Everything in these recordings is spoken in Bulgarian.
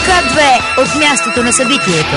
Обхват 2 от мястото на събитието.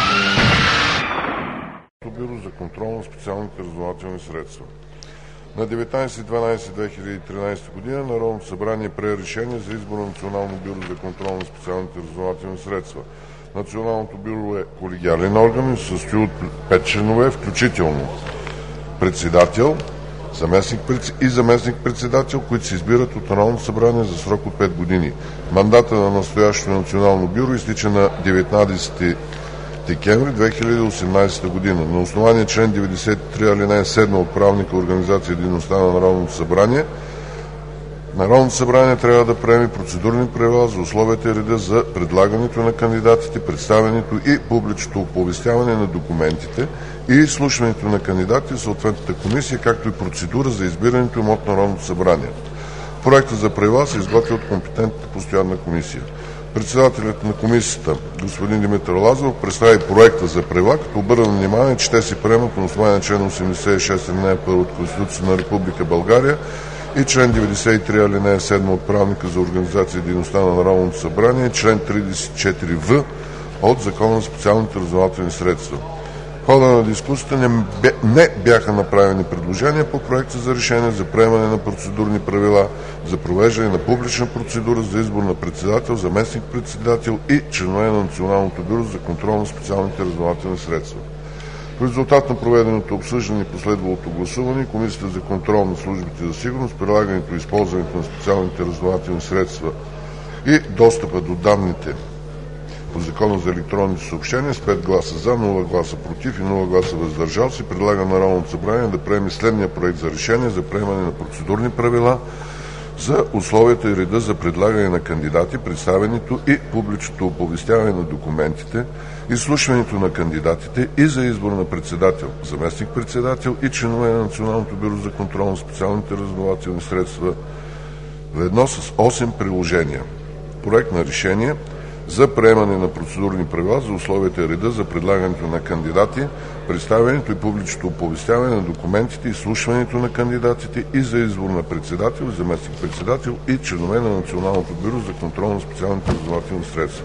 Бюро за контрол на специалните разузнавателни средства. На 19.12.2013 година Народното събрание прие решение за избор на Национално бюро за контрол на специалните разузнавателни средства. Националното бюро е колегиален орган и се състои от 5 членове, включително председател, заместник-председател, които се избират от Народното събрание за срок от 5 години. Мандата на настоящото Национално бюро изтича на 19 декември 2018 година. На основание член 93 алинея 7 от Правилника Организация и дейността на Народното събрание трябва да приеме процедурни правила за условията и реда за предлагането на кандидатите, представянето и публичното оповестяване на документите и изслушването на кандидатите в съответната комисия, както и процедура за избирането им от Народното събрание. Проектът за правила се изготвя от компетентната постоянна комисия. Председателят на комисията, господин Димитър Лазаров, представи проекта за правила, като обърна внимание, че те се приемат на основание член 86 алинея 1 от Конституцията на Република България и член 93 алинея 7 от Правилника за организация и дейността на Народното събрание и член 34в от Закона за специалните разузнавателни средства. В хода на дискусията не бяха направени предложения по проекта за решение за приемане на процедурни правила за провеждане на публична процедура за избор на председател, заместник-председател и членове на Националното бюро за контрол на специалните разузнавателни средства. В резултат на проведеното обсъждане и последвалото гласуване, Комисията за контрол на службите за сигурност, прилагането и използването на специалните разузнавателни средства и достъпа до данните по Закона за електронните съобщения с 5 гласа за, 0 гласа против и 0 гласа въздържал се предлага на Народното събрание да приеме следния проект за решение за приемане на процедурни правила за условията и реда за предлагане на кандидати, представянето и публичното оповестяване на документите, изслушването на кандидатите и за избор на председател, заместник-председател и членове на Националното бюро за контрол на специалните разузнавателни средства ведно с 8 приложения. Проект на решение за приемане на процедурни правила за условията и реда за предлагането на кандидати, представянето и публичното оповестяване на документите, изслушването на кандидатите и за избор на председател, заместник-председател и членове на Националното бюро за контрол на специалните разузнавателни средства.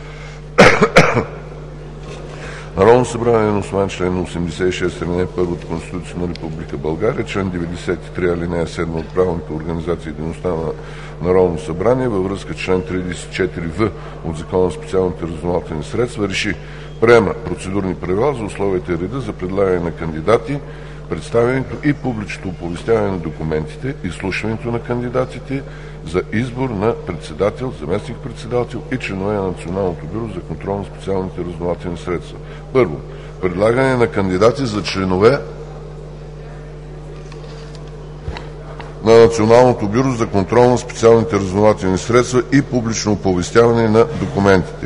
Народното събрание на основание член 86 алинея 1 от Конституцията на Република България, член 93 алинея 7 от Правилника Организация и дейността на Народното събрание във връзка с член 34в от Закона за специалните разузнавателни средства реши: приема процедурни правила за условията и реда за предлагане на кандидати, представянето и публичното оповестяване на документите, изслушването на кандидатите за избор на председател, заместник-председател и членове на Националното бюро за контрол на специалните разузнавателни средства. Първо, предлагане на кандидати за членове на Националното бюро за контрол на специалните разузнавателни средства и публично оповестяване на документите.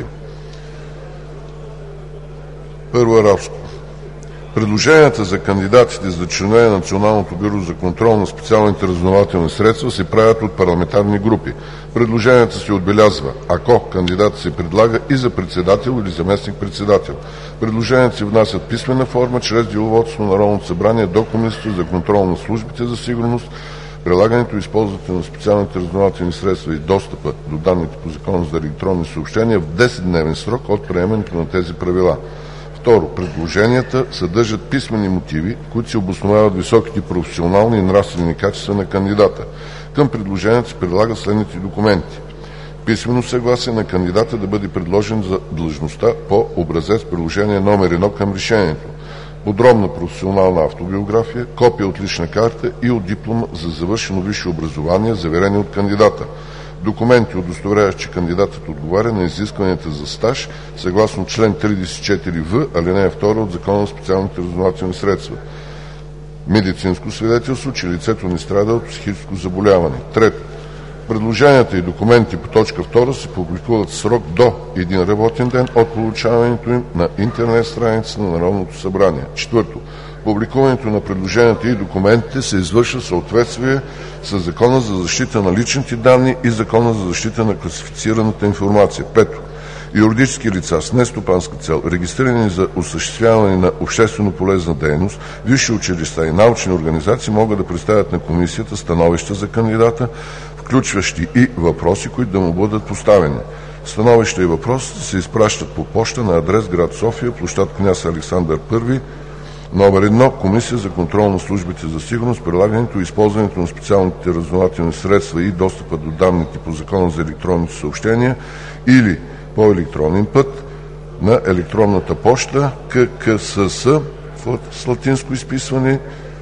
Първо арабско. Предложенията за кандидатите за членове на Националното бюро за контрол на специалните разузнавателни средства се правят от парламентарни групи. Предложенията се отбелязва, ако кандидатът се предлага и за председател или заместник-председател. Предложенията се внасят в писмена форма чрез деловодството на Народното събрание до Комисията за контрол на службите за сигурност, прилагането и използването на специалните разузнавателни средства и достъпа до данните по Закона за електронни съобщения в 10-дневен срок от приемането на тези правила. Второ, предложенията съдържат писмени мотиви, които се обосновават високите професионални и нравствени качества на кандидата. Към предложенията се прилагат следните документи: писмено съгласие на кандидата да бъде предложен за длъжността по образец приложение номер 1 към решението, подробна професионална автобиография, копия от лична карта и от диплома за завършено висше образование, заверени от кандидата, документи, удостоверяващи, че кандидатът отговаря на изискванията за стаж съгласно член 34в, алинея 2 от Закона за специалните разузнавателни средства, медицинско свидетелство, че лицето не страда от психическо заболяване. Трето, предложенията и документи по точка 2 се публикуват в срок до един работен ден от получаването им на интернет страницата на Народното събрание. Четвърто, публикуването на предложенията и документите се извършва в съответствие с Закона за защита на личните данни и Закона за защита на класифицираната информация. Пето, юридически лица с нестопанска цел, регистрирани за осъществяване на обществено полезна дейност, висши училища и научни организации могат да представят на комисията становища за кандидата, включващи и въпроси, които да му бъдат поставени. Становища и въпроси се изпращат по поща на адрес град София, площад Княз Александър I, номер 1, Комисия за контрол на службите за сигурност, прилагането и използването на специалните разузнавателни средства и достъпа до данните по Закона за електронните съобщения или по електронен път на електронната поща kkss с латинско изписване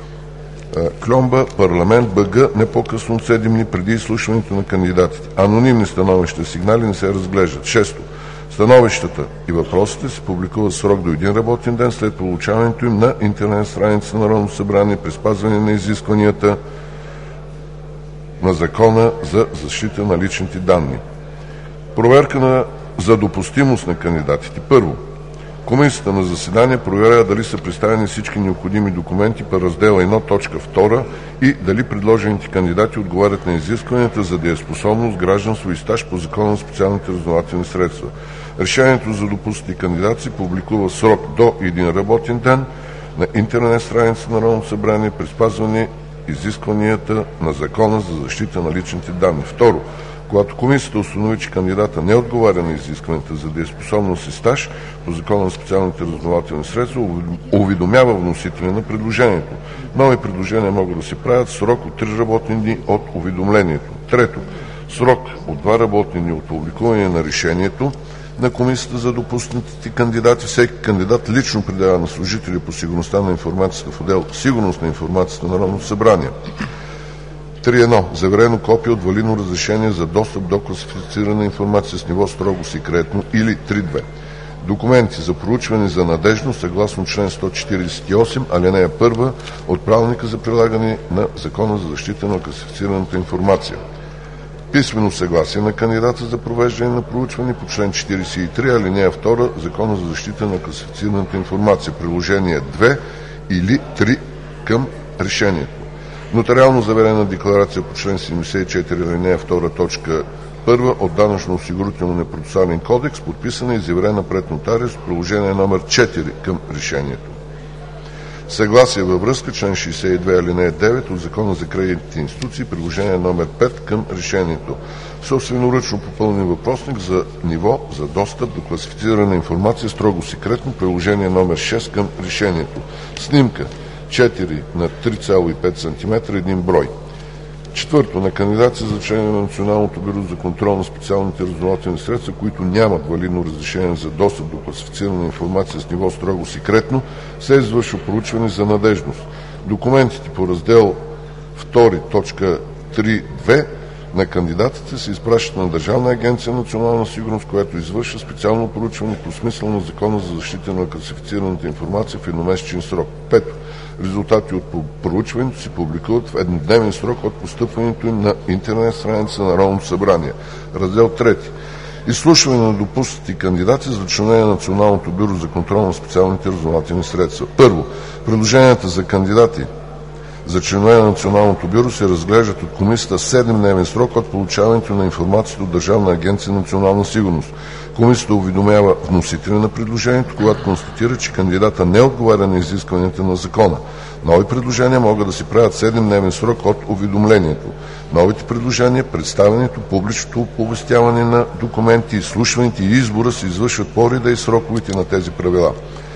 кльомба parlement.bg не по-късно от 7 дни преди изслушването на кандидатите. Анонимни становища и сигнали не се разглеждат. 6. Становищата и въпросите се публикуват в срок до един работен ден след получаването им на интернет страница на Народното събрание при спазване на изискванията на Закона за защита на личните данни. Проверка за допустимост на кандидатите. Първо, Комисията на заседание проверява дали са представени всички необходими документи по раздел 1, точка 2 и дали предложените кандидати отговарят на изискванията за дееспособност, гражданство и стаж по Закона на специалните разузнавателни средства. Решението за допуснати кандидати се публикува в срок до един работен ден на интернет страница на Народното събрание при спазване изискванията на Закона за защита на личните данни. Второ, когато комисията установи, че кандидата не отговаря на изискванията за дееспособност и стаж по Закона на специалните разузнавателни средства, уведомява вносителя на предложението. Нови предложения могат да се правят в срок от 3 работни дни от уведомлението. Трето, срок от 2 работни дни от публикуване на решението на комисията за допуснатите кандидати. Всеки кандидат лично предава на служители по сигурността на информацията в отдел Сигурност на информацията на Народното събрание 3.1. Заверено копие от валидно разрешение за достъп до класифицирана информация с ниво строго секретно или 3.2. Документи за проучване за надеждност съгласно член 148, алинея 1 от Правилника за прилагане на Закона за защита на класифицираната информация. Писмено съгласие на кандидата за провеждане на проучване по член 43, алинея 2 Закона за защита на класифицираната информация, приложение 2 или 3 към решението. Нотариално заверена декларация по член 74, алинея 2, точка 1 от Данъчно-осигурителния процесуален кодекс, подписана и заверена пред нотариус с приложение номер 4 към решението. Съгласие във връзка член 62, алинея 9 от Закона за кредитните институции, приложение номер 5 към решението. Собственоръчно попълнен въпросник за ниво за достъп до класифицирана информация строго секретно, приложение номер 6 към решението. Снимка 4 на 3,5 см, един брой. Четвърто, на кандидати за членове на Националното бюро за контрол на специалните разузнавателни средства, които нямат валидно разрешение за достъп до класифицирана информация с ниво строго секретно, се извършва проучване за надеждност. Документите по раздел 2, точка 3.2 на кандидатите се изпращат на Държавна агенция национална сигурност, която извършва специално проучване по смисъл на Закона за защита на класифицираната информация в едномесечен срок. Пето, резултати от проучването се публикуват в еднодневен срок от постъпването им на интернет страница на Народното събрание. Раздел 3. Изслушване на допуснати кандидати за членове на Националното бюро за контрол на специалните разузнавателни средства. Първо, предложенията за кандидати за членове на Националното бюро се разглеждат от комисията в 7-дневен срок от получаването на информацията от Държавна агенция национална сигурност. Комисията уведомява вносителя на предложението, когато констатира, че кандидата не отговаря на изискванията на закона. Нови предложения могат да се правят 7-дневен срок от уведомлението. Новите предложения, представянето, публичното оповестяване на документи, изслушването и избора се извършват по реда и сроковете на тези правила.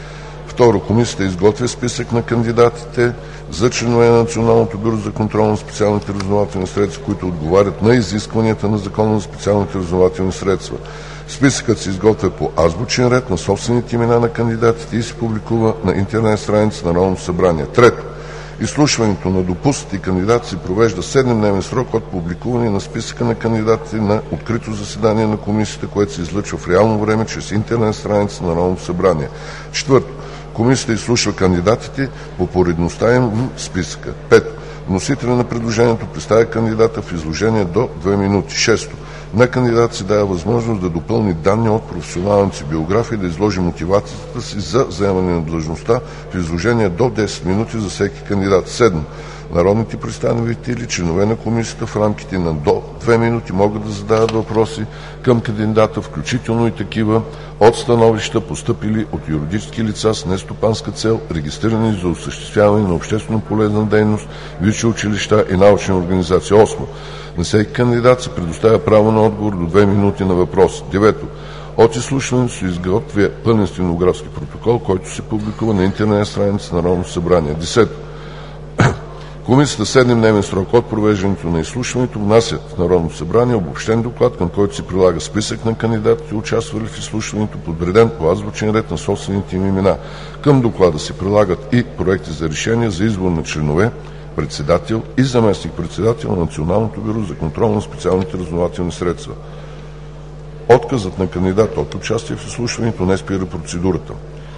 Второ, комисията изготвя списък на кандидатите за членове на Националното бюро за контрол на специалните разузнавателни средства, които отговарят на изискванията на Закона за специалните разузнавателни средства. Списъкът се изготвя по азбучен ред на собствените имена на кандидатите и се публикува на интернет страница на Народното събрание. Трето, изслушването на допуснати кандидати се провежда 7-дневен срок от публикуване на списъка на кандидатите на открито заседание на комисията, което се излъчва в реално време чрез интернет страница на Народното събрание. Четвърто, комисията изслушва кандидатите по поредността им в списъка. Пето, вносителя на предложението представя кандидата в изложение до 2 минути. Шесто, на кандидат се дава възможност да допълни данни от професионалната си биография и да изложи мотивацията си за заемане на длъжността в изложение до 10 минути за всеки кандидат. Седмо, народните представители, членове на комисията в рамките на до 2 минути могат да задават въпроси към кандидата, включително и такива от становища, постъпили от юридически лица с нестопанска цел, регистрирани за осъществяване на обществено полезна дейност, висши училища и научни организации. 8. На всеки кандидат се предоставя право на отговор до 2 минути на въпрос. 9. От изслушването се изготвя пълен стенографски протокол, който се публикува на интернет страница на Народното събрание. 10. Комисията 7-дневен срок от провеждането на изслушването внасят в Народното събрание обобщен доклад, към който се прилага списък на кандидатите, участвали в изслушването, подреден по азбучен ред на собствените им имена. Към доклада се прилагат и проекти за решения за избор на членове, председател и заместник-председател на Националното бюро за контрол на специалните разузнавателни средства. Отказът на кандидата от участие в изслушването не спира процедурата.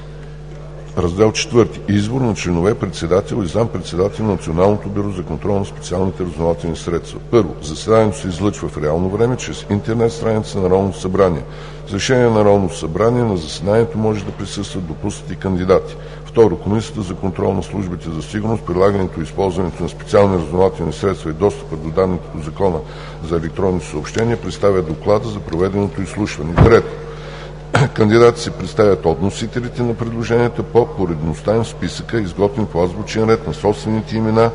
Раздел 4. Избор на членове, председател и заместник-председател на Националното бюро за контрол на специалните разузнавателни средства. Първо, заседанието се излъчва в реално време чрез интернет страница на Народното събрание. С решение на Народното събрание на заседанието може да присъстват допуснати кандидати. Второ, Комисията за контрол на службите за сигурност, прилагането и използването на специални разузнавателни средства и достъпа до данните по Закона за електронните съобщения представя доклада за проведеното изслушване. Трето, кандидати се представят от носителите на предложенията по поредността им в списъка, изготвен по азбучен ред на собствените имена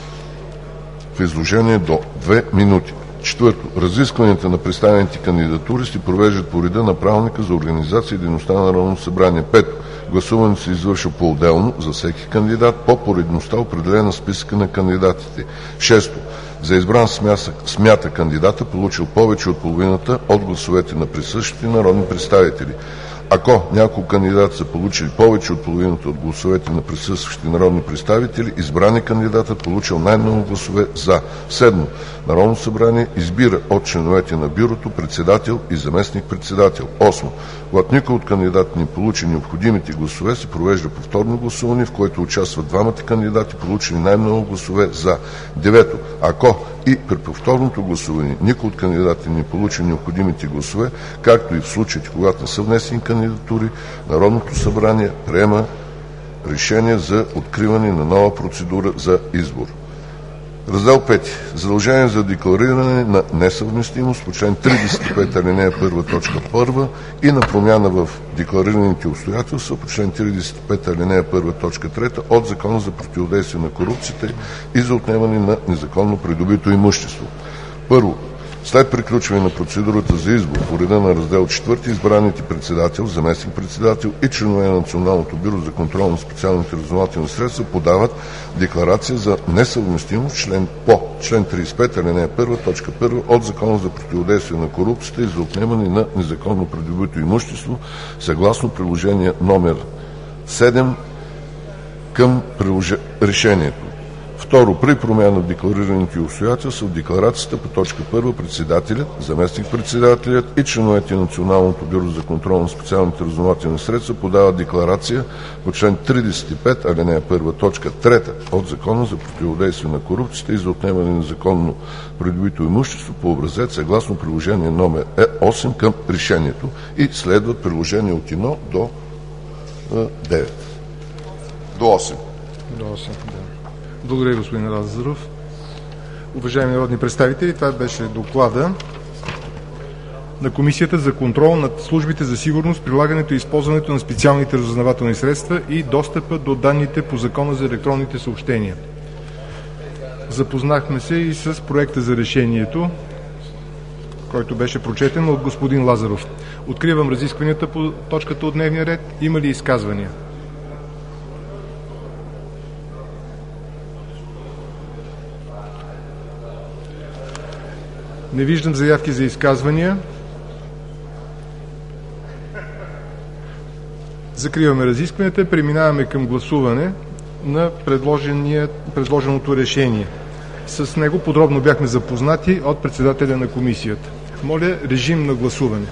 в изложение до 2 минути. Четвърто, разискванията на представените кандидатури се провеждат по реда на Правилника за организация и дейността на Народното събрание. Пето, гласуването се извършва по-отделно за всеки кандидат по поредността, определена в списъка на кандидатите. Шесто, за избран смята кандидата, получил повече от половината от гласовете на присъщите народни представители. Ако няколко кандидати са получили повече от половината от гласовете на присъстващите народни представители, избран е кандидатът, получил най-много гласове за. Седмо, Народното събрание избира от членовете на бюрото председател и заместник-председател. Осмо, когато никой от кандидатите не получи необходимите гласове, се провежда повторно гласуване, в което участват двамата кандидати, получили най-много гласове за. Девето, ако и при повторното гласуване никой от кандидатите не получи необходимите гласове, както и в случаите, когато не са внесени кандидатури, Народното събрание приема решение за откриване на нова процедура за избор. Раздел 5. Задължение за деклариране на несъвместимост по член 35 алинея 1 точка 1 и на промяна в декларираните обстоятелства по член 35 алинея 1 точка 3 от Закона за противодействие на корупцията и за отнемане на незаконно придобито имущество. Първо, след приключване на процедурата за избор по реда на раздел 4, избраните председател, заместник-председател и членове на Националното бюро за контрол на специалните разузнавателни средства подават декларация за несъвместимост по член 35 алинея 1 точка 1 от Закона за противодействие на корупцията и за отнемане на незаконно придобито имущество съгласно приложение номер 7 към решението. Второ, при промяна в декларираните обстоятелства в декларацията по точка 1 председателят, заместник-председателят и членовете на Националното бюро за контрол на специалните разузнавателни средства подават декларация по член 35 алинея 1 точка 3 от Закона за противодействие на корупцията и за отнемане на незаконно придобито имущество по образец съгласно приложение номер 8 към решението и следват приложение от 1 до 9. До 8. До 8, да. Благодаря, господин Лазаров. Уважаеми народни представители, това беше доклада на Комисията за контрол над службите за сигурност, прилагането и използването на специалните разузнавателни средства и достъпа до данните по Закона за електронните съобщения. Запознахме се и с проекта за решението, който беше прочетен от господин Лазаров. Откривам разискванията по точката от дневния ред. Има ли изказвания? Не виждам заявки за изказвания. Закриваме разискванията. Преминаваме към гласуване на предложеното решение. С него подробно бяхме запознати от председателя на комисията. Моля, режим на гласуване.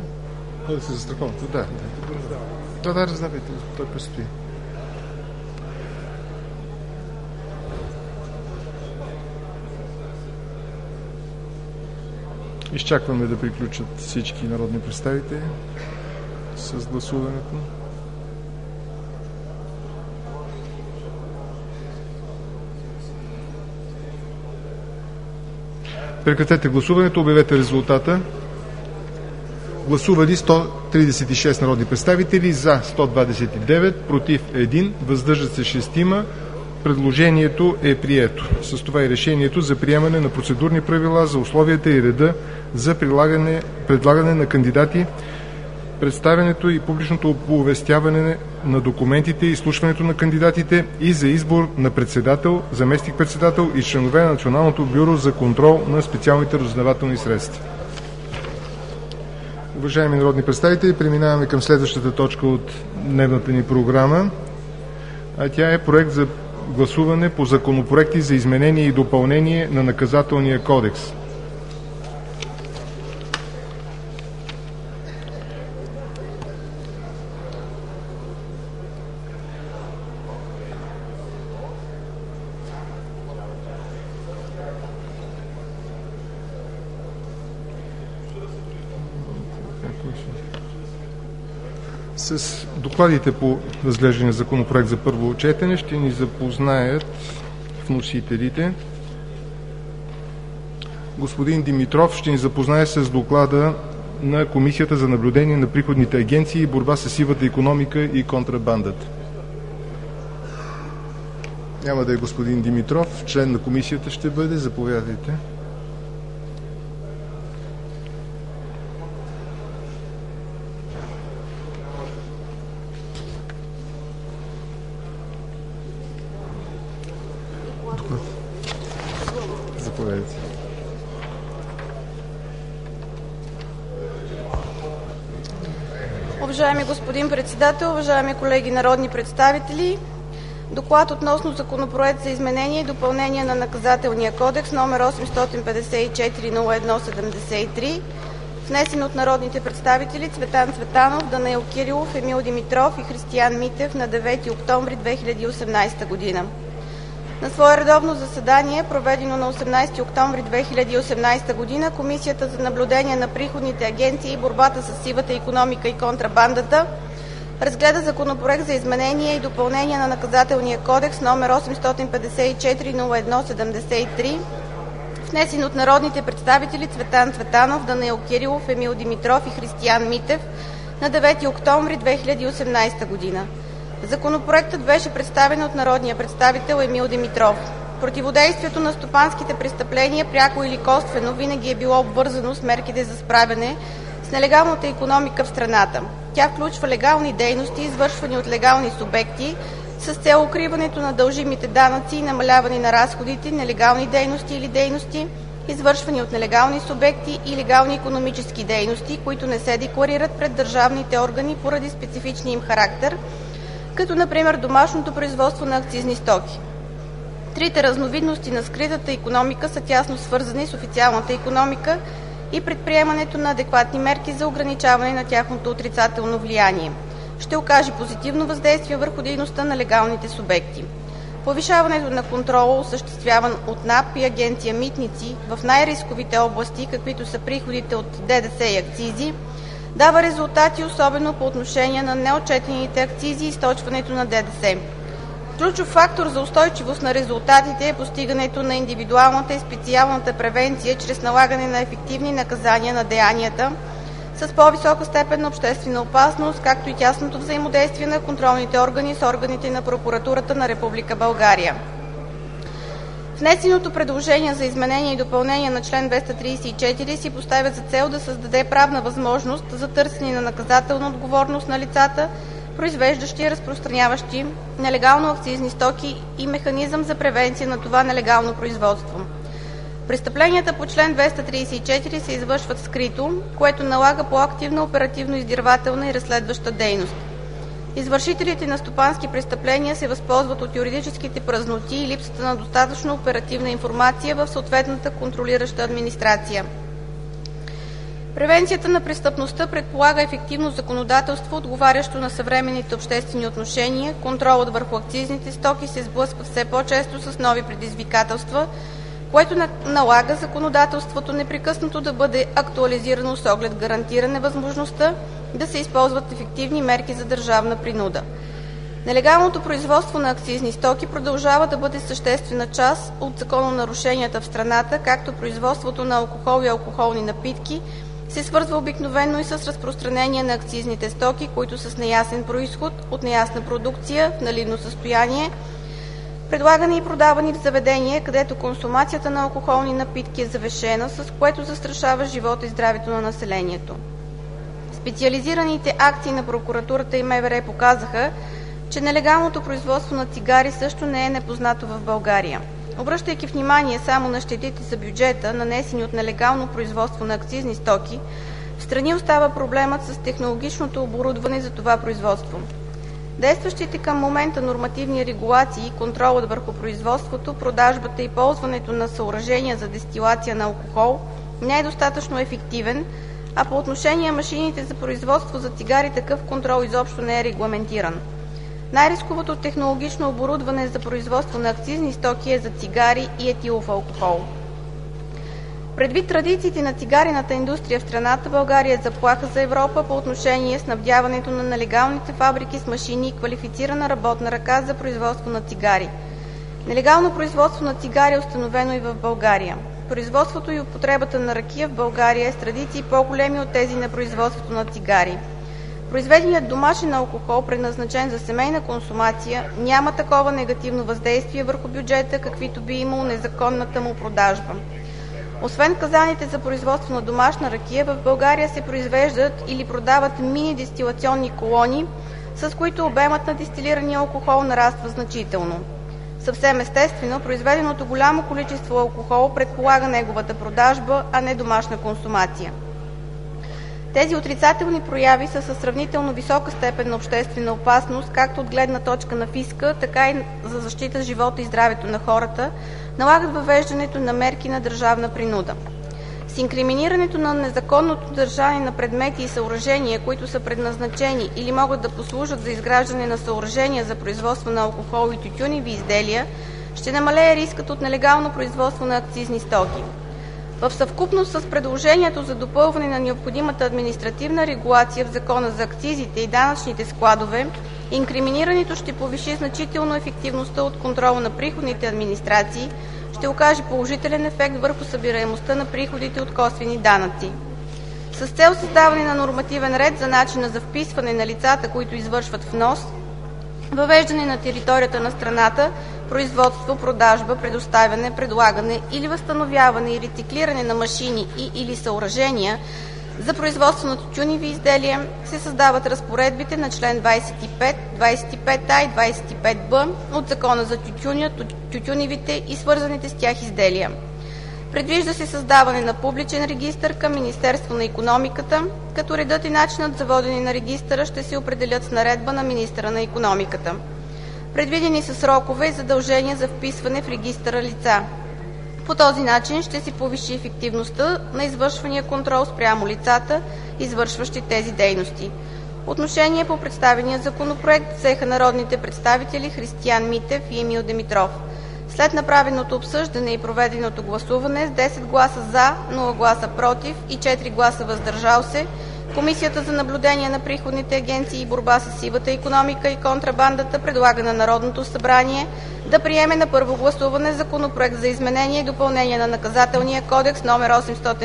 Да се застраховате. Да, раздавайте. Той предстои. Изчакваме да приключат всички народни представители с гласуването. Прекратете гласуването, обявете резултата. Гласували 136 народни представители, за 129, против 1, въздържат се 6. Предложението е прието. С това и решението за приемане на процедурни правила за условията и реда за предлагане на кандидати, представянето и публичното оповестяване на документите и изслушването на кандидатите и за избор на председател, заместник-председател и членове на Националното бюро за контрол на специалните разузнавателни средства. Уважаеми народни представители, преминаваме към следващата точка от дневната ни програма, а тя е проект за гласуване по законопроекти за изменение и допълнение на Наказателния кодекс. С докладите по разглеждане законопроект за първо четене ще ни запознаят вносителите. Господин Димитров ще ни запознае с доклада на Комисията за наблюдение на приходните агенции и борба с сивата икономика и контрабандата. Няма да е господин Димитров, член на комисията ще бъде. Заповядайте. Уважаеми господин председател, уважаеми колеги народни представители! Доклад относно законопроект за изменение и допълнение на Наказателния кодекс номер 854-01-73, внесен от народните представители Цветан Цветанов, Данаил Кирилов, Емил Димитров и Християн Митев на 9 октомври 2018 година. На свое редовно заседание, проведено на 18 октомври 2018 година, Комисията за наблюдение на приходните агенции и борбата с сивата икономика и контрабандата разгледа законопроект за изменение и допълнение на Наказателния кодекс номер 854-01-73, внесен от народните представители Цветан Цветанов, Данаил Кирилов, Емил Димитров и Християн Митев на 9 октомври 2018 година. Законопроектът беше представен от народния представител Емил Димитров. Противодействието на стопанските престъпления, пряко или косвено, винаги е било обвързано с мерките за справяне с нелегалната икономика в страната. Тя включва легални дейности, извършвани от легални субекти, с цел укриването на дължимите данъци и намаляване на разходите, нелегални дейности или дейности, извършвани от нелегални субекти и легални икономически дейности, които не се декларират пред държавните органи поради специфичния им характер, като например домашното производство на акцизни стоки. Трите разновидности на скритата икономика са тясно свързани с официалната икономика и предприемането на адекватни мерки за ограничаване на тяхното отрицателно влияние. Ще окаже позитивно въздействие върху дейността на легалните субекти. Повишаването на контрола, осъществяван от НАП и агенция Митници в най-рисковите области, каквито са приходите от ДДС и акцизи, дава резултати, особено по отношение на неотчетените акцизи и източването на ДДС. Ключов фактор за устойчивост на резултатите е постигането на индивидуалната и специалната превенция чрез налагане на ефективни наказания на деянията с по-висока степен на обществена опасност, както и тясното взаимодействие на контролните органи с органите на прокуратурата на Република България. Внесеното предложение за изменение и допълнение на член 234 си поставя за цел да създаде правна възможност за търсене на наказателна отговорност на лицата, произвеждащи и разпространяващи нелегално акцизни стоки и механизъм за превенция на това нелегално производство. Престъпленията по член 234 се извършват скрито, което налага по-активна оперативно-издирвателна и разследваща дейност. Извършителите на стопански престъпления се възползват от юридическите празноти и липсата на достатъчно оперативна информация в съответната контролираща администрация. Превенцията на престъпността предполага ефективно законодателство, отговарящо на съвременните обществени отношения. Контролът върху акцизните стоки се сблъсква все по-често с нови предизвикателства, което налага законодателството непрекъснато да бъде актуализирано с оглед гарантиране възможността да се използват ефективни мерки за държавна принуда. Нелегалното производство на акцизни стоки продължава да бъде съществена част от закононарушенията в страната, както производството на алкохол и алкохолни напитки се свързва обикновено и с разпространение на акцизните стоки, които са с неясен произход, от неясна продукция, в наливно състояние, предлагани и продавани в заведение, където консумацията на алкохолни напитки е завишена, с което застрашава живота и здравето на населението. Специализираните акции на прокуратурата и МВР показаха, че нелегалното производство на цигари също не е непознато в България. Обръщайки внимание само на щетите за бюджета, нанесени от нелегално производство на акцизни стоки, встрани остава проблемът с технологичното оборудване за това производство. Действащите към момента нормативни регулации и контролът върху производството, продажбата и ползването на съоръжения за дестилация на алкохол не е достатъчно ефективен, а по отношение машините за производство за цигари такъв контрол изобщо не е регламентиран. Най-рисковото технологично оборудване за производство на акцизни стоки е за цигари и етилов алкохол. Предвид традициите на цигарената индустрия в страната, България е заплаха за Европа по отношение снабдяването на нелегалните фабрики с машини и квалифицирана работна ръка за производство на цигари. Нелегално производство на цигари е установено и в България. Производството и употребата на ракия в България е с традиции по-големи от тези на производството на цигари. Произведеният домашен алкохол, предназначен за семейна консумация, няма такова негативно въздействие върху бюджета, каквито би имало незаконната му продажба. Освен казаните за производство на домашна ракия, в България се произвеждат или продават мини-дестилационни колони, с които обемът на дестилирания алкохол нараства значително. Съвсем естествено, произведеното голямо количество алкохол предполага неговата продажба, а не домашна консумация. Тези отрицателни прояви са със сравнително висока степен на обществена опасност, както от гледна точка на фиска, така и за защита живота и здравето на хората, налагат въвеждането на мерки на държавна принуда. С инкриминирането на незаконното държане на предмети и съоръжения, които са предназначени или могат да послужат за изграждане на съоръжения за производство на алкохол и тютюневи изделия, ще намалее рискът от нелегално производство на акцизни стоки. В съвкупност с предложението за допълване на необходимата административна регулация в Закона за акцизите и данъчните складове, инкриминирането ще повиши значително ефективността от контрола на приходните администрации, ще окаже положителен ефект върху събираемостта на приходите от косвени данъци. С цел създаване на нормативен ред за начина за вписване на лицата, които извършват внос, въвеждане на територията на страната, производство, продажба, предоставяне, предлагане или възстановяване и рециклиране на машини и/или съоръжения за производство на тютюневи изделия, се създават разпоредбите на член 25, 25а и 25б от Закона за тютюна, тютюневите и свързаните с тях изделия. Предвижда се създаване на публичен регистър към Министерство на икономиката, като редът и начинът за водене на регистъра ще се определят с наредба на министъра на икономиката. Предвидени са срокове и задължения за вписване в регистъра лица. По този начин ще се повиши ефективността на извършвания контрол спрямо лицата, извършващи тези дейности. Отношение по представения законопроект взеха народните представители Християн Митев и Емил Димитров. След направеното обсъждане и проведеното гласуване с 10 гласа „за”, 0 гласа „против” и 4 гласа „въздържал се”, Комисията за наблюдение на приходните агенции и борба с сивата икономика и контрабандата предлага на Народното събрание да приеме на първо гласуване Законопроект за изменение и допълнение на Наказателния кодекс №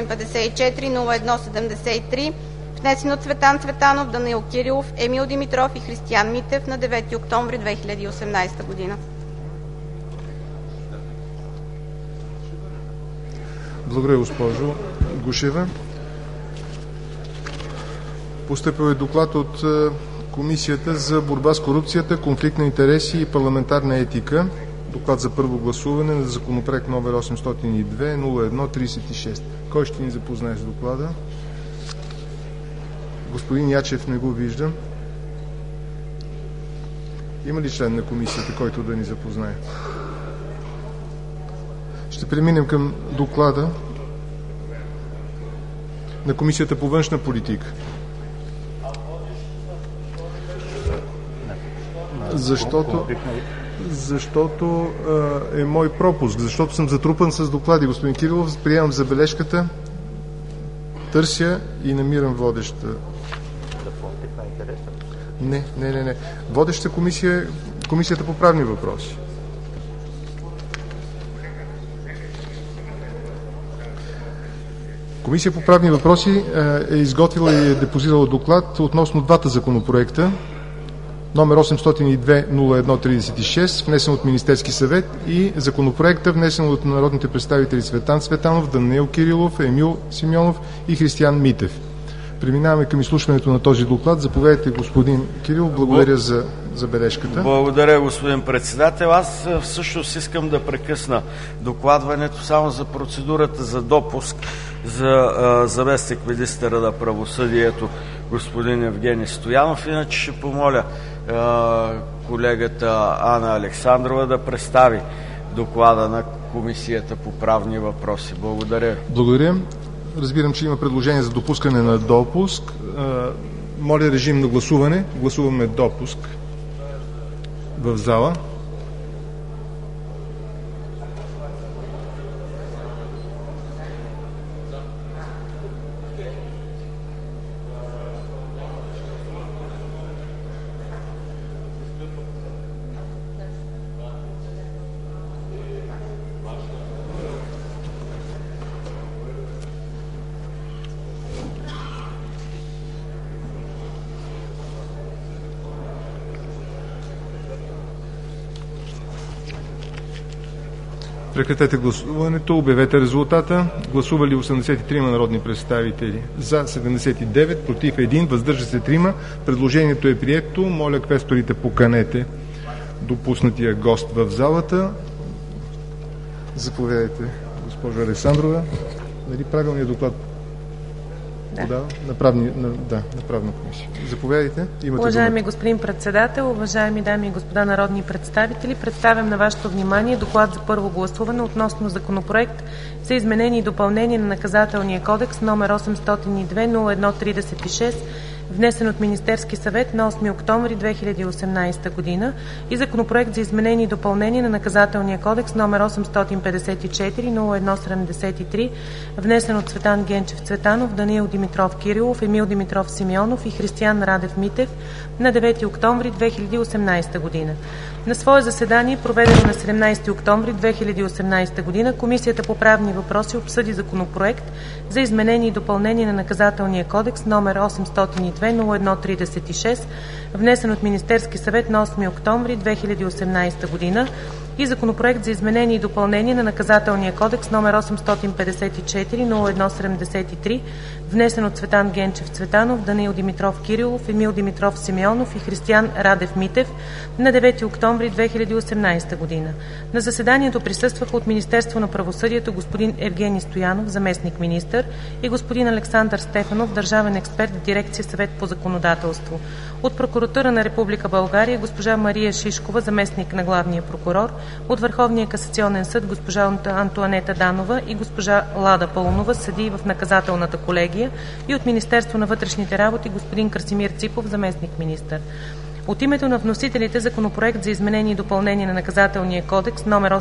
854-01-73, внесен от Цветан Цветанов, Данаил Кирилов, Емил Димитров и Християн Митев на 9 октомври 2018 година. Благодаря, госпожо Гушева. Постъпил е доклад от Комисията за борба с корупцията, конфликт на интереси и парламентарна етика. Доклад за първо гласуване на законопроект номер 802-01-36. Кой ще ни запознае с доклада? Господин Ячев не го виждам. Има ли член на комисията, който да ни запознае? Ще преминем към доклада на Комисията по външна политика. защото е мой пропуск, защото съм затрупан с доклади. Господин Кирилов, приемам забележката, търся и намирам водеща. Не. Водеща комисия, Комисията по правни въпроси. Комисия по правни въпроси е изготвила и е депозирала доклад относно двата законопроекта, номер 802-01-36, внесен от Министерски съвет, и законопроекта, внесен от народните представители Цветан Цветанов, Данаил Кирилов, Емил Симеонов и Християн Митев. Преминаваме към изслушването на този доклад. Заповядайте, господин Кирилов. Благодаря за забележката. Благодаря, господин председател. Аз всъщност искам да прекъсна докладването само за процедурата за допуск за заместник-министъра на правосъдието господин Евгений Стоянов. Иначе ще помоля колегата Анна Александрова да представи доклада на Комисията по правни въпроси. Благодаря. Благодаря. Разбирам, че има предложение за допускане на допуск. Моля режим на гласуване. Гласуваме допуск в зала. Прекратете гласуването, обявете резултата. Гласували 83 народни представители, за 79, против 1, въздържа се 3. Предложението е прието. Моля квесторите, поканете допуснатия гост в залата. Заповядайте, госпожо Александрова. Нали правилният доклад? Да, на правна комисия. Заповядайте. Уважаеми господин председател, уважаеми дами и господа народни представители, представям на вашето внимание доклад за първо гласуване относно законопроект за изменение и допълнение на Наказателния кодекс номер 802-01-36, внесен от Министерски съвет на 8 октомври 2018 година, и законопроект за изменение и допълнение на Наказателния кодекс номер 854-01-73, внесен от Цветан Генчев Цветанов, Данаил Димитров Кирилов, Емил Димитров Симеонов и Християн Радев Митев на 9 октомври 2018 година. На свое заседание, проведено на 17 октомври 2018 година, Комисията по правни въпроси обсъди законопроект за изменение и допълнение на Наказателния кодекс номер 802-01-36, внесен от Министерски съвет на 8 октомври 2018 година, и законопроект за изменение и допълнение на Наказателния кодекс номер 854-01-73, внесен от Цветан Генчев Цветанов, Данаил Димитров Кирилов, Емил Димитров Симеонов и Християн Радев Митев на 9 октомври 2018 година. На заседанието присъстваха от Министерство на правосъдието господин Евгений Стоянов, заместник-министър, и господин Александър Стефанов, държавен експерт в дирекция Съвет по законодателство. От Прокуратура на Република България госпожа Мария Шишкова, заместник на главния прокурор, от Върховния касационен съд госпожа Антоанета Данова и госпожа Лада Пълнова, съдии в наказателната колегия, и от Министерство на вътрешните работи господин Красимир Ципов, заместник-министър. От името на вносителите законопроект за изменение и допълнение на Наказателния кодекс номер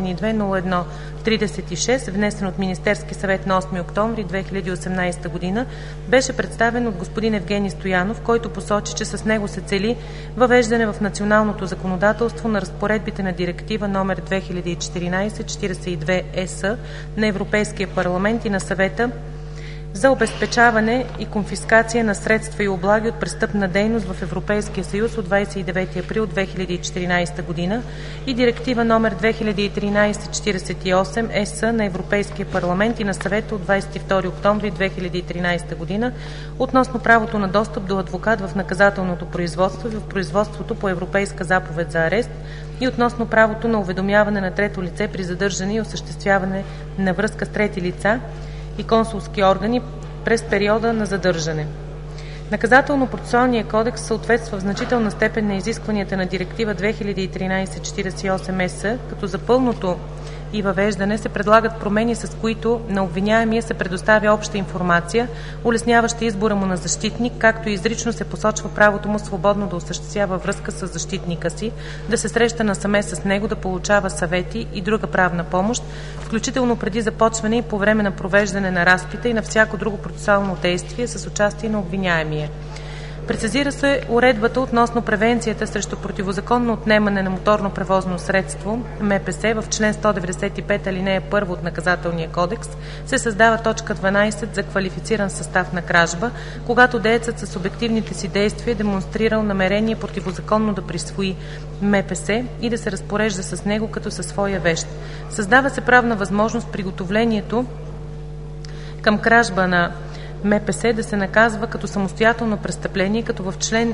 802-01-36, внесен от Министерски съвет на 8 октомври 2018 година, беше представен от господин Евгений Стоянов, който посочи, че с него се цели въвеждане в националното законодателство на разпоредбите на Директива номер 2014/42/ЕС на Европейския парламент и на Съвета за обезпечаване и конфискация на средства и облаги от престъпна дейност в Европейския съюз от 29 април 2014 година и Директива номер 2013/48 ЕС на Европейския парламент и на Съвета от 22 октомври 2013 година относно правото на достъп до адвокат в наказателното производство и в производството по Европейска заповед за арест и относно правото на уведомяване на трето лице при задържане и осъществяване на връзка с трети лица и консулски органи през периода на задържане. Наказателно-процесуалният кодекс съответства в значителна степен на изискванията на Директива 2013/48/ЕС, като за пълното и въвеждане се предлагат промени, с които на обвиняемия се предоставя обща информация, улесняваща избора му на защитник, както и изрично се посочва правото му свободно да осъществява връзка с защитника си, да се среща насаме с него, да получава съвети и друга правна помощ, включително преди започване и по време на провеждане на разпита и на всяко друго процесуално действие с участие на обвиняемия. Прецизира се уредбата относно превенцията срещу противозаконно отнемане на моторно превозно средство МПС. В член 195 алинея 1 от Наказателния кодекс се създава точка 12 за квалифициран състав на кражба, когато деецът с обективните си действия е демонстрирал намерение противозаконно да присвои МПС и да се разпорежда с него като със своя вещ. Създава се правна възможност приготовлението към кражба на МПС да се наказва като самостоятелно престъпление, като в член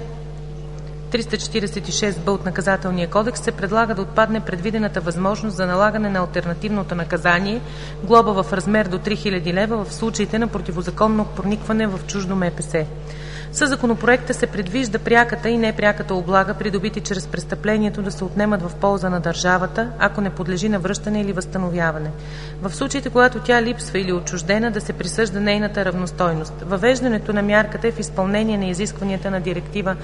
346б от Наказателния кодекс се предлага да отпадне предвидената възможност за налагане на алтернативното наказание глоба в размер до 3000 лева в случаите на противозаконно проникване в чуждо МПС. Със законопроекта се предвижда пряката и непряката облага, придобити чрез престъплението, да се отнемат в полза на държавата, ако не подлежи на връщане или възстановяване. В случаите, когато тя липсва или е отчуждена, да се присъжда нейната равностойност. Въвеждането на мярката е в изпълнение на изискванията на Директива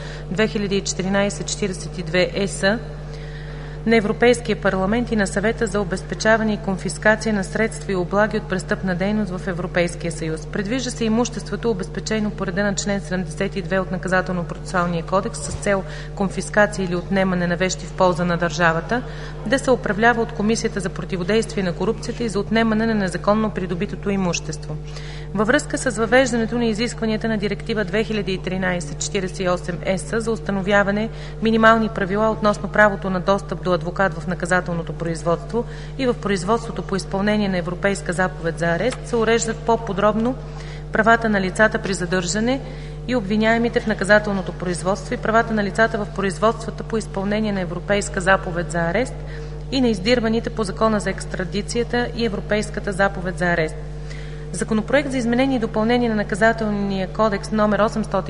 2014/42 ЕС на Европейския парламент и на Съвета за обезпечаване и конфискация на средства и облаги от престъпна дейност в Европейския съюз. Предвижда се имуществото, обезпечено по реда на член 72 от Наказателно-процесуалния кодекс с цел конфискация или отнемане на вещи в полза на държавата, да се управлява от Комисията за противодействие на корупцията и за отнемане на незаконно придобитото имущество. Във връзка с въвеждането на изискванията на Директива 2013/48 ЕС за установяване минимални правила относно правото на достъп до адвокат в наказателното производство и в производството по изпълнение на Европейска заповед за арест, се уреждат по-подробно правата на лицата при задържане и обвиняемите в наказателното производство и правата на лицата в производствата по изпълнение на Европейска заповед за арест и на издирваните по Закона за екстрадицията и Европейската заповед за арест. Законопроект за изменение и допълнение на Наказателния кодекс №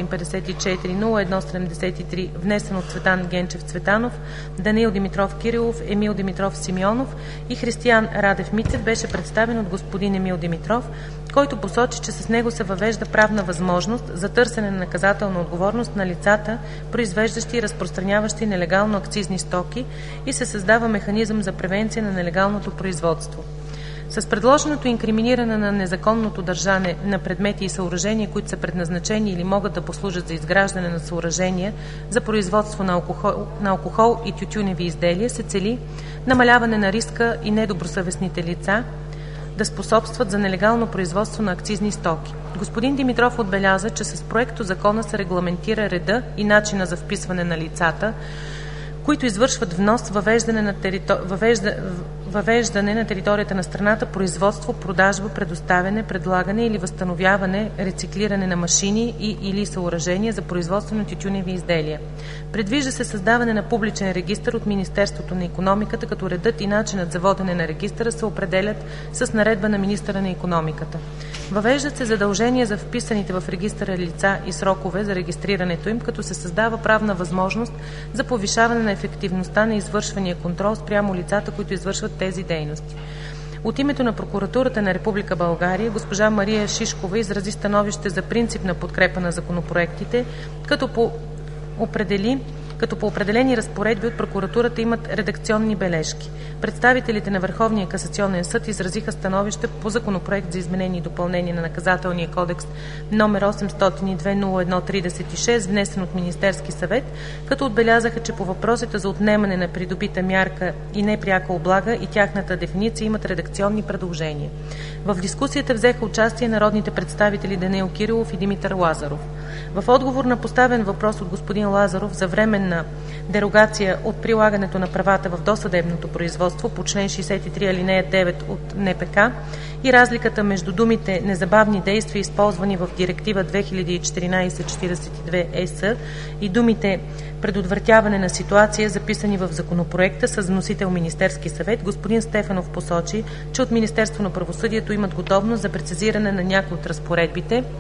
854-01-73, внесен от Цветан Генчев Цветанов, Данаил Димитров Кирилов, Емил Димитров Симеонов и Християн Радев Митев, беше представен от господин Емил Димитров, който посочи, че с него се въвежда правна възможност за търсене на наказателна отговорност на лицата, произвеждащи и разпространяващи нелегално акцизни стоки, и се създава механизъм за превенция на нелегалното производство. С предложеното инкриминиране на незаконното държане на предмети и съоръжения, които са предназначени или могат да послужат за изграждане на съоръжения за производство на алкохол и тютюневи изделия, се цели намаляване на риска и недобросъвестните лица да способстват за нелегално производство на акцизни стоки. Господин Димитров отбеляза, че с проекто закона се регламентира реда и начина за вписване на лицата, които извършват внос, въвеждане на територията на страната, производство, продажба, предоставяне, предлагане или възстановяване, рециклиране на машини и/или съоръжения за производство на тютюневи изделия. Предвижда се създаване на публичен регистър от Министерството на икономиката, като редът и начинът за водене на регистъра се определят с наредба на министъра на икономиката. Въвеждат се задължения за вписаните в регистъра лица и срокове за регистрирането им, като се създава правна възможност за повишаване на ефективността на извършвания контрол спрямо лицата, които извършват тези дейности. От името на Прокуратурата на Република България госпожа Мария Шишкова изрази становище за принципна подкрепа на законопроектите, като по определени разпоредби от прокуратурата имат редакционни бележки. Представителите на Върховния касационен съд изразиха становище по Законопроект за изменение и допълнение на Наказателния кодекс № 802-01-36, внесен от Министерски съвет, като отбелязаха, че по въпросите за отнемане на придобита мярка и непряка облага и тяхната дефиниция имат редакционни предложения. В дискусията взеха участие народните представители Данаил Кирилов и Димитър Лазаров. В отговор на поставен въпрос от господин Лазаров за временна дерогация от прилагането на правата в досъдебното производство по член 63 алинея 9 от НПК и разликата между думите „незабавни действия, използвани в Директива 2014/42 ЕС, и думите „предотвратяване на ситуация", записани в Законопроекта с вносител Министерски съвет, господин Стефанов посочи, че от Министерство на правосъдието имат готовност за прецизиране на някои от разпоредбите,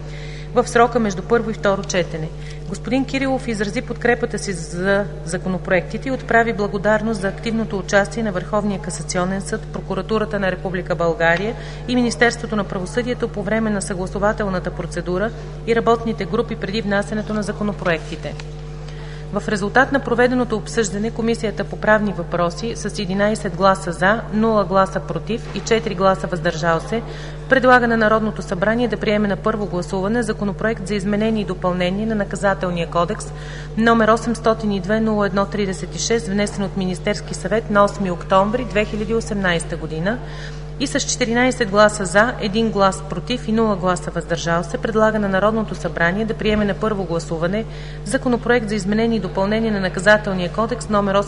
в срока между първо и второ четене. Господин Кирилов изрази подкрепата си за законопроектите и отправи благодарност за активното участие на Върховния касационен съд, Прокуратурата на Република България и Министерството на правосъдието по време на съгласувателната процедура и работните групи преди внасянето на законопроектите. В резултат на проведеното обсъждане Комисията по правни въпроси с 11 гласа „за”, 0 гласа „против” и 4 гласа „въздържал се” предлага на Народното събрание да приеме на първо гласуване Законопроект за изменение и допълнение на Наказателния кодекс, № 802-01-36, внесен от Министерския съвет на 8 октомври 2018 година, и с 14 гласа „за”, 1 глас „против” и 0 гласа „въздържал се” предлага на Народното събрание да приеме на първо гласуване Законопроект за изменение и допълнение на Наказателния кодекс, №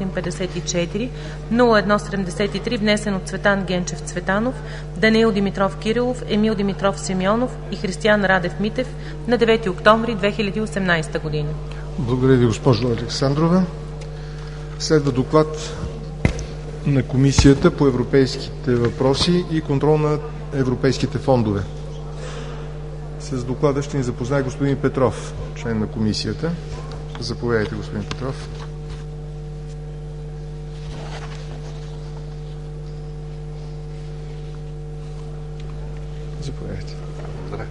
854-01-73, внесен от Цветан Генчев Цветанов, Данаил Димитров Кирилов, Емил Димитров Симеонов и Християн Радев Митев на 9 октомври 2018 година. Благодаря ви, госпожо Александрова. Следва доклад на Комисията по европейските въпроси и контрол на европейските фондове. С доклада ще ни запознае господин Петров, член на Комисията. Заповядайте, господин Петров. Заповядайте. Благодаря.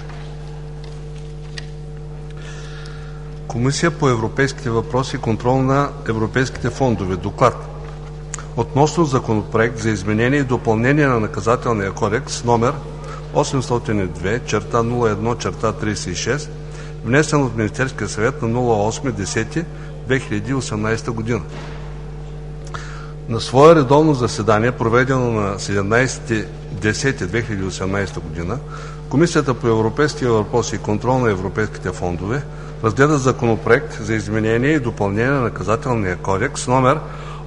Комисия по европейските въпроси и контрол на европейските фондове. Доклад относно Законопроект за изменение и допълнение на Наказателния кодекс, номер 802/01/36, внесен от Министерския съвет на 8.10.2018 година. На свое редовно заседание, проведено на 17.10.2018 година, Комисията по европейските въпроси и контрол на европейските фондове разгледа Законопроект за изменение и допълнение на Наказателния кодекс, номер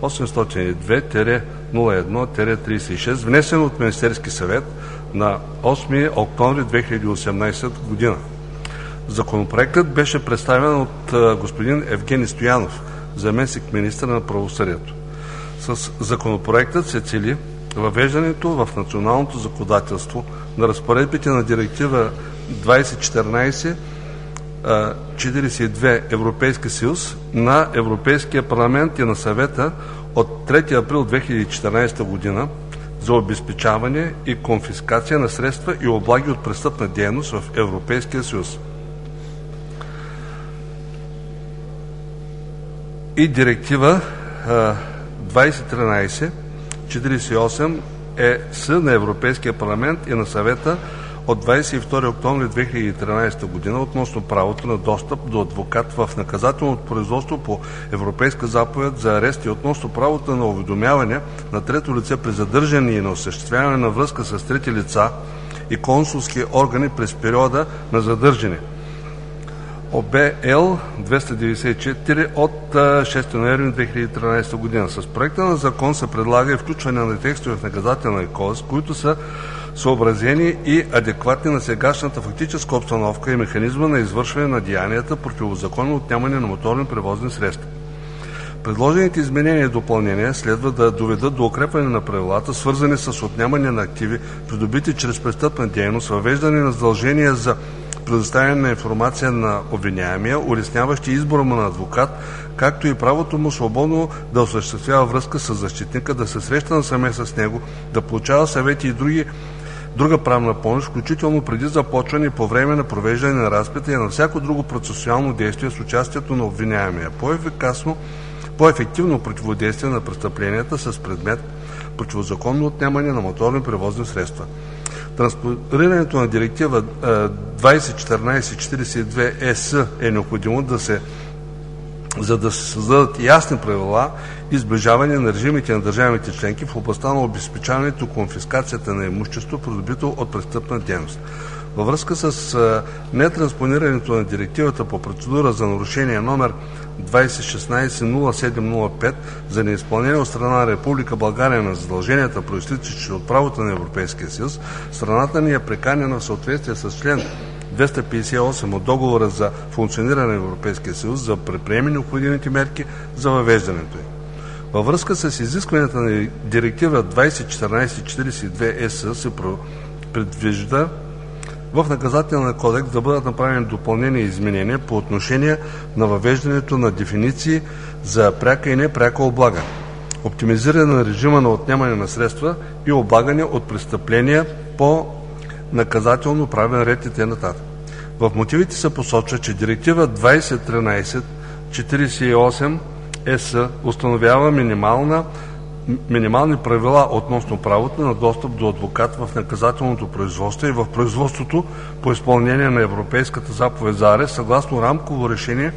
802-01-36, внесен от Министерски съвет на 8 октомври 2018 година. Законопроектът беше представен от господин Евгени Стоянов, заместник-министър на правосъдието. С Законопроектът се цели въвеждането в националното законодателство на разпоредбите на Директива 2014/42 Европейски съюз на Европейския парламент и на Съвета от 3 април 2014 година за обезпечаване и конфискация на средства и облаги от престъпна дейност в Европейския съюз и Директива 2013/48 ЕС на Европейския парламент и на Съвета от 22 октомври 2013 година относно правото на достъп до адвокат в наказателното производство по Европейска заповед за арест и относно правото на уведомяване на трето лице при задържане и на осъществяване на връзка с трети лица и консулски органи през периода на задържане. ОБ-Л 294 от 6 ноември 2013 година. С проекта на закон се предлага и включване на текстове в Наказателния кодекс, които са съобразени и адекватни на сегашната фактическа обстановка и механизма на извършване на деянията противозаконно отнемане на моторни превозни средства. Предложените изменения и допълнения следва да доведат до укрепване на правилата, свързани с отнемане на активи, придобити чрез престъпна дейност, въвеждане на задължения за предоставяне на информация на обвиняемия, улесняващи избора му на адвокат, както и правото му свободно да осъществява връзка с защитника, да се среща насаме с него, да получава съвети и друга правна помощ, включително преди започване и по време на провеждане на разпита и на всяко друго процесуално действие с участието на обвиняемия. По-ефективно противодействие на престъпленията с предмет противозаконно отнемане на моторни превозни средства. Транспонирането на Директива 2014/42 ЕС е необходимо за да се създадат ясни правила и сближаване на режимите на държавите членки в областта на обезпечаването и конфискацията на имущество, придобито от престъпна дейност. Във връзка с нетранспонирането на директивата по процедура за нарушение номер 2016/0705 за неизпълнение от страна на Република България на задълженията, произтичащи от правото на Европейския съюз, страната ни е приканена в съответствие с член 258 от Договора за функциониране на Европейския съюз за предприеме необходимите мерки за въвеждането й. Във връзка с изискванията на Директива 2014/42 ЕС се предвижда в Наказателния кодекс да бъдат направени допълнения и изменения по отношение на въвеждането на дефиниции за пряка и непряка облага, оптимизиране на режима на отнемане на средства и облагане от престъпления по наказателно правен ред и т.н. В мотивите се посочва, че Директива 2013/48 ЕС установява минимални правила относно правото на достъп до адвокат в наказателното производство и в производството по изпълнение на Европейската заповед за арест съгласно рамково решение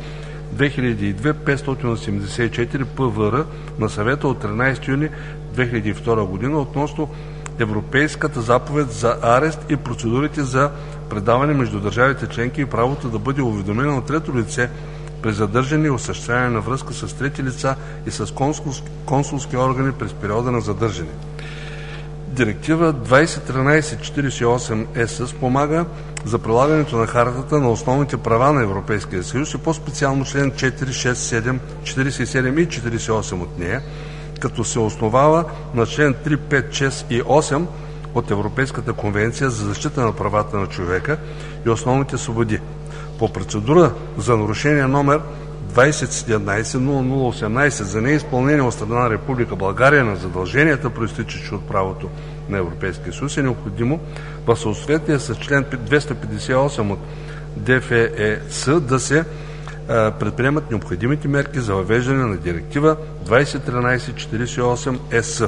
2002/584 ПВР на Съвета от 13 юни 2002 година относно Европейската заповед за арест и процедурите за предаване между държавите членки и правото да бъде уведомено от трето лице при задържане и осъществяване на връзка с трети лица и с консулски органи през периода на задържане. Директива 2013/48 ЕС спомага за прилагането на Хартата на основните права на Европейския съюз и по-специално член 4, 6, 7, 47 и 48 от нея, като се основава на член 3, 5, 6 и 8 от Европейската конвенция за защита на правата на човека и основните свободи. По процедура за нарушение номер 2017/0018 за неизпълнение от страна на Република България на задълженията, произтичащи от правото на Европейския съюз, е необходимо в съответствие с член 258 от ДФЕС да се предприемат необходимите мерки за въвеждане на Директива 2013/48 ЕС.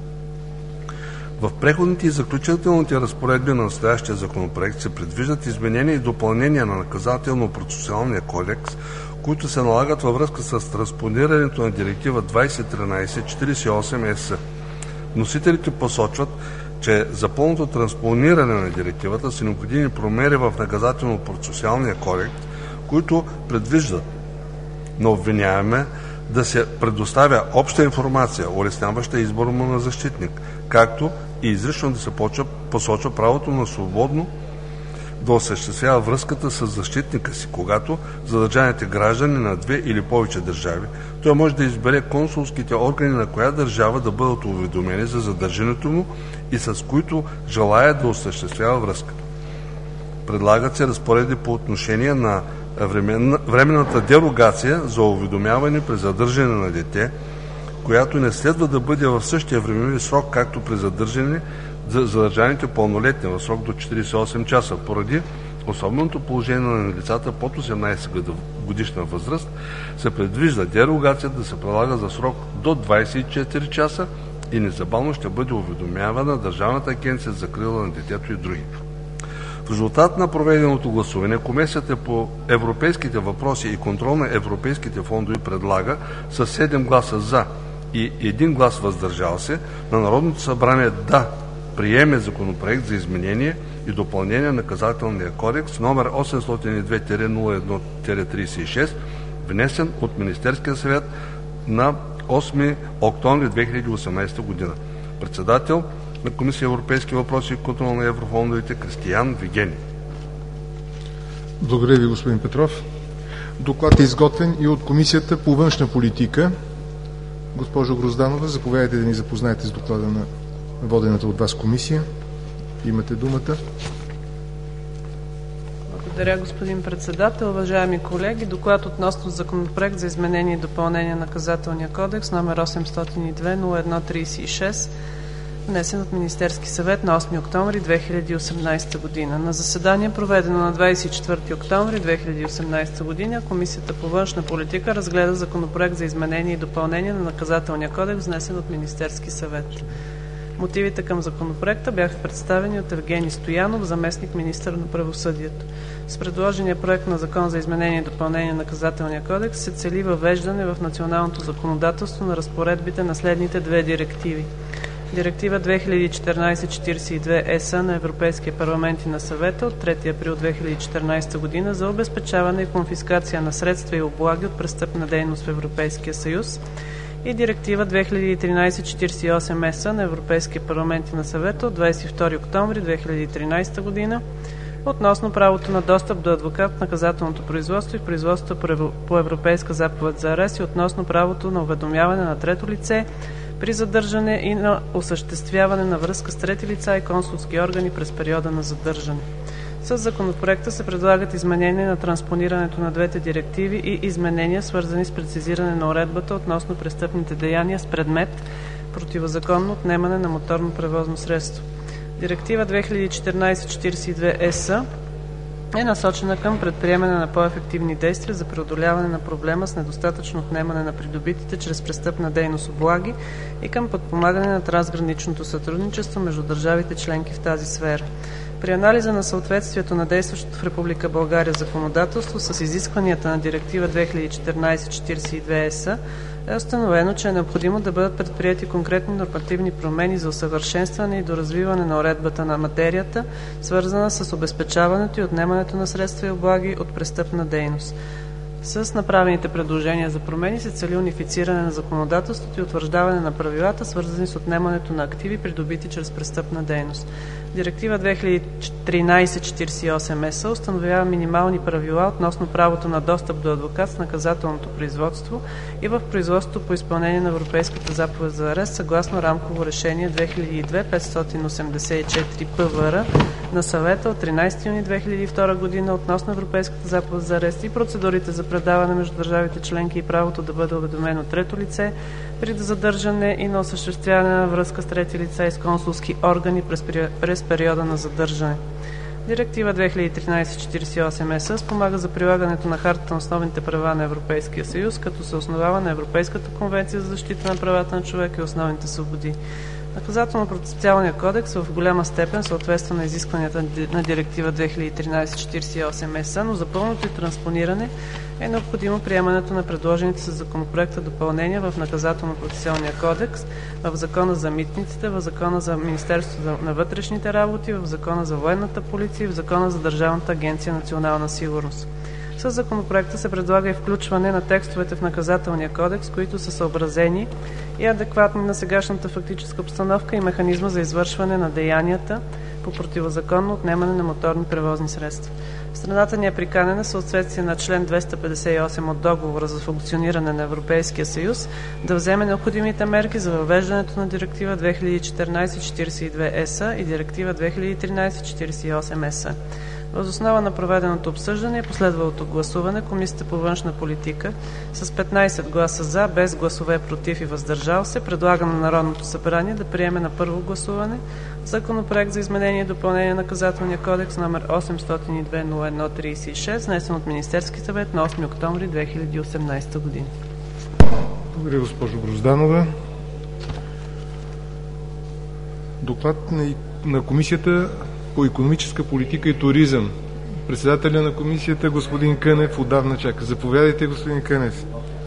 В преходните и заключителните разпоредби на настоящия законопроект се предвиждат изменения и допълнения на Наказателно-процесуалния кодекс, които се налагат във връзка с транспонирането на Директива 2013/48 ЕС. Вносителите посочват, че за пълното транспониране на директивата са необходими промени в Наказателно-процесуалния кодекс, които предвиждат на обвиняемия да се предоставя обща информация, улесняваща избора му на защитник, както и изрично да се посочва правото на свободно да осъществява връзката с защитника си, когато задържаните граждани на две или повече държави, той може да избере консулските органи на коя държава да бъдат уведомени за задържането му и с които желая да осъществява връзка. Предлагат се разпоредби по отношение на временната дерогация за уведомяване при задържане на дете, която не следва да бъде в същия времеви срок, както при задържане за задържаните пълнолетни в срок до 48 часа, поради особеното положение на лицата под 18 годишна възраст, се предвижда дерогацията да се прилага за срок до 24 часа и незабавно ще бъде уведомявана Държавната агенция за закрила на детето и други. В резултат на проведеното гласуване, Комисията по европейските въпроси и контрол на европейските фондове предлага с 7 гласа «за» и 1 глас «въздържал се» на Народното събрание да приеме законопроект за изменение и допълнение на Наказателния кодекс номер 802-01-36, внесен от Министерския съвет на 8 октомври 2018 година. Председател на Комисия европейски въпроси и контрол на еврофондовете Кристиян Вигенин. Благодаря ви, господин Петров. Доклад е изготвен и от Комисията по външна политика. Госпожо Грозданова, заповядайте да ни запознаете с доклада на водената от вас комисия. Имате думата. Благодаря, господин председател. Уважаеми колеги, доклад относно законопроект за изменение и допълнение на Наказателния кодекс номер 802-01-36, внесен от Министерски съвет на 8 октомври 2018 година. На заседание, проведено на 24 октомври 2018 година, Комисията по външна политика разгледа законопроект за изменение и допълнение на Наказателния кодекс, внесен от Министерски съвет. Мотивите към законопроекта бяха представени от Евгений Стоянов, заместник-министър на правосъдието. С предложения проект на закон за изменение и допълнение на Наказателния кодекс се цели въвеждане в националното законодателство на разпоредбите на следните две директиви. Директива 2014/42 ЕС на Европейския парламент и на Съвета от 3 април 2014 година за обезпечаване и конфискация на средства и облаги от престъпна дейност в Европейския съюз и Директива 2013/48 ЕС на Европейския парламент и на Съвета от 22 октомври 2013 година относно правото на достъп до адвокат в наказателното производство и производството по Европейска заповед за арест и относно правото на уведомяване на трето лице при задържане и на осъществяване на връзка с трети лица и консулски органи през периода на задържане. С законопроекта се предлагат изменения на транспонирането на двете директиви и изменения, свързани с прецизиране на уредбата относно престъпните деяния с предмет противозаконно отнемане на моторно превозно средство. Директива 2014/42/ЕС е насочена към предприемане на по-ефективни действия за преодоляване на проблема с недостатъчно отнемане на придобитите чрез престъпна дейност облаги и към подпомагане на трансграничното сътрудничество между държавите членки в тази сфера. При анализа на съответствието на действащото в Република България законодателство с изискванията на Директива 2014/42/ЕС е установено, че е необходимо да бъдат предприети конкретни нормативни промени за усъвършенстване и доразвиване на уредбата на материята, свързана с обезпечаването и отнемането на средства и облаги от престъпна дейност. С направените предложения за промени се цели унифициране на законодателството и утвърждаване на правилата, свързани с отнемането на активи, придобити чрез престъпна дейност. Директива 2013/48/ЕС установява минимални правила относно правото на достъп до адвокат с наказателното производство и в производството по изпълнение на Европейската заповед за арест, съгласно рамково решение 2002/584/ПВР на Съвета от 13 юни 2002 година относно Европейската заповед за арест и процедурите за предаване между държавите членки и правото да бъде уведомено трето лице при задържане и на осъществяване на връзка с трети лица и с консулски органи през периода на задържане. Директива 2013/48/ЕС спомага за прилагането на Хартата на основните права на Европейския съюз, като се основава на Европейската конвенция за защита на правата на човека и основните свободи. Наказателно-процесуалният кодекс в голяма степен съответства на изискванията на Директива 2013/48/ЕС, но за пълното й транспониране е необходимо приемането на предложените с законопроекта допълнения в Наказателно-процесуалния кодекс, в Закона за митниците, в Закона за Министерството на вътрешните работи, в Закона за военната полиция и в Закона за Държавната агенция национална сигурност. Със законопроекта се предлага и включване на текстовете в Наказателния кодекс, които са съобразени и адекватни на сегашната фактическа обстановка и механизма за извършване на деянията по противозаконно отнемане на моторни превозни средства. Страната ни е приканена в съответствие на член 258 от Договора за функциониране на Европейския съюз да вземе необходимите мерки за въвеждането на Директива 2014/42/ЕС и Директива 2013/48/ЕС. Въз основа на проведеното обсъждане и последвалото гласуване, Комисията по външна политика с 15 гласа за, без гласове против и въздържал се, предлага на Народното събрание да приеме на първо гласуване Законопроект за изменение и допълнение на Наказателния кодекс № 802-01-36, внесен от Министерския съвет на 8 октомври 2018 година. Благодаря, госпожо Грозданова. Доклад на Комисията по икономическа политика и туризъм. Председателя на комисията, господин Кънев, отдавна чака. Заповядайте, господин Кънев,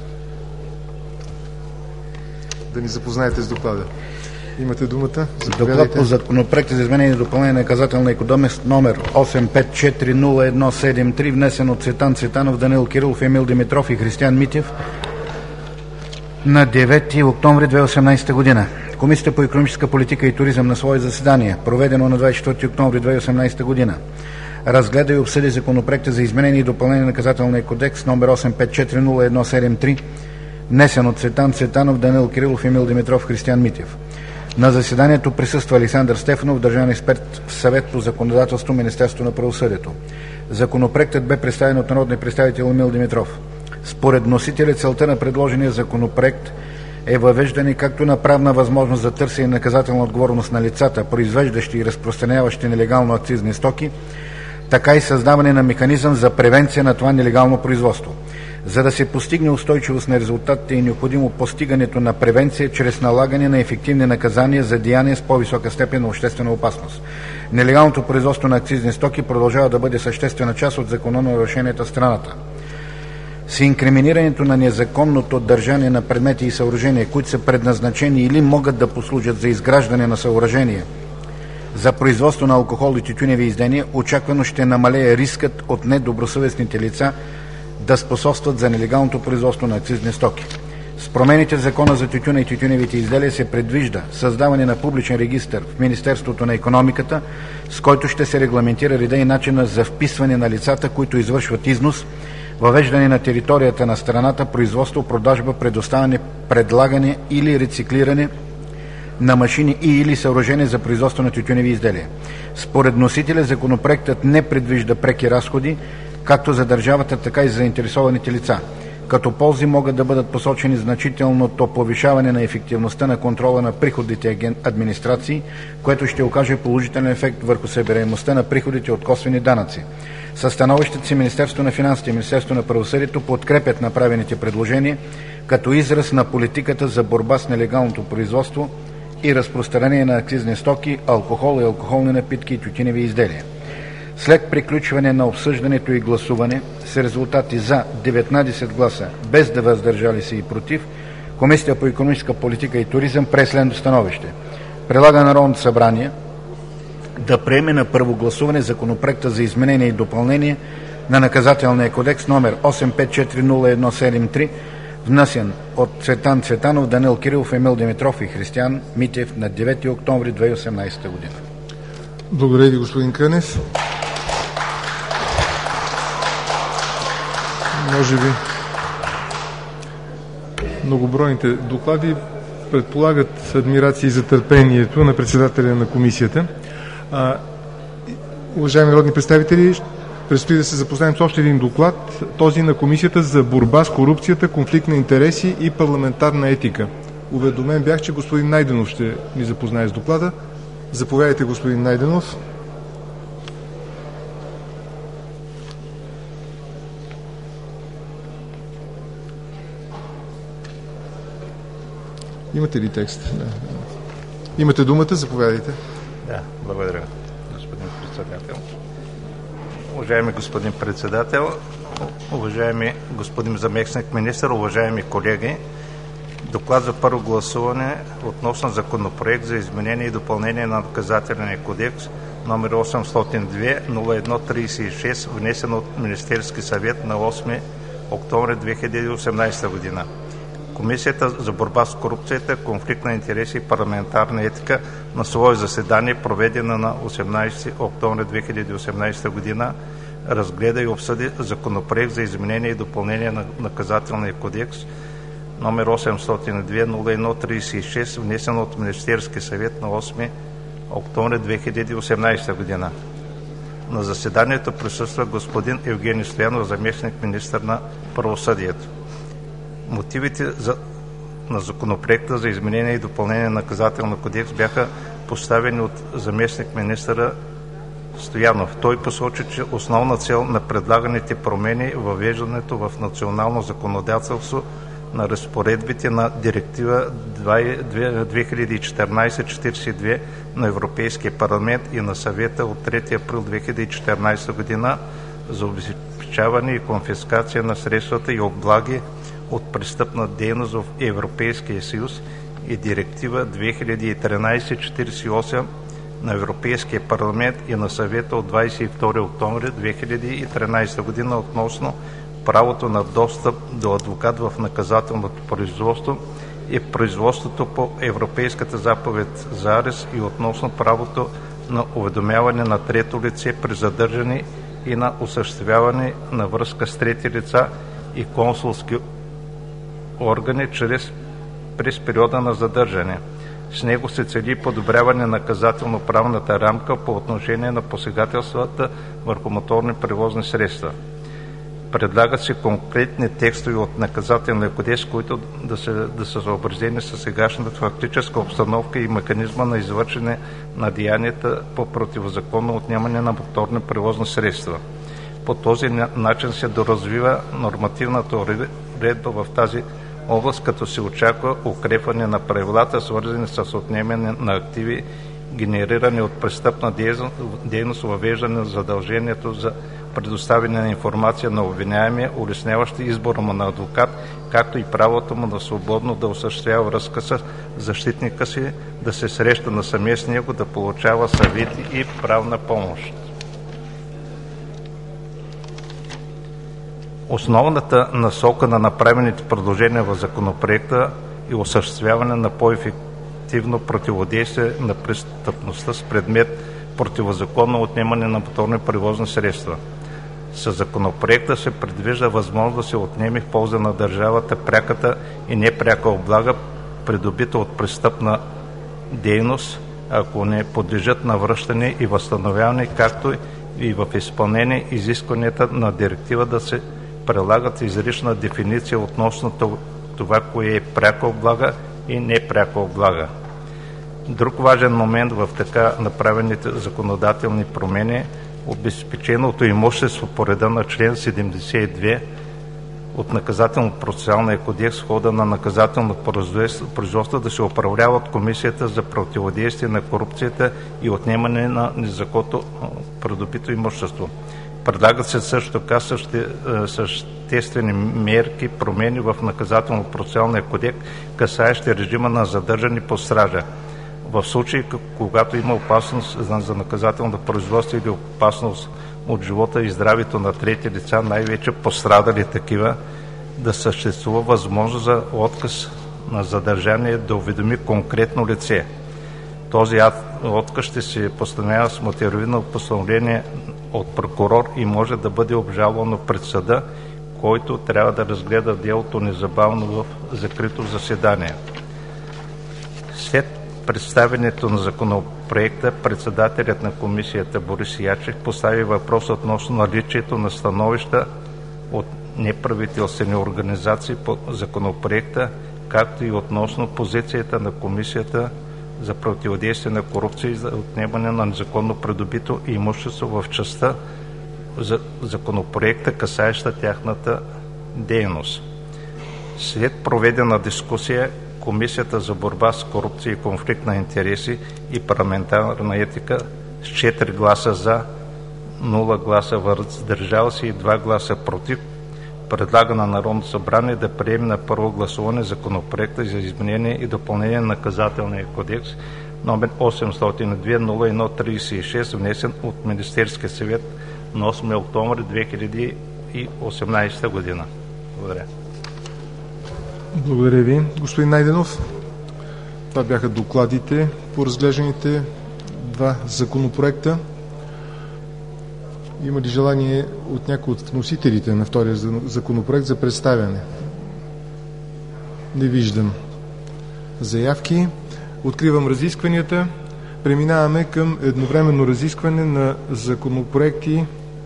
да ни запознаете с доклада. Имате думата. Доклад по законопроекта за изменение и допълнение на Наказателния кодекс номер 854-01-73, внесен от Цветан Цветанов, Данаил Кирилов, Емил Димитров и Християн Митев на 9 октомври 2018 година. Комисията по икономическа политика и туризъм на свое заседание, проведено на 24 октомври 2018 година, разгледа и обсъди законопроекта за изменение и допълнение на Наказателния кодекс номер 854-01-73, внесен от Цветан Цветанов, Данаил Кирилов, Емил Димитров, Християн Митев. На заседанието присъства Александър Стефанов, държавен експерт в Съвет по законодателство, Министерство на правосъдието. Законопроектът бе представен от народния представител Емил Димитров. Според вносителя, целта на предложения законопроект е въвеждане както на правна възможност за търсене и наказателна отговорност на лицата, произвеждащи и разпространяващи нелегално акцизни стоки, така и създаване на механизъм за превенция на това нелегално производство. За да се постигне устойчивост на резултатите е необходимо постигането на превенция чрез налагане на ефективни наказания за деяния с по-висока степен на обществена опасност. Нелегалното производство на акцизни стоки продължава да бъде съществена част от закононарушенията в страната. С инкриминирането на незаконното държане на предмети и съоръжения, които са предназначени или могат да послужат за изграждане на съоръжения за производство на алкохол и тютюневи изделия, очаквано ще намалее рискът от недобросъвестните лица да способстват за нелегалното производство на акцизни стоки. С промените в Закона за тютюна и тютюневите изделия се предвижда създаване на публичен регистър в Министерството на икономиката, с който ще се регламентира реда и начина за вписване на лицата, които извършват износ, въвеждане на територията на страната, производство, продажба, предоставяне, предлагане или рециклиране на машини и/или съоръжения за производство на тютюневи изделия. Според вносителя законопроектът не предвижда преки разходи както за държавата, така и за заинтересованите лица. Като ползи могат да бъдат посочени значителното повишаване на ефективността на контрола на приходните администрации, което ще окаже положителен ефект върху събираемостта на приходите от косвени данъци. Със становищата си Министерството на финансите и Министерството на правосъдието подкрепят направените предложения като израз на политиката за борба с нелегалното производство и разпространение на акцизни стоки, алкохол и алкохолни напитки и тютюневи изделия. След приключване на обсъждането и гласуване с резултати за 19 гласа, без да въздържали се и против, Комисията по икономическа политика и туризъм прие следното становище. Предлага на Народното събрание да приеме на първо гласуване Законопроекта за изменение и допълнение на Наказателния кодекс № 854-01-73, внесен от Цветан Цветанов, Данаил Кирилов, Емил Димитров и Християн Митев на 9 октомври 2018 година. Благодаря ви, господин Кънев. Може би многобройните доклади предполагат адмирации за търпението на председателя на комисията. Уважаеми народни представители, предстои да се запознаем с още един доклад, този на Комисията за борба с корупцията, конфликт на интереси и парламентарна етика. Уведомен бях, че господин Найденов ще ни запознае с доклада. Заповядайте, господин Найденов. Имате ли текст? Да. Имате думата, заповядайте. Да, благодаря, господин председател. Уважаеми господин председател, уважаеми господин заместник министър, уважаеми колеги, доклад за първо гласуване относно законопроект за изменение и допълнение на Наказателния кодекс номер 802-01-36, внесен от Министерски съвет на 8 октомври 2018 година. Комисията за борба с корупцията, конфликт на интереси и парламентарна етика на свое заседание, проведено на 18 октомври 2018 година, разгледа и обсъди законопроект за изменение и допълнение на Наказателния кодекс номер 802-01-36, внесен от Министерски съвет на 8 октомври 2018 година. На заседанието присъства господин Евгений Стоянов, заместник-министър на правосъдието. Мотивите на законопроекта за изменение и допълнение на Наказателния кодекс бяха поставени от заместник-министъра Стоянов. Той посочи, че основна цел на предлаганите промени е въвеждането в национално законодателство на разпоредбите на Директива 2014/42 на Европейския парламент и на Съвета от 3 април 2014 година за обезпечаване и конфискация на средствата и облаги от престъпна дейност в Европейския съюз и Директива 2013/48 на Европейския парламент и на Съвета от 22 октомври 2013 година относно правото на достъп до адвокат в наказателното производство и производството по Европейската заповед за арест и относно правото на уведомяване на трето лице при задържане и на осъществяване на връзка с трети лица и консулски органи през периода на задържане. С него се цели подобряване на наказателно-правната рамка по отношение на посегателствата върху моторни превозни средства. Предлагат се конкретни текстове от Наказателния кодекс, които да са съобразени с сегашната фактическа обстановка и механизма на извършване на деянията по противозаконно отнемане на моторни превозни средства. По този начин се доразвива нормативната уредба в тази област, като се очаква укрепване на правилата, свързани с отнемане на активи, генериране от престъпна дейност, въвеждане на задължението за предоставяне на информация на обвиняемия, улесняващи избора му на адвокат, както и правото му да свободно да осъществява връзка с защитника си, да се среща насаме с него, да получава съвети и правна помощ. Основната насока на направените предложения в законопроекта е осъществяване на по-ефективно противодействие на престъпността с предмет противозаконно отнемане на моторни превозни средства. Със законопроекта се предвижда възможност да се отнеме в полза на държавата пряката и непряка облага, придобита от престъпна дейност, ако не подлежат на връщане и възстановяване, както и в изпълнение изискванията на директива да се прилагат изрична дефиниция относно това, кое е пряка облага и непряка облага. Друг важен момент в така направените законодателни промени е обезпеченото имущество по реда на член 72 от Наказателно-процесуалния кодекс в хода на наказателно производство да се управлява от Комисията за противодействие на корупцията и отнемане на незаконно придобито имущество. Предлагат се също така съществени мерки, промени в Наказателно-процесуалния кодекс, касаещи режима на задържане под стража. В случай, когато има опасност за наказателно производство или опасност от живота и здравето на трети лица, най-вече пострадали такива, да съществува възможност за отказ на задържание да уведоми конкретно лице. Този отказ ще се постановява с мотивирано постановление от прокурор и може да бъде обжалвано пред съда, който трябва да разгледа делото незабавно в закрито заседание. След представянето на законопроекта, председателят на комисията Борис Ячев постави въпрос относно наличието на становища от неправителствени организации по законопроекта, както и относно позицията на Комисията за противодействие на корупция и за отнемане на незаконно придобито имущество в частта за законопроекта, касаеща тяхната дейност. След проведена дискусия, Комисията за борба с корупция и конфликт на интереси и парламентарна етика с 4 гласа за, 0 гласа въздържал се и 2 гласа против предлага на Народното събрание да приеме на първо гласуване законопроекта за изменение и допълнение на Наказателния кодекс № 802-01-36, внесен от Министерския съвет на 8 октомври 2018 година. Благодаря. Благодаря ви, господин Найденов. Това бяха докладите по разглежданите два законопроекта. Има ли желание от някой от вносителите на втория законопроект за представяне? Не виждам заявки. Откривам разискванията. Преминаваме към едновременно разискване на законопроекти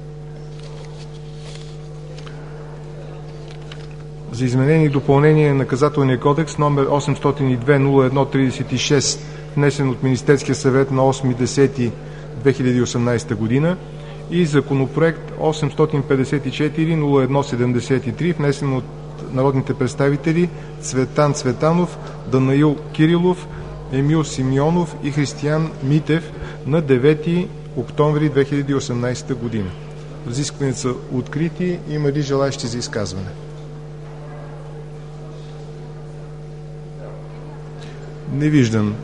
за изменение и допълнение на Наказателния кодекс номер 802-01-36, внесен от Министерския съвет на 8.10.2018 година, и законопроект 854-01-73, внесен от народните представители Цветан Цветанов, Данаил Кирилов, Емил Симеонов и Християн Митев на 9 октомври 2018 година. Разискванията са открити. Има ли желаещи за изказване? Не виждам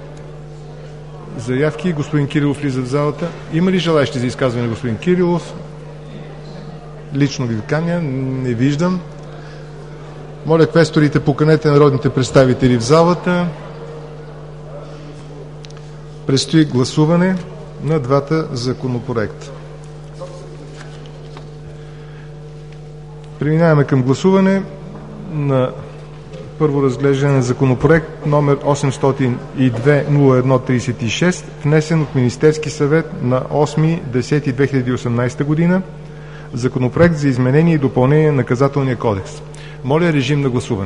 заявки. Господин Кирилов влиза в залата. Има ли желаещи за изказване, господин Кирилов? Лично ви каня. Не виждам. Моля, квесторите, поканете народните представители в залата. Предстои гласуване на двата законопроекта. Преминаваме към гласуване на първо разглеждане на законопроект номер 802-01-36, внесен от Министерски съвет на 8.10.2018 година. Законопроект за изменение и допълнение на Наказателния кодекс. Моля, режим на гласуване.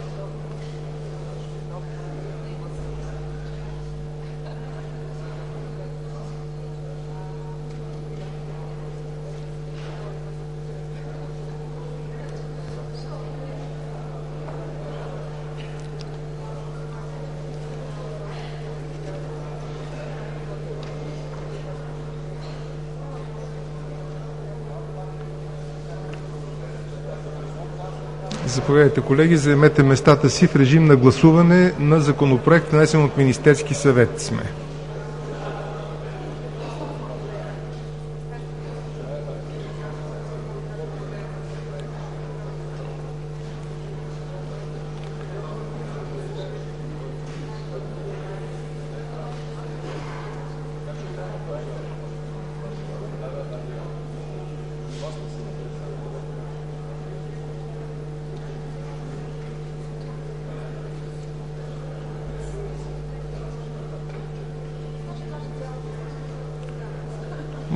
Заповядайте, колеги, заемете местата си. В режим на гласуване на законопроект, внесен от Министерски съвет сме.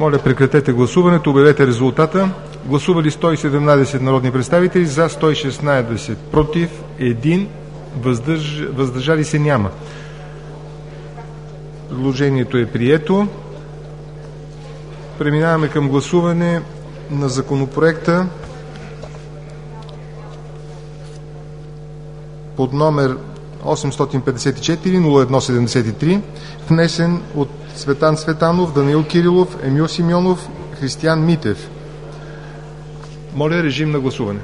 Моля, прекратете гласуването, обявете резултата. Гласували 117 народни представители, за 116, против 1, въздържали се няма. Предложението е прието. Преминаваме към гласуване на законопроекта под номер 854-01-73, внесен от Цветан Цветанов, Данаил Кирилов, Емил Симеонов, Християн Митев. Моля, режим на гласуване.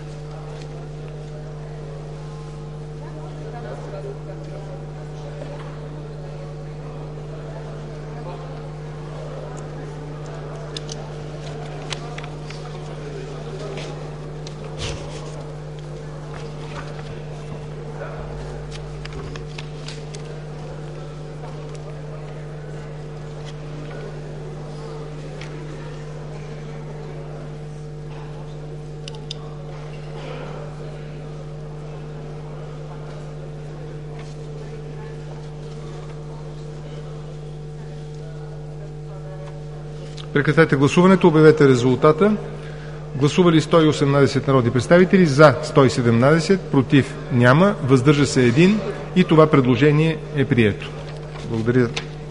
Прекратете гласуването, обявете резултата. Гласували 118 народни представители, за 117, против няма, въздържа се 1 и това предложение е прието. Благодаря.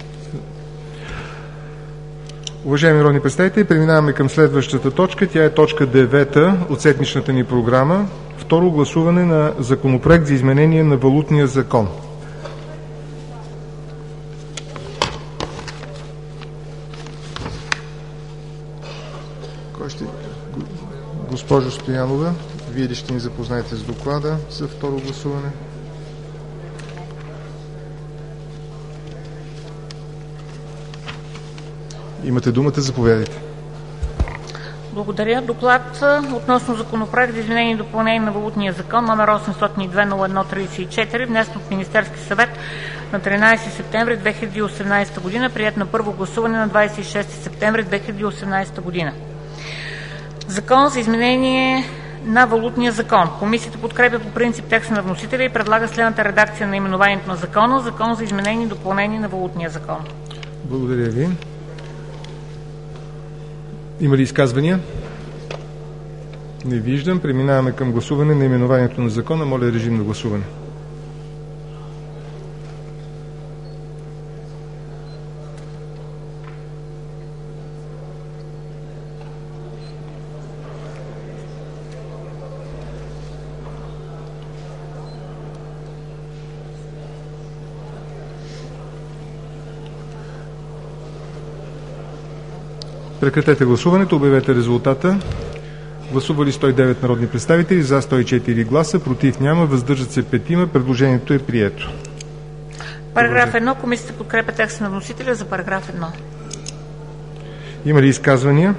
Уважаеми народни представители, преминаваме към следващата точка. Тя е точка 9 от седмичната ни програма. Второ гласуване на Законопроект за изменение на Валутния закон. Госпожо Стоянова, вие ли ще ни запознаете с доклада за второ гласуване? Имате думата, заповядайте. Благодаря. Доклад относно Законопроект за изменение и допълнение на Валутния закон, номер 802-01-34, внесен от Министерски съвет на 13 септември 2018 година, приет на първо гласуване на 26 септември 2018 година. Закон за изменение на Валутния закон. Комисията подкрепя по принцип текста на вносителя и предлага следната редакция на наименованието на закона: Закон за изменение и допълнение на Валутния закон. Благодаря ви. Има ли изказвания? Не виждам. Преминаваме към гласуване на наименованието на закона. Моля, режим на гласуване. Прекратете гласуването, обявете резултата. Гласували 109 народни представители, за 104 гласа, против няма, въздържат се 5. Предложението е прието. Параграф 1. Комисията подкрепя текста на вносителя за параграф 1. Има ли изказвания?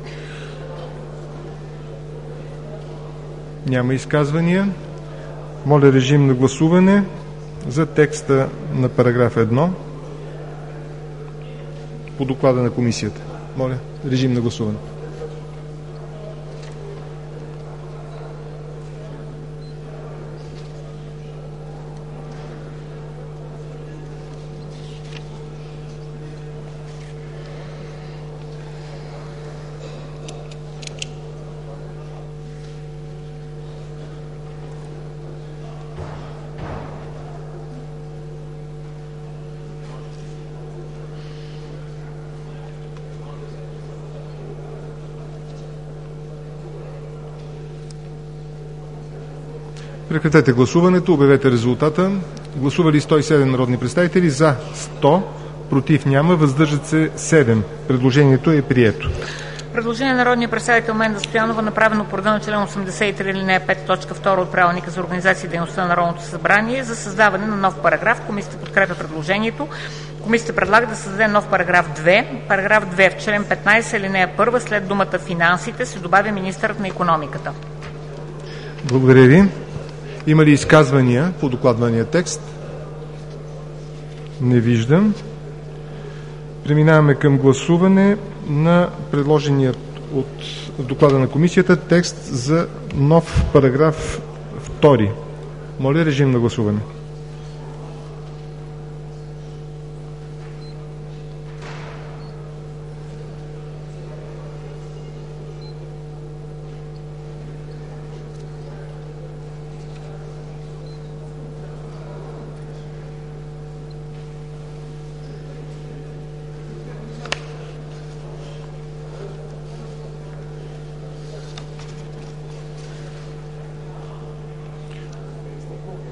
Няма изказвания. Моля, режим на гласуване за текста на параграф 1 по доклада на комисията. Моля, режим на гласуване. Прекратете гласуването, обявете резултата. Гласували 107 народни представители, за 100, против няма, въздържат се 7. Предложението е прието. Предложение на народния представител Менда Стоянова, направено по реда на член 83 алинея 5, точка 2 от Правилника за организация и дейността на Народното събрание за създаване на нов параграф. Комисията подкрепя предложението. Комисията предлага да създаде нов параграф 2. Параграф 2. В член 15 алинея 1 след думата финансите се добавя министърът на икономиката. Благодаря ви. Има ли изказвания по докладвания текст? Не виждам. Преминаваме към гласуване на предложения от доклада на комисията текст за нов параграф 2. Моля, режим на гласуване.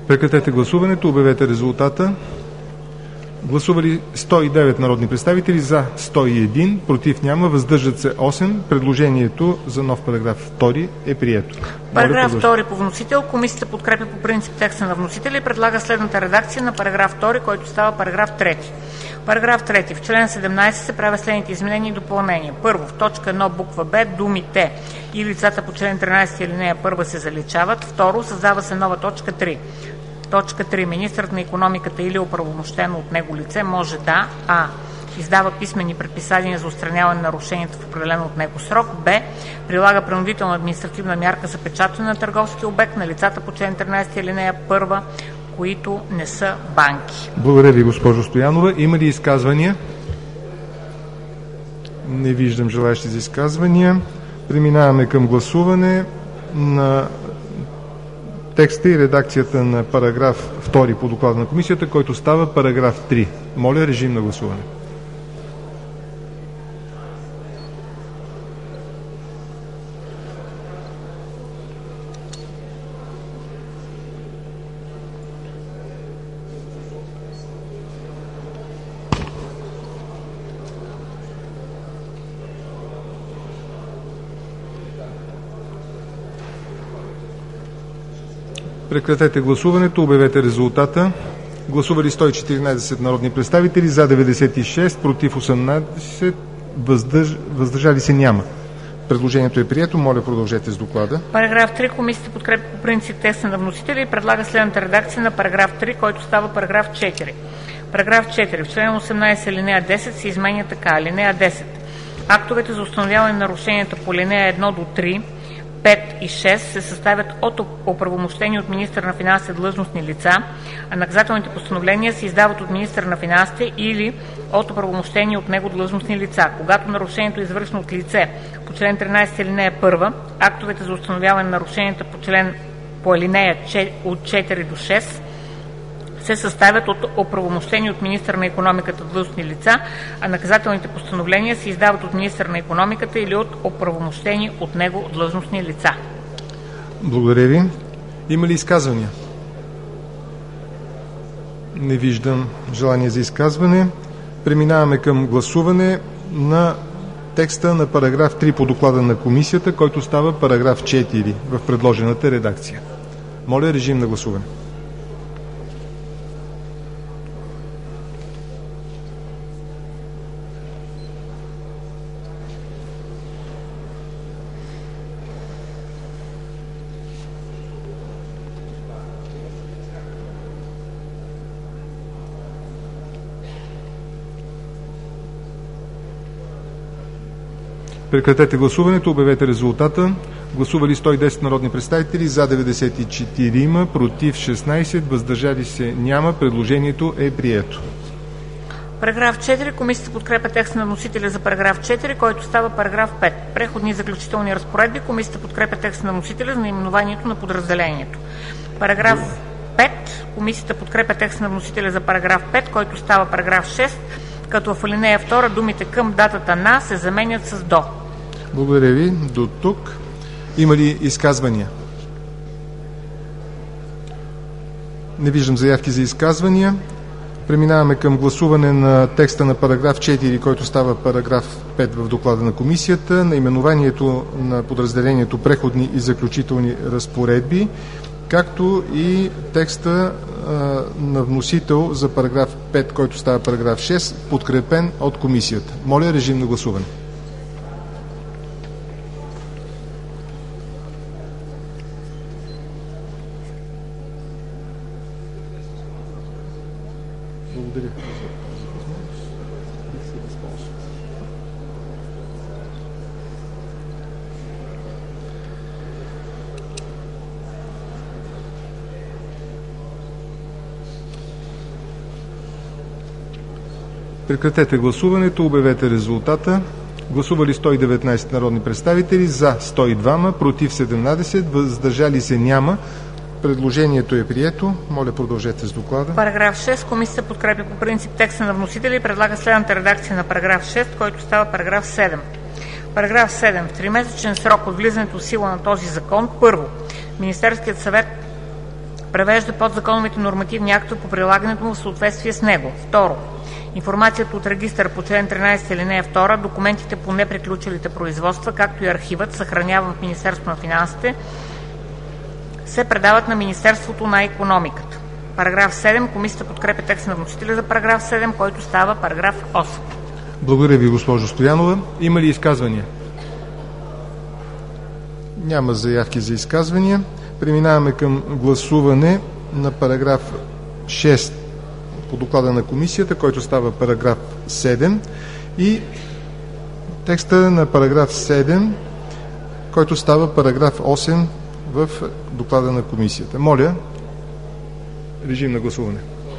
Прекратете гласуването. Обявете резултата. Гласували 109 народни представители, за 101, против няма, въздържат се 8. Предложението за нов параграф 2 е прието. Параграф 2 по вносител. Комисията подкрепя по принцип текста на вносителя и предлага следната редакция на параграф 2, който става параграф 3. Параграф 3. В член 17 се правят следните изменения и допълнения. Първо, в точка 1 буква Б думите и лицата по член 13 алинея 1 се заличават. Второ, създава се нова точка 3. Точка 3. Министърът на икономиката или оправомощено от него лице може да: а. издава писмени предписания за отстраняване на нарушенията в определен от него срок; б. прилага принудителна административна мярка за печатане на търговски обект на лицата по член 13 алинея 1, които не са банки. Благодаря ви, госпожо Стоянова. Има ли изказвания? Не виждам желаещи за изказвания. Преминаваме към гласуване на текста и редакцията на параграф 2 по доклада на комисията, който става параграф 3. Моля, режим на гласуване. Прекратете гласуването, обявете резултата. Гласували 114 народни представители, за 96, против 18, въздържали се няма. Предложението е прието. Моля, продължете с доклада. Параграф 3. Комисията подкрепя по принцип текста на вносителя и предлага следната редакция на параграф 3, който става параграф 4. Параграф 4. В член 18 алинея 10 се изменя така: алинея 10. Актовете за установяване на нарушенията по алинея 1 до 3, 5 и 6 се съставят от оправомощени от министъра на финансите длъжностни лица, а наказателните постановления се издават от министъра на финансите или от оправомощени от него длъжностни лица. Когато нарушението е извършено от лице по член 13 алинея 1, актовете за установяване на нарушенията по алинея от 4 до 6 се съставят от оправомощени от министъра на икономиката длъжностни лица, а наказателните постановления се издават от министъра на икономиката или от оправомощени от него длъжностни лица. Благодаря ви. Има ли изказвания? Не виждам желание за изказване. Преминаваме към гласуване на текста на параграф 3 по доклада на комисията, който става параграф 4 в предложената редакция. Моля, режим на гласуване. Прекратете гласуването, обявете резултата. Гласували 110 народни представители, за 94, против 16, въздържали се няма. Предложението е прието. Параграф 4. Комисията подкрепя текста на вносителя за параграф 4, който става параграф 5. Преходни и заключителни разпоредби. Комисията подкрепя текста на вносителя за наименованието на подразделението. Параграф 5. Комисията подкрепя текста на вносителя за параграф 5, който става параграф 6, като в алинея 2 думите „към датата на“ се заменят с „до“. Благодаря ви. До тук. Има ли изказвания? Не виждам заявки за изказвания. Преминаваме към гласуване на текста на параграф 4, който става параграф 5 в доклада на комисията, наименованието на подразделението Преходни и заключителни разпоредби, както и текста на вносител за параграф 5, който става параграф 6, подкрепен от комисията. Моля, режим на гласуване. Благодаря. Прекратете гласуването, обявете резултата. Гласували 119 народни представители, за 102, против 17, въздържали се няма. Предложението е прието. Моля, продължете с доклада. Параграф 6. Комисията подкрепя по принцип текста на вносителя и предлага следната редакция на параграф 6, който става параграф 7. Параграф 7. В 3-месечен срок от влизането в сила на този закон: първо, Министерският съвет превежда подзаконовите нормативни актове по прилагането му в съответствие с него. 2. Информацията от регистъра по чл. 13 алинея 2, документите по неприключилите производства, както и архивът, съхраняван в Министерството на финансите, се предават на Министерството на икономиката. Параграф 7. Комисията подкрепя текста на вносителя за параграф 7, който става параграф 8. Благодаря ви, госпожо Стоянова. Има ли изказвания? Няма заявки за изказвания. Преминаваме към гласуване на параграф 6 по доклада на комисията, който става параграф 7, и текста на параграф 7, който става параграф 8 в доклада на комисията. Моля, режим на гласуване.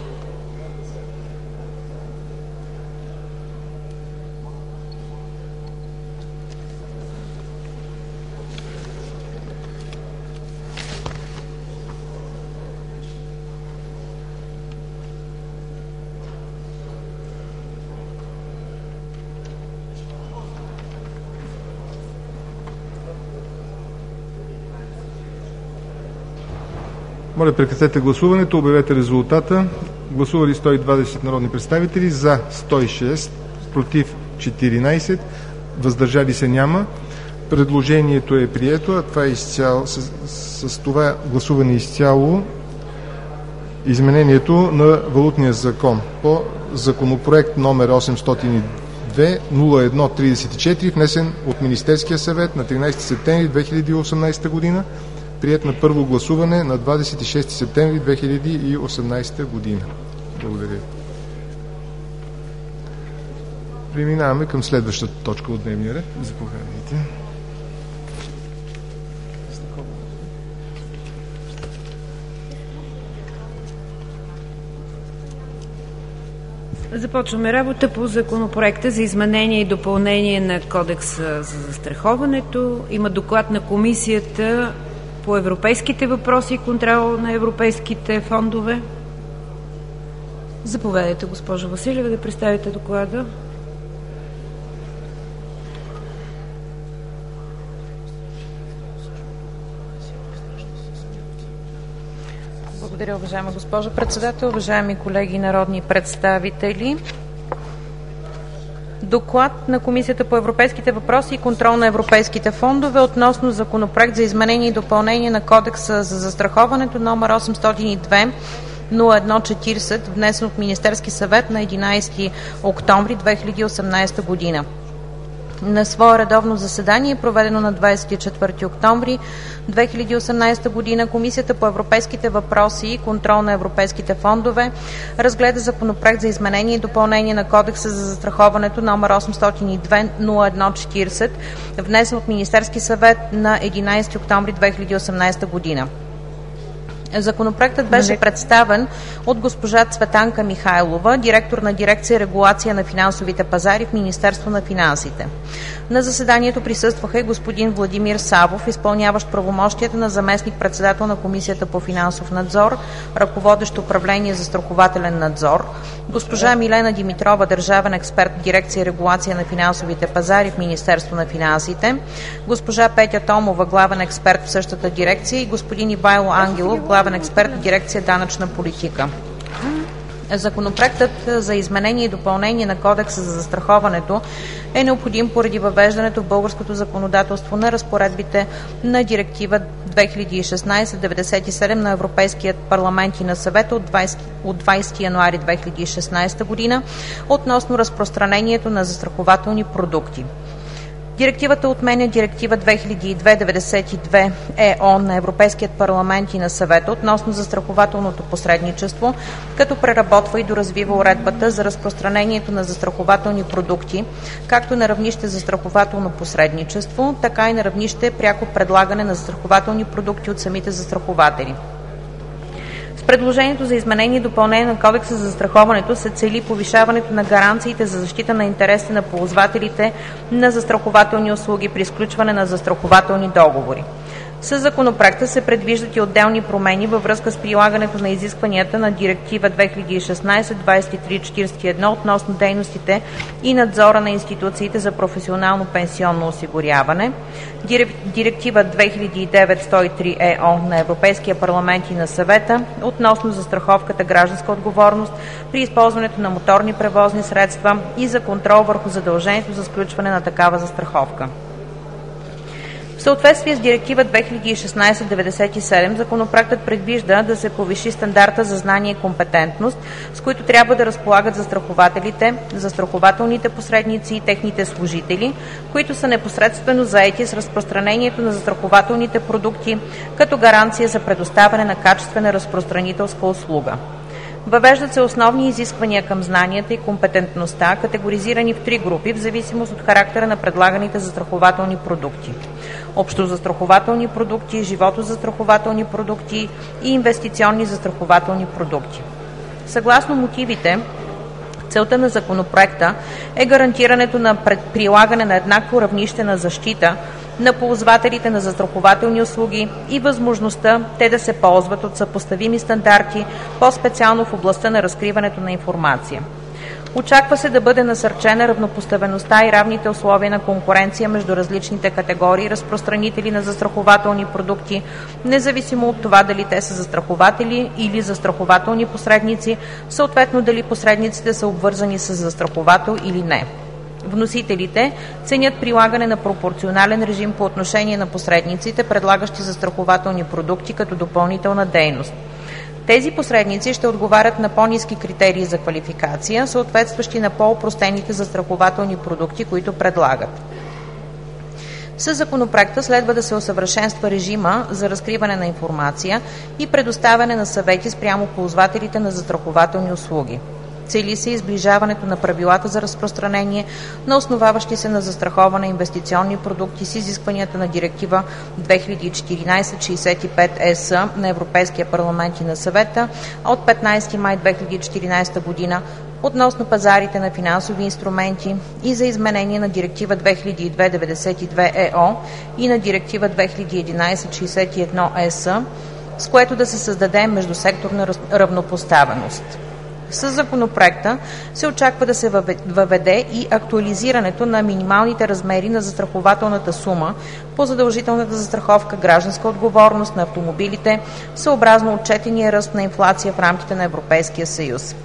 Моля, прекратете гласуването, обявете резултата. Гласували 120 народни представители, за 106, против 14, въздържали се няма. Предложението е прието, а това е изцяло, с това гласуване изцяло изменението на валутния закон по законопроект номер 802-01-34, внесен от Министерския съвет на 13 септември 2018 година, приет на първо гласуване на 26 септември 2018 година. Благодаря. Преминаваме към следващата точка от дневния ред. Заповядайте. Започваме работа по законопроекта за изменение и допълнение на Кодекса за застраховането. Има доклад на Комисията по европейските въпроси и контрол на европейските фондове. Заповядайте, госпожо Василева, да представите доклада. Благодаря, уважаема госпожо председател, уважаеми колеги народни представители. Доклад на Комисията по европейските въпроси и контрол на европейските фондове относно законопроект за изменение и допълнение на Кодекса за застраховането номер 802-01-40, внесен от Министерски съвет на 11 октомври 2018 година. На свое редовно заседание, проведено на 24 октомври 2018 година, Комисията по европейските въпроси и контрол на европейските фондове разгледа законопроект за изменение и допълнение на Кодекса за застраховането № 802-01-40, внесен от Министерски съвет на 11 октомври 2018 година. Законопроектът беше представен от госпожа Цветанка Михайлова, директор на дирекция регулация на финансовите пазари в Министерство на финансите. На заседанието присъстваха и господин Владимир Савов, изпълняващ правомощията на заместник-председател на Комисията по финансов надзор, ръководещ управление застрахователен надзор, госпожа Милена Димитрова, държавен експерт в дирекция регулация на финансовите пазари в Министерство на финансите, госпожа Петя Томова, главен експерт в същата дирекция, и господин Ивайло Ангелов, главен експерт в дирекция данъчна политика. Законопроектът за изменение и допълнение на Кодекса за застраховането е необходим поради въвеждането в българското законодателство на разпоредбите на Директива 2016/97 на Европейският парламент и на Съвета от 20 януари 2016 година относно разпространението на застрахователни продукти. Директивата отменя Директива 2002/92 ЕО на Европейският парламент и на Съвета относно застрахователното посредничество, като преработва и доразвива уредбата за разпространението на застрахователни продукти, както на равнище застрахователно посредничество, така и на равнище пряко предлагане на застрахователни продукти от самите застрахователи. С предложението за изменение и допълнение на Кодекса за застраховането се цели повишаването на гаранциите за защита на интересите на ползвателите на застрахователни услуги при сключване на застрахователни договори. Със Законопроекта се предвиждат и отделни промени във връзка с прилагането на изискванията на Директива 2016/2341 относно дейностите и надзора на институциите за професионално пенсионно осигуряване, Директива 2009/103/ЕО на Европейския парламент и на Съвета относно застраховката гражданска отговорност при използването на моторни превозни средства и за контрол върху задължението за сключване на такава застраховка. В съответствие с Директива 2016/97, Законопроектът предвижда да се повиши стандарта за знание и компетентност, с които трябва да разполагат застрахователите, застрахователните посредници и техните служители, които са непосредствено заети с разпространението на застрахователните продукти като гаранция за предоставяне на качествена разпространителска услуга. Въвеждат се основни изисквания към знанията и компетентността, категоризирани в 3 групи в зависимост от характера на предлаганите застрахователни продукти: общозастрахователни продукти, животозастрахователни продукти и инвестиционни застрахователни продукти. Съгласно мотивите, целта на Законопроекта е гарантирането на прилагане на еднакво равнище на защита на ползвателите на застрахователни услуги и възможността те да се ползват от съпоставими стандарти, по-специално в областта на разкриването на информация. Очаква се да бъде насърчена равнопоставеността и равните условия на конкуренция между различните категории разпространители на застрахователни продукти, независимо от това дали те са застрахователи или застрахователни посредници, съответно дали посредниците са обвързани с застраховател или не. Вносителите ценят прилагане на пропорционален режим по отношение на посредниците, предлагащи застрахователни продукти като допълнителна дейност. Тези посредници ще отговарят на по-ниски критерии за квалификация, съответстващи на по-опростените застрахователни продукти, които предлагат. Със Законопроекта следва да се усъвършенства режима за разкриване на информация и предоставяне на съвети спрямо ползвателите на застрахователни услуги. Цели се изближаването на правилата за разпространение на основаващи се на застраховане инвестиционни продукти с изискванията на Директива 2014/65/ЕС на Европейския парламент и на Съвета от 15 май 2014 година относно пазарите на финансови инструменти и за изменение на Директива 2002/92/ЕО и на Директива 2011/61/ЕС, с което да се създаде междусекторна равнопоставеност. С Законопроекта се очаква да се въведе и актуализирането на минималните размери на застрахователната сума по задължителната застраховка гражданска отговорност на автомобилите, съобразно отчетения ръст на инфлация в рамките на Европейския съюз.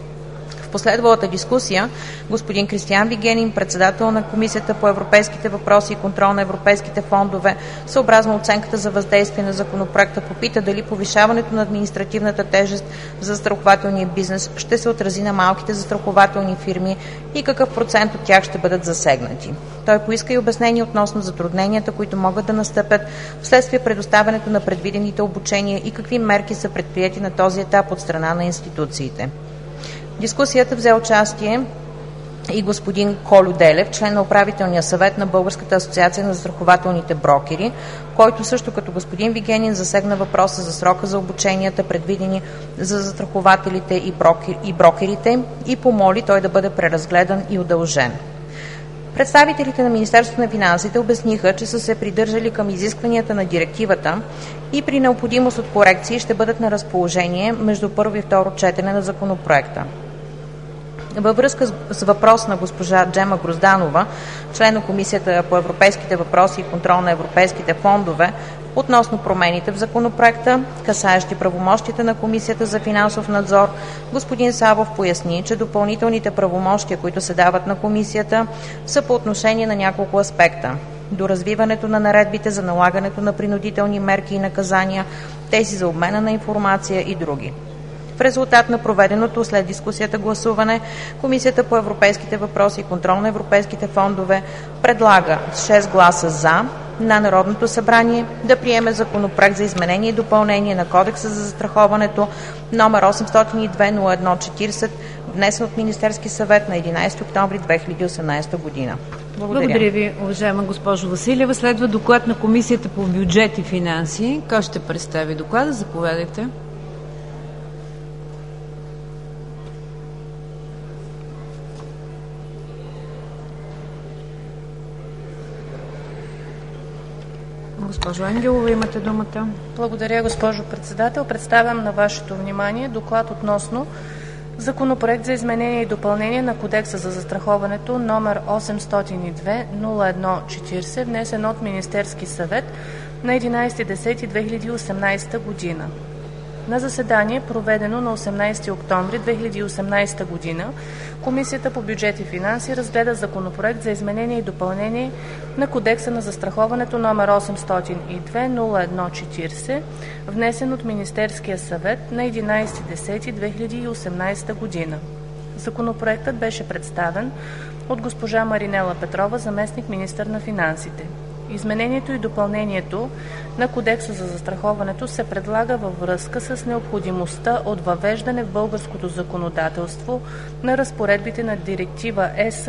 В последвалата дискусия господин Кристиан Вигенин, председател на Комисията по европейските въпроси и контрол на европейските фондове, съобразно оценката за въздействие на Законопроекта, попита дали повишаването на административната тежест за застрахователния бизнес ще се отрази на малките застрахователни фирми и какъв процент от тях ще бъдат засегнати. Той поиска и обяснение относно затрудненията, които могат да настъпят вследствие предоставянето на предвидените обучения и какви мерки са предприети на този етап от страна на институциите. В дискусията взе участие и господин Колю Делев, член на управителния съвет на Българската асоциация на застрахователните брокери, който също като господин Вигенин засегна въпроса за срока за обученията, предвидени за застрахователите и брокерите, и помоли той да бъде преразгледан и удължен. Представителите на Министерството на финансите обясниха, че са се придържали към изискванията на директивата и при необходимост от корекции ще бъдат на разположение между първо и второ четене на Законопроекта. Във връзка с въпрос на госпожа Джема Грозданова, член на Комисията по европейските въпроси и контрол на европейските фондове, относно промените в Законопроекта, касаещи правомощията на Комисията за финансов надзор, господин Савов поясни, че допълнителните правомощия, които се дават на Комисията, са по отношение на няколко аспекта: до развиването на наредбите за налагането на принудителни мерки и наказания, тези за обмена на информация и други. В резултат на проведеното след дискусията гласуване, Комисията по европейските въпроси и контрол на европейските фондове предлага с 6 гласа „за“ на Народното събрание да приеме Законопроект за изменение и допълнение на Кодекса за застраховането, № 802-01-40, внесен от Министерския съвет на 11 октомври 2018 година. Благодаря ви, уважаема госпожо Василева. Следва доклад на Комисията по бюджет и финанси. Кой ще представи доклада? Заповядайте. Госпожо Ангелова, имате думата. Благодаря, госпожо Председател. Представям на вашето внимание доклад относно Законопроект за изменение и допълнение на Кодекса за застраховането, номер 802-01-40, внесен от Министерски съвет на 11.10.2018 година. На заседание, проведено на 18 октомври 2018 година, Комисията по бюджет и финанси разгледа Законопроект за изменение и допълнение на Кодекса на застраховането, номер 802-01-40, внесен от Министерския съвет на 11.10.2018 година. Законопроектът беше представен от госпожа Маринела Петрова, заместник-министър на финансите. Изменението и допълнението на Кодекса за застраховането се предлага във връзка с необходимостта от въвеждане в българското законодателство на разпоредбите на Директива ЕС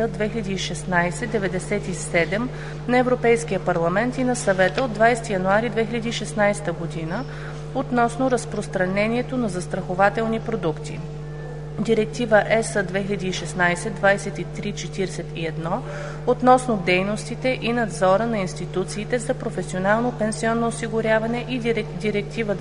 2016/97 на Европейския парламент и на Съвета от 20 януари 2016 година относно разпространението на застрахователни продукти. Директива ЕС 2016/2341 относно дейностите и надзора на институциите за професионално пенсионно осигуряване и Директива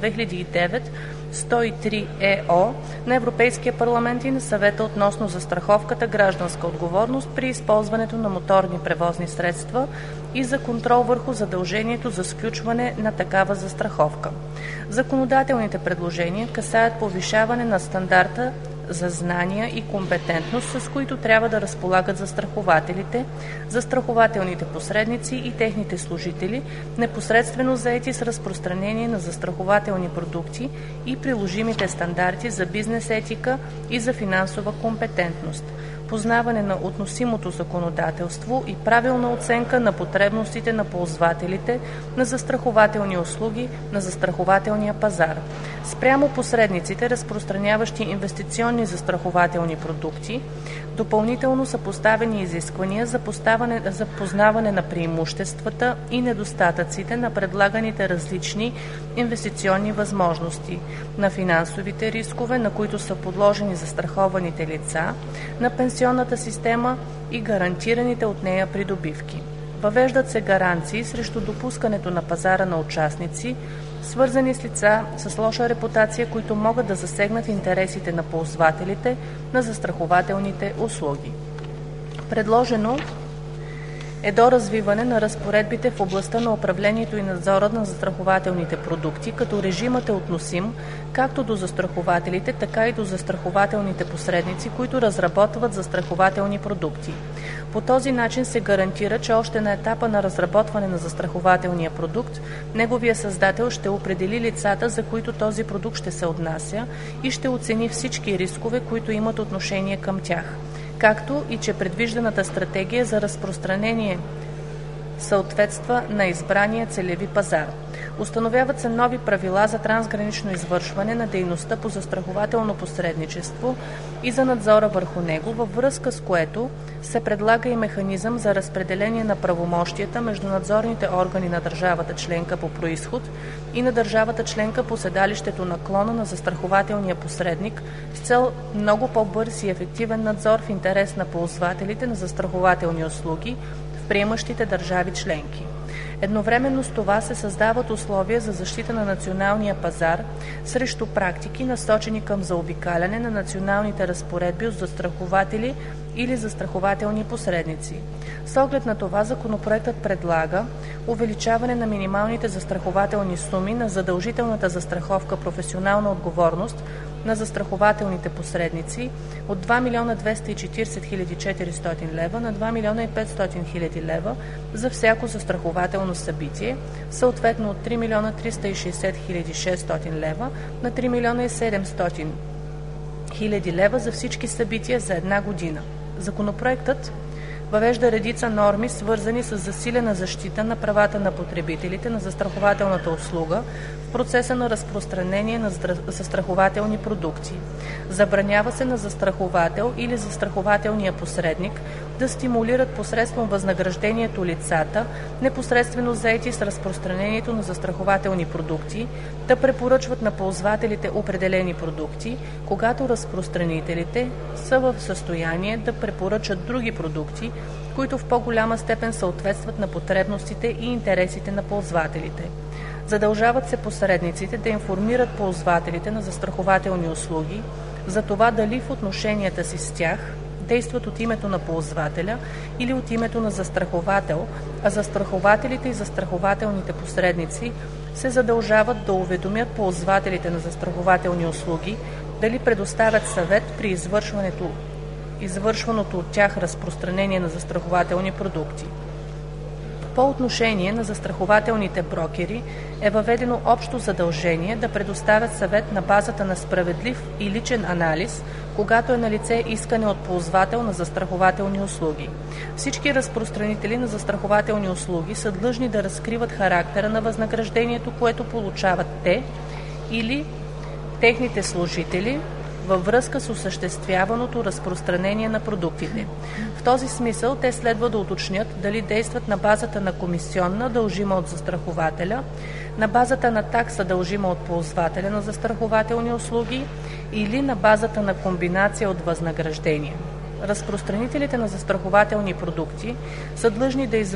2009/103/ЕО на Европейския парламент и на Съвета относно застраховката гражданска отговорност при използването на моторни превозни средства и за контрол върху задължението за сключване на такава застраховка. Законодателните предложения касаят повишаване на стандарта за знания и компетентност, с които трябва да разполагат застрахователите, застрахователните посредници и техните служители, непосредствено заети с разпространение на застрахователни продукти, и приложимите стандарти за бизнес етика и за финансова компетентност, познаване на относимото законодателство и правилна оценка на потребностите на ползвателите на застрахователни услуги на застрахователния пазар. Спрямо посредниците, разпространяващи инвестиционни застрахователни продукти, допълнително са поставени изисквания за познаване на преимуществата и недостатъците на предлаганите различни инвестиционни възможности, на финансовите рискове, на които са подложени застрахованите лица, на пенсионната система и гарантираните от нея придобивки. Въвеждат се гаранции срещу допускането на пазара на участници, свързани с лица с лоша репутация, които могат да засегнат интересите на ползвателите на застрахователните услуги. Предложено е доразвиване на разпоредбите в областта на управлението и надзора на застрахователните продукти, като режимът е относим както до застрахователите, така и до застрахователните посредници, които разработват застрахователни продукти. По този начин се гарантира, че още на етапа на разработване на застрахователния продукт, неговия създател ще определи лицата, за които този продукт ще се отнася, и ще оцени всички рискове, които имат отношение към тях, както и че предвижданата стратегия за разпространение съответства на избрания целеви пазар. Установяват се нови правила за трансгранично извършване на дейността по застрахователно посредничество и за надзора върху него, във връзка с което се предлага и механизъм за разпределение на правомощията между надзорните органи на държавата членка по происход и на държавата членка по седалището на клона на застрахователния посредник, с цел много по-бърз и ефективен надзор в интерес на ползвателите на застрахователни услуги в приемащите държави членки. Едновременно с това се създават условия за защита на националния пазар срещу практики, насочени към заобикаляне на националните разпоредби от застрахователи или застрахователни посредници. С оглед на това законопроектът предлага увеличаване на минималните застрахователни суми на задължителната застраховка професионална отговорност на застрахователните посредници от 2 милиона 240 хиляди 400 лева на 2 милиона и 500 хиляди лева за всяко застрахователно събитие, съответно от 3 милиона 360 хиляди 600 лева на 3 милиона и 700 хиляди лева за всички събития за една година. Законопроектът въвежда редица норми, свързани с засилена защита на правата на потребителите на застрахователната услуга в процеса на разпространение на застрахователни продукти. Забранява се на застраховател или застрахователния посредник да стимулират посредством възнаграждението лицата, непосредствено заети с разпространението на застрахователни продукти, да препоръчват на ползвателите определени продукти, когато разпространителите са в състояние да препоръчат други продукти, които в по-голяма степен съответстват на потребностите и интересите на ползвателите. Задължават се посредниците да информират ползвателите на застрахователни услуги за това дали в отношенията си с тях действат от името на ползвателя или от името на застраховател, а застрахователите и застрахователните посредници се задължават да уведомят ползвателите на застрахователни услуги дали предоставят съвет при извършваното от тях разпространение на застрахователни продукти. По отношение на застрахователните брокери е въведено общо задължение да предоставят съвет на базата на справедлив и личен анализ, когато е налице искане от ползвател на застрахователни услуги. Всички разпространители на застрахователни услуги са длъжни да разкриват характера на възнаграждението, което получават те или техните служители във връзка с осъществяваното разпространение на продуктите. В този смисъл те следва да уточнят дали действат на базата на комисионна, дължима от застрахователя, на базата на такса, дължима от ползвателя на застрахователни услуги, или на базата на комбинация от възнаграждения. Разпространителите на застрахователни продукти са длъжни да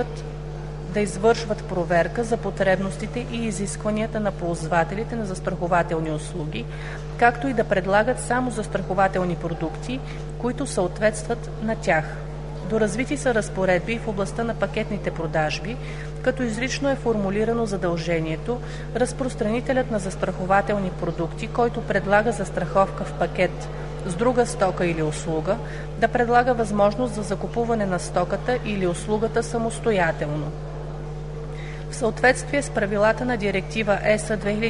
извършват проверка за потребностите и изискванията на ползвателите на застрахователни услуги, както и да предлагат само застрахователни продукти, които съответстват на тях. Доразвити са разпоредби в областта на пакетните продажби, като изрично е формулирано задължението разпространителят на застрахователни продукти, който предлага застраховка в пакет с друга стока или услуга, да предлага възможност за закупуване на стоката или услугата самостоятелно. В съответствие с правилата на Директива ЕС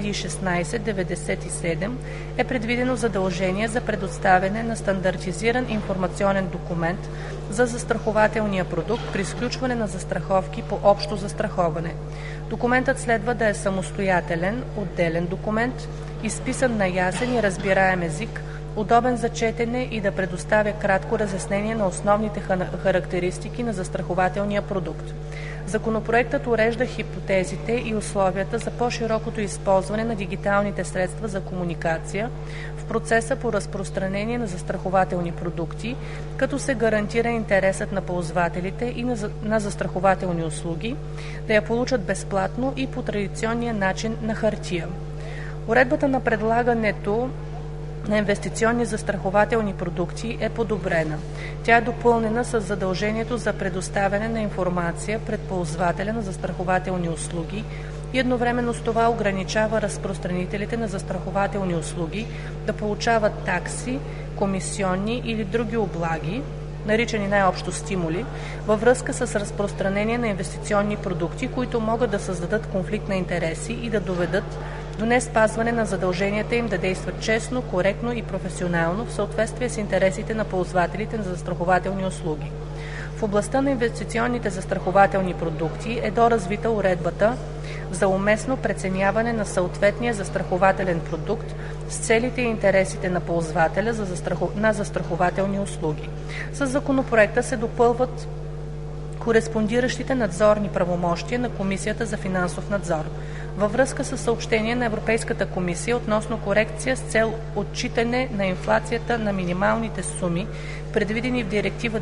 2016/97 е предвидено задължение за предоставяне на стандартизиран информационен документ за застрахователния продукт при сключване на застраховки по общо застраховане. Документът следва да е самостоятелен, отделен документ, изписан на ясен и разбираем език, удобен за четене и да предоставя кратко разяснение на основните характеристики на застрахователния продукт. Законопроектът урежда хипотезите и условията за по-широкото използване на дигиталните средства за комуникация в процеса по разпространение на застрахователни продукти, като се гарантира интересът на ползвателите и на застрахователни услуги да я получат безплатно и по традиционния начин на хартия. Уредбата на предлагането на инвестиционни застрахователни продукти е подобрена. Тя е допълнена с задължението за предоставяне на информация пред ползвателя на застрахователни услуги и едновременно с това ограничава разпространителите на застрахователни услуги да получават такси, комисионни или други облаги, наричани най-общо стимули, във връзка с разпространение на инвестиционни продукти, които могат да създадат конфликт на интереси и да доведат до неспазване на задълженията им да действат честно, коректно и професионално в съответствие с интересите на ползвателите на застрахователни услуги. В областта на инвестиционните застрахователни продукти е доразвита уредбата за уместно преценяване на съответния застрахователен продукт с целите и интересите на ползвателя на застрахователни услуги. С законопроекта се допълват кореспондиращите надзорни правомощия на Комисията за финансов надзор. Във връзка с съобщение на Европейската комисия относно корекция с цел отчитане на инфлацията на минималните суми, предвидени в Директива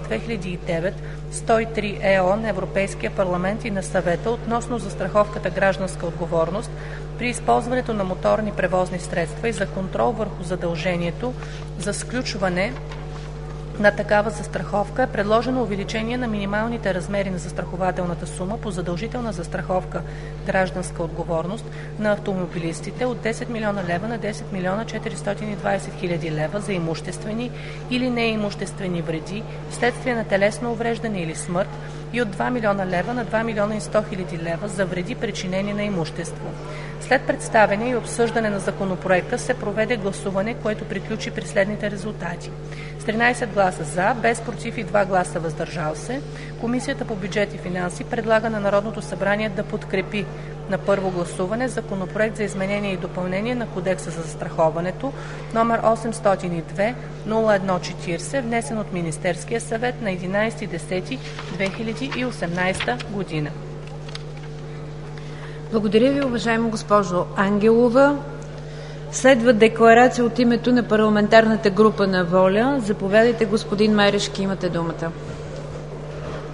2009/103/ЕО на Европейския парламент и на Съвета относно застраховката гражданска отговорност при използването на моторни превозни средства и за контрол върху задължението за сключване на такава застраховка, е предложено увеличение на минималните размери на застрахователната сума по задължителна застраховка гражданска отговорност на автомобилистите от 10 милиона лева на 10 милиона 420 хиляди лева за имуществени или неимуществени вреди вследствие на телесно увреждане или смърт и от 2 милиона лева на 2 милиона и 100 хиляди лева за вреди, причинени на имущество. След представяне и обсъждане на законопроекта се проведе гласуване, което приключи при следните резултати. С 13 гласа за, без против и 2 гласа въздържал се, Комисията по бюджет и финанси предлага на Народното събрание да подкрепи на първо гласуване Законопроект за изменение и допълнение на Кодекса за застраховането, № 802-01-40, внесен от Министерския съвет на 11.10.2018 година. Благодаря ви, уважаема госпожо Ангелова. Следва декларация от името на парламентарната група на ВОЛЯ. Заповядайте, господин Марешки, имате думата.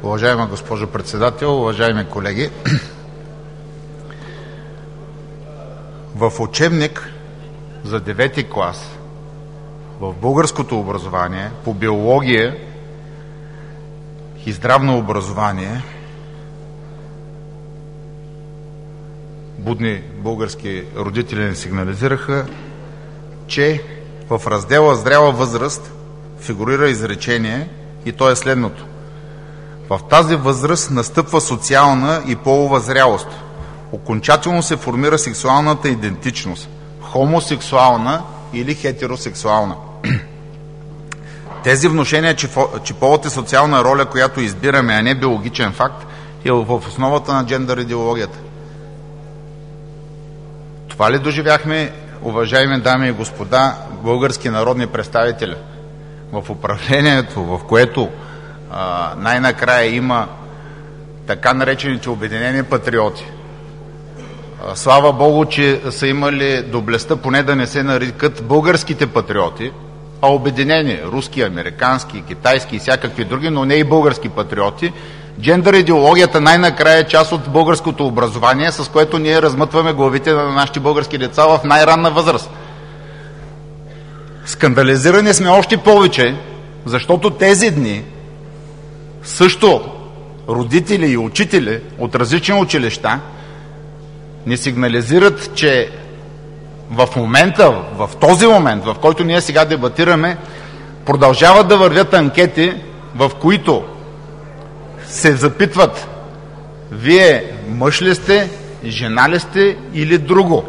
Уважаема госпожо председател, уважаеми колеги! В учебник за 9-ти клас в българското образование по биология и здравно образование будни български родители ни сигнализираха, че в раздела „Зряла възраст“ фигурира изречение и то е следното: в тази възраст настъпва социална и полова зрялост. Окончателно се формира сексуалната идентичност – хомосексуална или хетеросексуална. Тези внушения, че полът е социална роля, която избираме, а не биологичен факт, е в основата на джендър идеологията. Това ли доживяхме, уважаеми дами и господа български народни представители? В управлението, в което най-накрая има така наречените обединени патриоти. Слава Богу, че са имали доблестта поне да не се нарекат българските патриоти, а обединени руски, американски, китайски и всякакви други, но не и български патриоти. Джендър идеологията най-накрая е част от българското образование, с което ние размътваме главите на нашите български деца в най-ранна възраст. Скандализирани сме още повече, защото тези дни също родители и учители от различни училища ни сигнализират, че в този момент, в който ние сега дебатираме, продължават да вървят анкети, в които се запитват: вие мъж ли сте, жена ли сте или друго?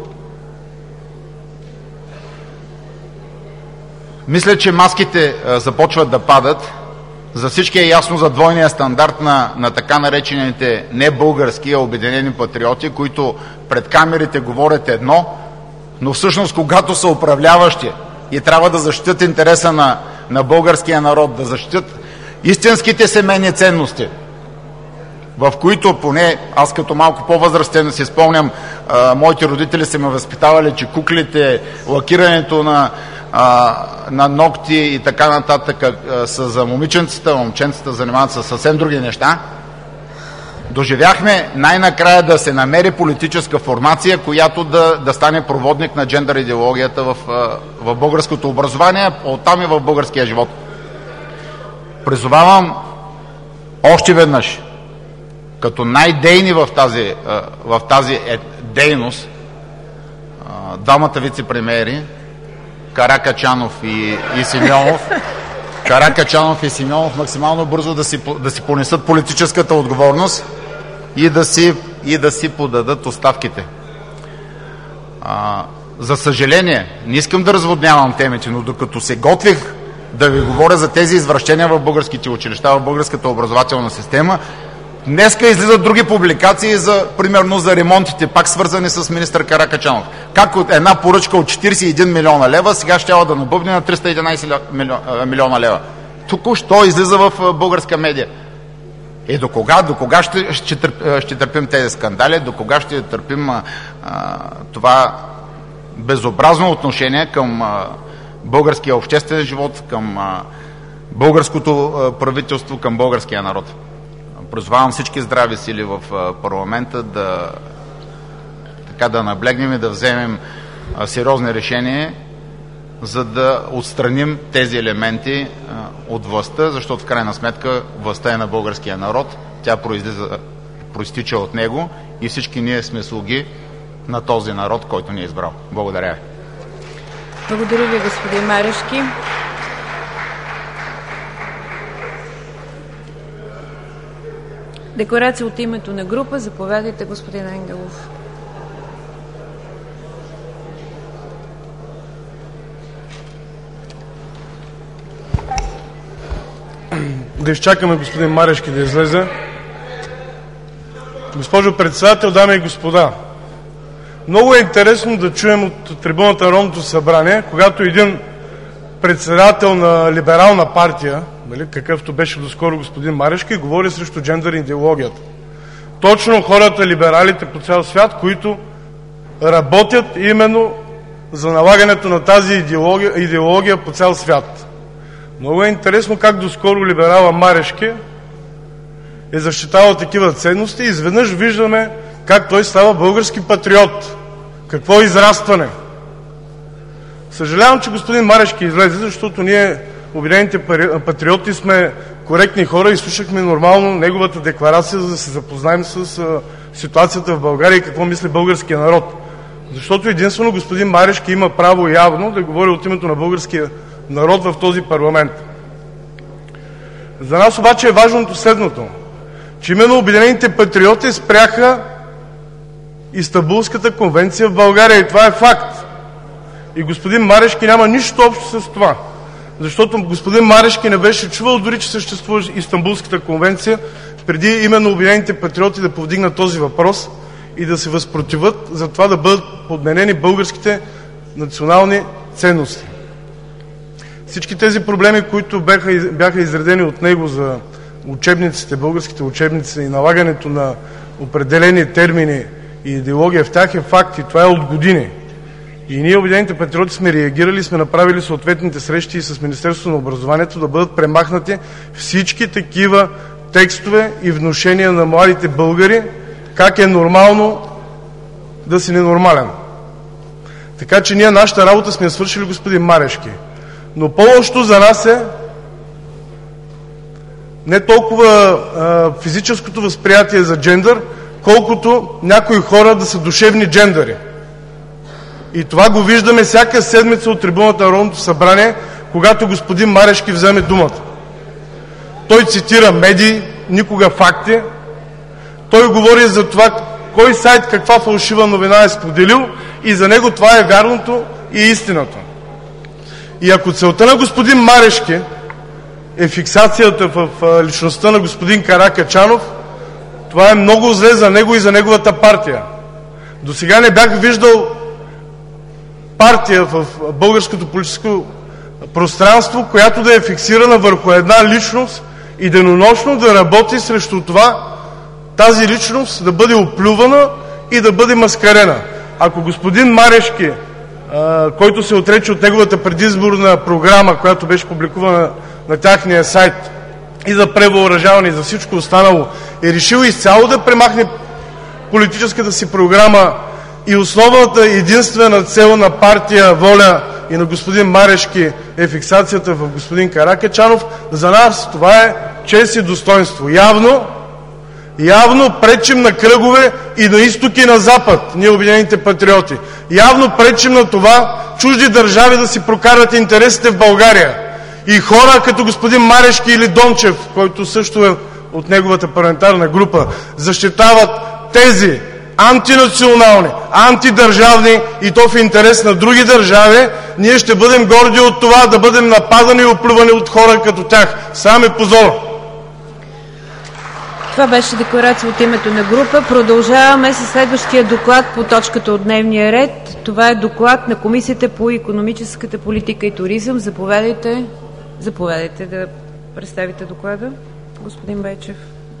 Мисля, че маските започват да падат. За всички е ясно за двойния стандарт на така наречените не български, а обединени патриоти, които пред камерите говорят едно, но всъщност когато са управляващи и трябва да защитят интереса на българския народ, да защитят истинските семейни ценности, в които поне аз като малко по-възрастен си спомням, моите родители са ме възпитавали, че куклите, лакирането на ногти и така нататък са за момиченцата, момченцата занимават с съвсем други неща. Доживяхме най-накрая да се намери политическа формация, която да стане проводник на джендър идеологията в българското образование, оттам и в българския живот. Призовавам още веднъж, като най-дейни в тази дейност, двамата вице-премиери Каракачанов и Симеонов, Каракачанов и Симеонов максимално бързо да си понесат политическата отговорност и да си подадат оставките. За съжаление, не искам да разводнявам темите, но докато се готвих да ви говоря за тези извращения в българските училища, в българската образователна система, днеска излизат други публикации, примерно за ремонтите, пак свързани с министър Каракачанов. Как от една поръчка от 41 милиона лева сега щяла да набъбне на 311 милиона лева. Току-що излиза в българска медия. До кога ще търпим тези скандали? До кога ще търпим това безобразно отношение към българския обществен живот, към българското правителство, към българския народ? Призовавам всички здрави сили в парламента да наблегнем и да вземем сериозни решения, за да отстраним тези елементи от властта, защото в крайна сметка властта е на българския народ, тя проистича от него и всички ние сме слуги на този народ, който ни е избрал. Благодаря ви. Благодаря ви, господин Марешки. Декларация от името на група. Заповядайте, господин Ангелов. Да изчакаме господин Марешки да излезе. Госпожо председател, дами и господа, много е интересно да чуем от трибуната на Народното събрание, когато един председател на либерална партия, какъвто беше доскоро господин Марешки, говори срещу джендър идеологията. Точно хората, либералите по цял свят, които работят именно за налагането на тази идеология по цял свят. Много е интересно как доскоро либерала Марешки е защитавал такива ценности и изведнъж виждаме как той става български патриот. Какво израстване! Съжалявам, че господин Марешки излезе, защото ние, Обединените патриоти, сме коректни хора и слушахме нормално неговата декларация, за да се запознаем с ситуацията в България и какво мисли българския народ. Защото единствено господин Марешки има право явно да говори от името на българския народ в този парламент. За нас обаче е важното следното, че именно Обединените патриоти спряха Истанбулската конвенция в България и това е факт. И господин Марешки няма нищо общо с това. Защото господин Марешки не беше чувал дори, че съществува Истанбулската конвенция, преди именно Обединените патриоти да повдигнат този въпрос и да се възпротивят за това да бъдат подменени българските национални ценности. Всички тези проблеми, които бяха изредени от него за учебниците, българските учебници и налагането на определени термини и идеология в тях е факт и това е от години. И ние, Обединените патриоти, сме реагирали, сме направили съответните срещи с Министерството на образованието да бъдат премахнати всички такива текстове и внушения на младите българи, как е нормално да си ненормален. Така че ние нашата работа сме свършили, господин Марешки. Но по-лошото за нас е не толкова физическото възприятие за джендър, колкото някои хора да са душевни джендъри. И това го виждаме всяка седмица от трибуната на Народното събрание, когато господин Марешки вземе думата. Той цитира медии, никога факти. Той говори за това кой сайт каква фалшива новина е споделил и за него това е вярното и истината. И ако целта на господин Марешки е фиксацията в личността на господин Каракачанов, това е много зле за него и за неговата партия. До сега не бях виждал партия в българското политическо пространство, която да е фиксирана върху една личност и денонощно да работи срещу това тази личност да бъде оплювана и да бъде маскарена. Ако господин Марешки, който се отрече от неговата предизборна програма, която беше публикувана на тяхния сайт и за превъоръжаване и за всичко останало, е решил изцяло да премахне политическата си програма и основната единствена цел на партия ВОЛЯ и на господин Марешки е фиксацията в господин Каракачанов, за нас това е чест и достоинство. Явно пречим на кръгове и на изток и на запад, ние Обединените патриоти. Явно пречим на това чужди държави да си прокарат интересите в България. И хора като господин Марешки или Дончев, който също е от неговата парламентарна група, защитават тези антинационални, антидържавни и то в интерес на други държави, ние ще бъдем горди от това да бъдем нападани и оплювани от хора като тях. Сам е позор! Това беше декларация от името на група. Продължаваме с следващия доклад по точката от дневния ред. Това е доклад на Комисията по икономическата политика и туризъм. Заповядайте да представите доклада, господин Байчев.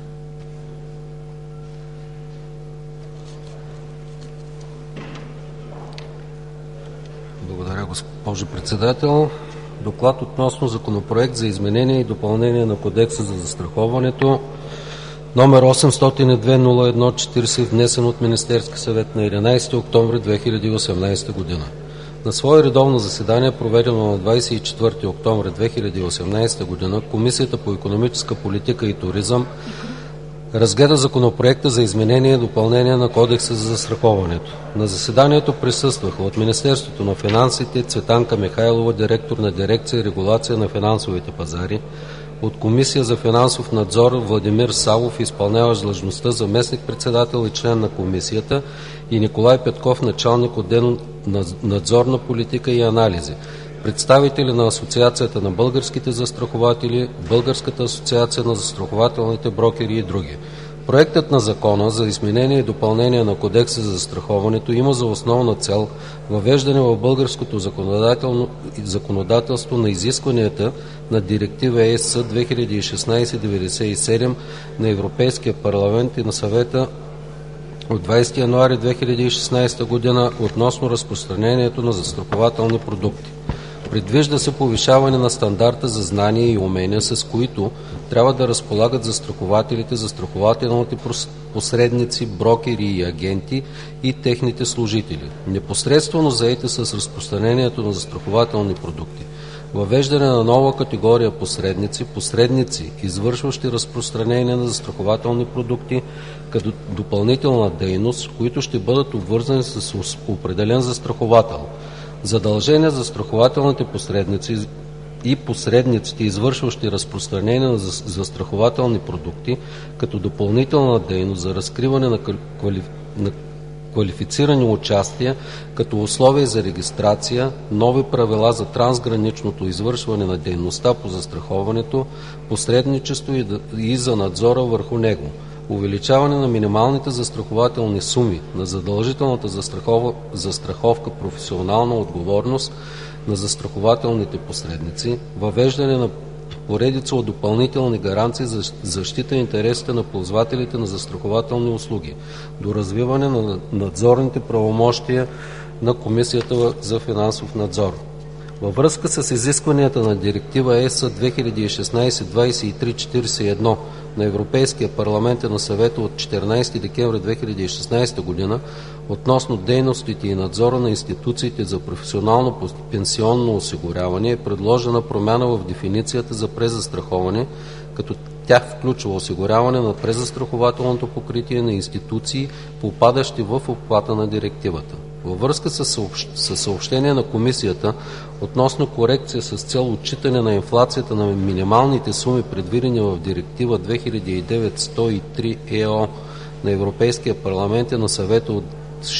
Благодаря, госпожо председател. Доклад относно законопроект за изменение и допълнение на Кодекса за застраховането, номер 802-01-40, внесен от Министерския съвет на 11 октомври 2018 година. На свое редовно заседание, проведено на 24 октомври 2018 година, Комисията по икономическа политика и туризъм разгледа законопроекта за изменение и допълнение на Кодекса за застраховането. На заседанието присъстваха от Министерството на финансите Цветанка Михайлова, директор на дирекция регулация на финансовите пазари, от Комисия за финансов надзор Владимир Савов, изпълняващ длъжността заместник-председател и член на комисията, и Николай Петков, началник отдел надзорна политика и анализи, представители на Асоциацията на българските застрахователи, Българската асоциация на застрахователните брокери и други. Проектът на закона за изменение и допълнение на Кодекса за застраховането има за основна цел въвеждане в българското законодателство на изискванията на Директива ЕС 2016/97 на Европейския парламент и на Съвета от 20 януари 2016 година относно разпространението на застрахователни продукти. Предвижда се повишаване на стандарта за знания и умения, с които трябва да разполагат застрахователите, застрахователните посредници, брокери и агенти и техните служители, непосредствено заети с разпространението на застрахователни продукти. Въвеждане на нова категория посредници, извършващи разпространение на застрахователни продукти като допълнителна дейност, които ще бъдат обвързани с определен застраховател. Задължение за застрахователните посредници и посредниците, извършващи разпространение на застрахователни продукти като допълнителна дейност за разкриване на квалифицирани участия като условие за регистрация, нови правила за трансграничното извършване на дейността по застраховането, посредничество и за надзора върху него, увеличаване на минималните застрахователни суми на задължителната застраховка професионална отговорност на застрахователните посредници, въвеждане на поредица от допълнителни гаранции за защита интересите на ползвателите на застрахователни услуги, до развиване на надзорните правомощия на Комисията за финансов надзор. Във връзка с изискванията на Директива ЕС 2016/2341 на Европейския парламент и на Съвета от 14 декември 2016 г. относно дейностите и надзора на институциите за професионално пенсионно осигуряване е предложена промяна в дефиницията за презастраховане, като тя включва осигуряване на презастрахователното покритие на институции, попадащи в обхвата на директивата. Във връзка с съобщение на Комисията относно корекция с цел отчитане на инфлацията на минималните суми, предвидени в Директива 2009/103/ЕО на Европейския парламент и на Съвета от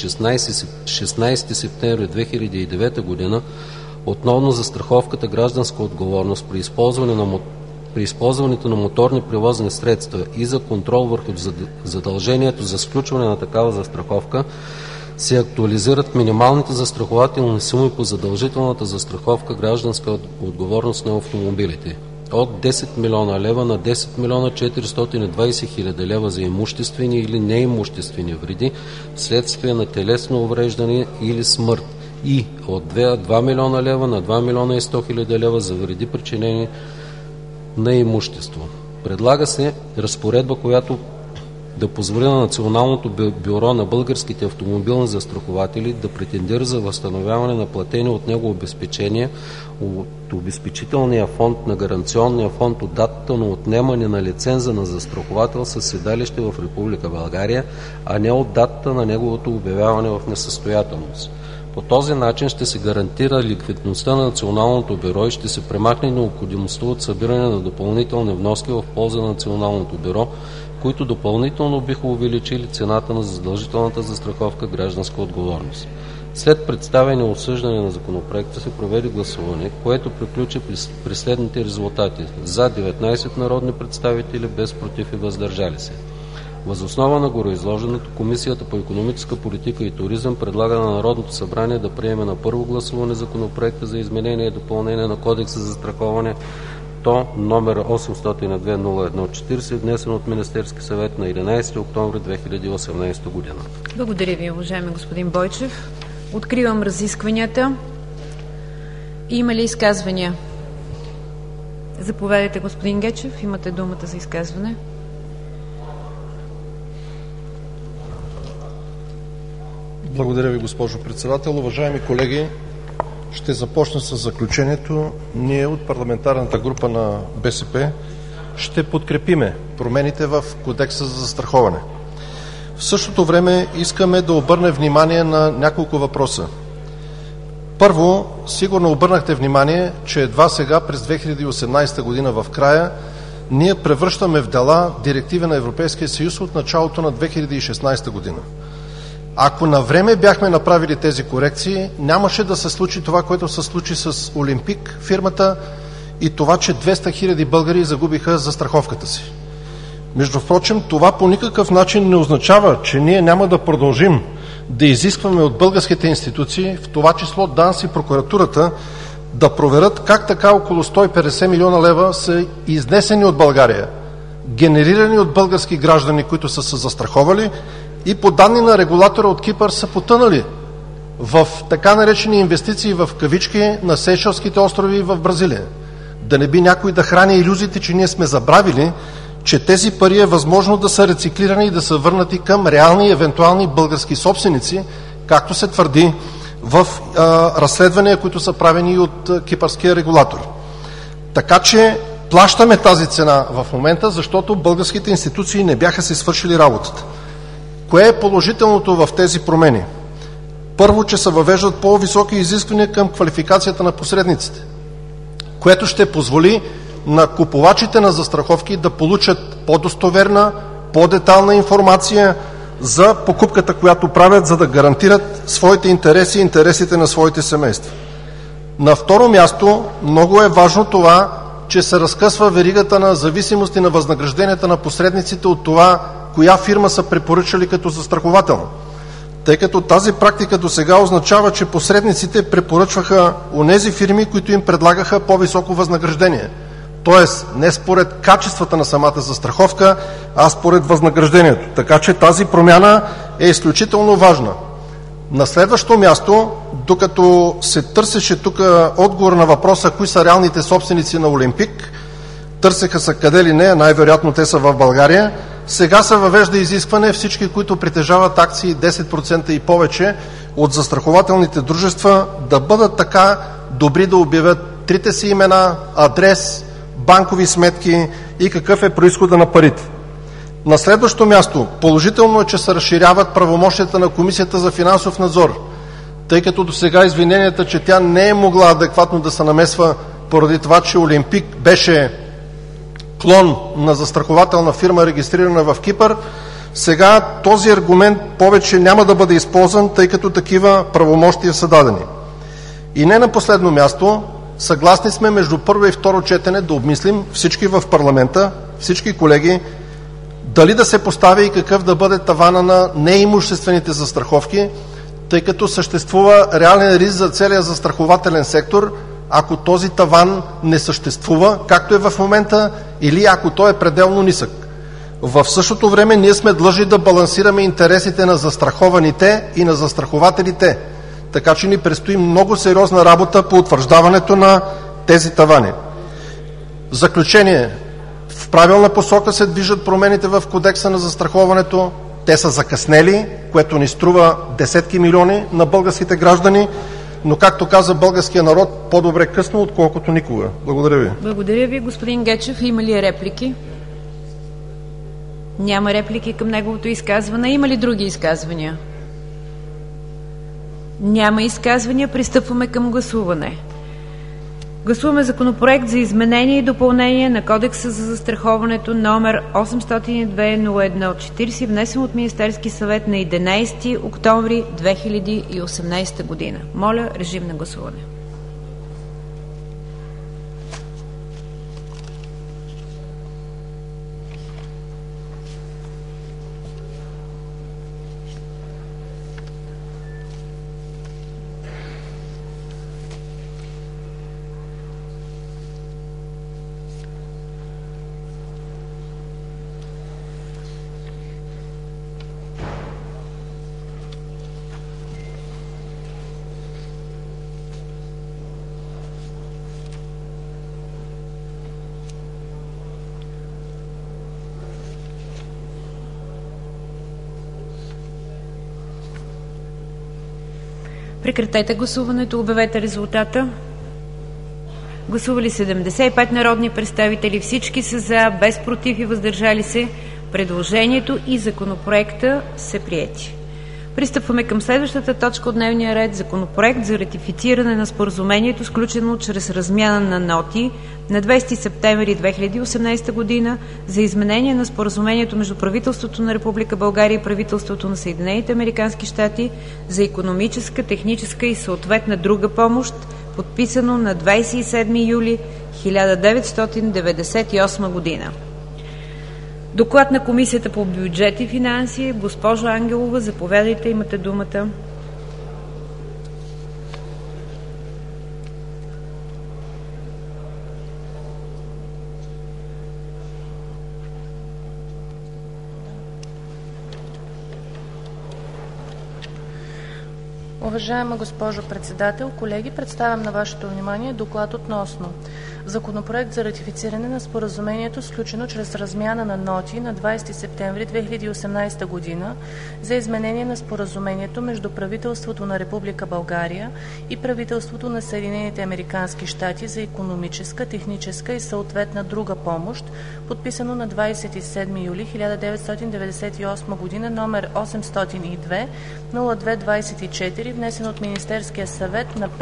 16 септември 2009 г. относно застраховката гражданска отговорност при използването на моторни превозни средства и за контрол върху задължението за сключване на такава застраховка, се актуализират минималните застрахователни суми по задължителната застраховка гражданска отговорност на автомобилите от 10 милиона лева на 10 милиона 420 хиляди лева за имуществени или неимуществени вреди вследствие на телесно увреждане или смърт и от 2 милиона лева на 2 милиона и 100 хиляди лева за вреди, причинени на имущество. Предлага се разпоредба, която да позволи на Националното бюро на българските автомобилни застрахователи да претендира за възстановяване на платени от него обезпечения от обезпечителния фонд на гаранционния фонд от датата на отнемане на лиценза на застраховател със седалище в Република България, а не от датата на неговото обявяване в несъстоятелност. По този начин ще се гарантира ликвидността на Националното бюро и ще се премахне необходимостта от събиране на допълнителни вноски в полза на Националното бюро, които допълнително биха увеличили цената на задължителната застраховка гражданска отговорност. След представяне и обсъждане на законопроекта се проведе гласуване, което приключи при следните резултати: за 19 народни представители, без против и въздържали се. Въз основа на гореизложеното, Комисията по икономическа политика и туризъм предлага на Народното събрание да приеме на първо гласуване законопроекта за изменение и допълнение на Кодекса за застраховане, номер 802-01-40, внесен от Министерския съвет на 11 октомври 2018 година. Благодаря ви, уважаеми господин Бойчев. Откривам разискванията. Има ли изказвания? Заповядайте, господин Гечев. Имате думата за изказване. Благодаря ви, госпожо председател. Уважаеми колеги, ще започна с заключението. Ние от парламентарната група на БСП ще подкрепиме промените в Кодекса за застраховане. В същото време искаме да обърнем внимание на няколко въпроса. Първо, сигурно обърнахте внимание, че едва сега, през 2018 година в края, ние превръщаме в дела директиви на Европейския съюз от началото на 2016 година. Ако на време бяхме направили тези корекции, нямаше да се случи това, което се случи с Олимпик фирмата и това, че 200 хиляди българи загубиха застраховката си. Между впрочем, това по никакъв начин не означава, че ние няма да продължим да изискваме от българските институции, в това число ДАНС и прокуратурата, да проверят как така около 150 милиона лева са изнесени от България, генерирани от български граждани, които са се застраховали, и по данни на регулатора от Кипър са потънали в така наречени инвестиции в кавички на Сейшелските острови в Бразилия. Да не би някой да храни илюзиите, че ние сме забравили, че тези пари е възможно да са рециклирани и да са върнати към реални евентуални български собственици, както се твърди в разследвания, които са правени от кипърския регулатор. Така че плащаме тази цена в момента, защото българските институции не бяха си свършили работата. Кое е положителното в тези промени? Първо, че се въвеждат по-високи изисквания към квалификацията на посредниците, което ще позволи на купувачите на застраховки да получат по-достоверна, по-детална информация за покупката, която правят, за да гарантират своите интереси и интересите на своите семейства. На второ място, много е важно това, че се разкъсва веригата на зависимости на възнагражденията на посредниците от това, коя фирма са препоръчали като застрахователна. Тъй като тази практика до сега означава, че посредниците препоръчваха онези фирми, които им предлагаха по-високо възнаграждение. Тоест, не според качествата на самата застраховка, а според възнаграждението. Така че тази промяна е изключително важна. На следващо място, докато се търсеше тук отговор на въпроса, кои са реалните собственици на Олимпик, търсеха са къде ли не, най-вероятно те са в България, сега се въвежда изискване всички, които притежават акции 10% и повече от застрахователните дружества, да бъдат така добри да обявят трите си имена, адрес, банкови сметки и какъв е произхода на парите. На следващо място, положително е, че се разширяват правомощията на Комисията за финансов надзор, тъй като до сега извиненията, че тя не е могла адекватно да се намесва поради това, че Олимпик беше клон на застрахователна фирма, регистрирана в Кипър, сега този аргумент повече няма да бъде използван, тъй като такива правомощия са дадени. И не на последно място, съгласни сме между първо и второ четене да обмислим всички в парламента, всички колеги, дали да се постави и какъв да бъде тавана на неимуществените застраховки, тъй като съществува реален риск за целия застрахователен сектор, ако този таван не съществува, както е в момента, или ако той е пределно нисък. В същото време ние сме длъжни да балансираме интересите на застрахованите и на застрахователите, така че ни предстои много сериозна работа по утвърждаването на тези тавани. В заключение, в правилна посока се движат промените в Кодекса на застраховането. Те са закъснели, което ни струва десетки милиони на българските граждани, но както каза българския народ, по-добре късно, отколкото никога. Благодаря ви. Благодаря ви, господин Гечев. Има ли реплики? Няма реплики към неговото изказване. Има ли други изказвания? Няма изказвания. Пристъпваме към гласуване. Гласуваме Законопроект за изменение и допълнение на Кодекса за застраховането номер 802-01-40, внесен от Министерски съвет на 11 октомври 2018 година. Моля, режим на гласуване. Прекратете гласуването, обявете резултата. Гласували 75 народни представители, всички са за, без против и въздържали се. Предложението и законопроекта са приети. Пристъпваме към следващата точка от дневния ред. Законопроект за ратифициране на споразумението, сключено чрез размяна на ноти на 20 септември 2018 година за изменение на споразумението между правителството на Република България и правителството на Съединените американски щати за икономическа, техническа и съответна друга помощ, подписано на 27 юли 1998 година. Доклад на Комисията по бюджет и финанси. Госпожо Ангелова, заповядайте, имате думата. Уважаема госпожо Председател, колеги, представям на Вашето внимание доклад относно Законопроект за ратифициране на споразумението, сключено чрез размяна на ноти на 20 септември 2018 година за изменение на споразумението между правителството на Република България и правителството на Съединените американски щати за икономическа, техническа и съответна друга помощ, подписано на 27 юли 1998 година, номер 802-02-24, внесен от Министерския съвет на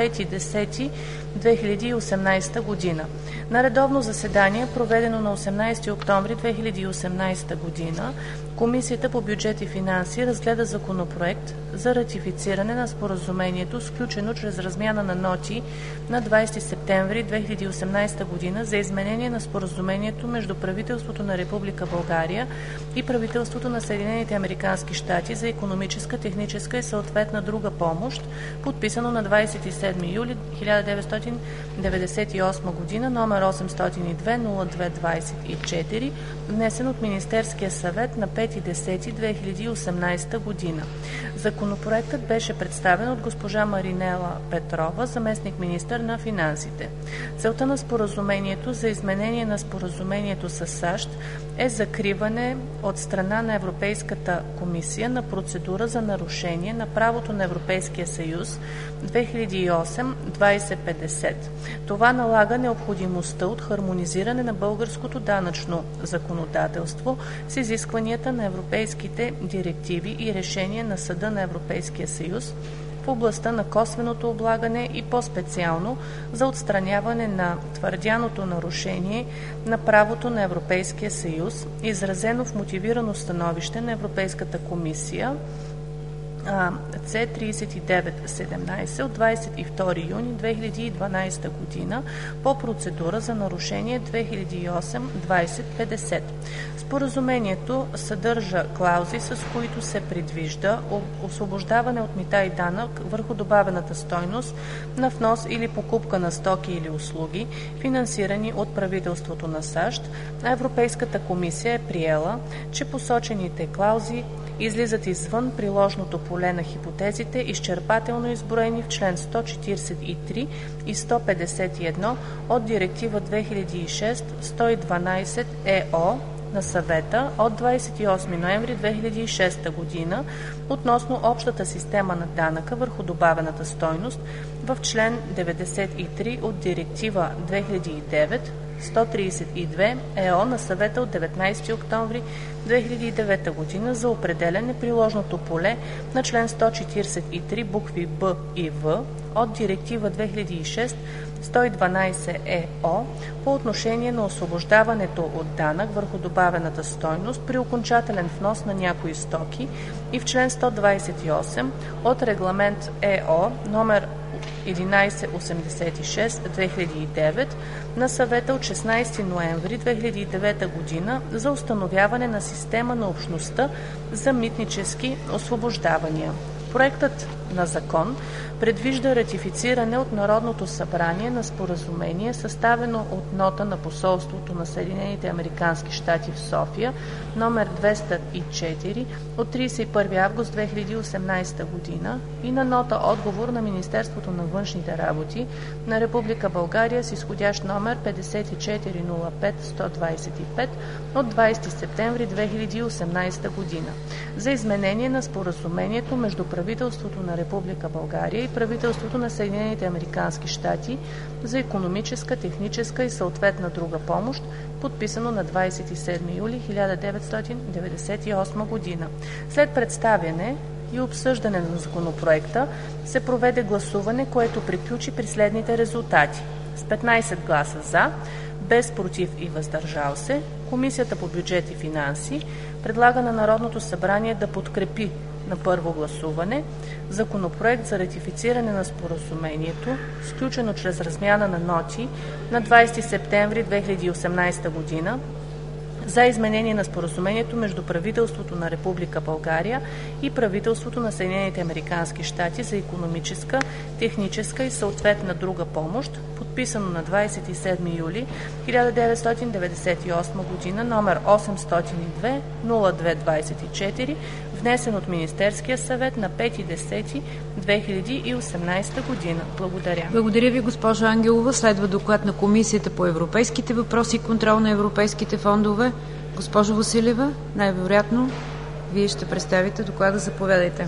5.10.2018 година. На редовно заседание, проведено на 18 октомври 2018 година, Комисията по бюджет и финанси разгледа Законопроект за ратифициране на споразумението, сключено чрез размяна на ноти на 20 септември 2018 година за изменение на споразумението между правителството на Република България и правителството на Съединените американски щати за икономическа, техническа и съответна друга помощ, подписано на 27 юли 1998 година, номер 802-02-24, внесен от Министерския съвет на 5.10.2018 година. Законопроектът беше представен от госпожа Маринела Петрова, заместник-министър на финансите. Целта на споразумението за изменение на споразумението с САЩ е закриване от страна на Европейската комисия на процедура за нарушение на правото на Европейския съюз 2008-2050. Това налага необходимостта от хармонизиране на българското данъчно законодателство с изискванията на европейските директиви и решения на Съда на Европейския съюз в областта на косвеното облагане и по-специално за отстраняване на твърдяното нарушение на правото на Европейския съюз, изразено в мотивирано становище на Европейската комисия C-3917 от 22 юни 2012 година по процедура за нарушение 2008-2050. Споразумението съдържа клаузи, с които се предвижда освобождаване от мита и данък върху добавената стойност на внос или покупка на стоки или услуги, финансирани от правителството на САЩ, а Европейската комисия е приела, че посочените клаузи излизат извън приложното поле на хипотезите, изчерпателно изброени в член 143 и 151 от Директива 2006/112 ЕО на Съвета от 28 ноември 2006 година относно общата система на данъка върху добавената стойност в член 93 от Директива 2009/132 ЕО на Съвета от 19 октомври 2009 година за определяне приложното поле на член 143 букви Б и В от Директива 2006/112 ЕО по отношение на освобождаването от данък върху добавената стойност при окончателен внос на някои стоки и в член 128 от Регламент ЕО номер 1186/2009 на Съвета от 16 ноември 2009 година за установяване на система на Общността за митнически освобождавания. Проектът на закон предвижда ратифициране от Народното събрание на споразумение, съставено от нота на посолството на Съединените американски щати в София, номер 204 от 31 август 2018 година и на нота отговор на Министерството на външните работи на Република България с изходящ номер 5405125 от 20 септември 2018 година за изменение на споразумението между правителството на Република България и правителството на Съединените американски щати за икономическа, техническа и съответна друга помощ, подписано на 27 юли 1998 година. След представяне и обсъждане на законопроекта се проведе гласуване, което приключи при следните резултати. С 15 гласа „за”, без „против” и „въздържал се”, Комисията по бюджет и финанси предлага на Народното събрание да подкрепи на първо гласуване Законопроект за ратифициране на споразумението, сключено чрез размяна на ноти на 20 септември 2018 година за изменение на споразумението между правителството на Република България и правителството на Съединените американски щати за икономическа, техническа и съответна друга помощ, подписано на 27 юли 1998 година, номер 802-02-24, внесен от Министерския съвет на 5.10.2018 година. Благодаря. Благодаря ви, госпожо Ангелова. Следва доклад на Комисията по европейските въпроси и контрол на европейските фондове. Госпожо Василева, най-вероятно Вие ще представите доклада. Заповядайте.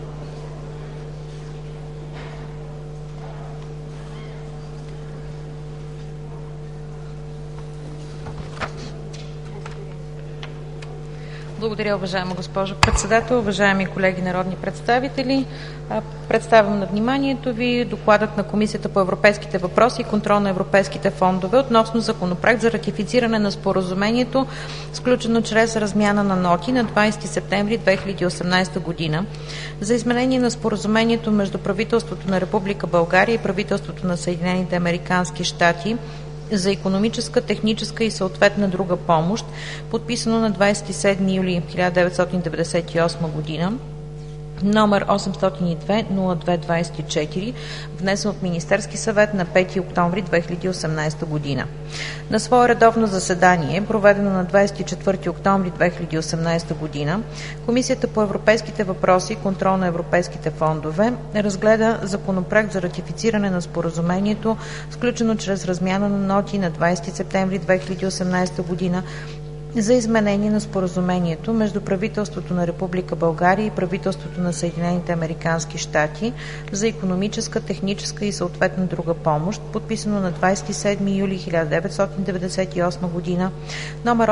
Благодаря, уважаема госпожо председател. Уважаеми колеги народни представители, представям на вниманието ви докладът на Комисията по европейските въпроси и контрол на европейските фондове относно законопроект за ратифициране на споразумението, сключено чрез размяна на ноти на 20 септември 2018 година за изменение на споразумението между правителството на Република България и правителството на Съединените американски щати за икономическа, техническа и съответна друга помощ, подписано на 27 юли 1998 година, номер 802-02-24, внесен от Министерски съвет на 5 октомври 2018 година. На свое редовно заседание, проведено на 24 октомври 2018 година, Комисията по европейските въпроси и контрол на европейските фондове разгледа законопроект за ратифициране на споразумението, сключено чрез размяна на ноти на 20 септември 2018 година за изменение на споразумението между правителството на Република България и правителството на Съединените американски щати за икономическа, техническа и съответна друга помощ, подписано на 27 юли 1998 година, номер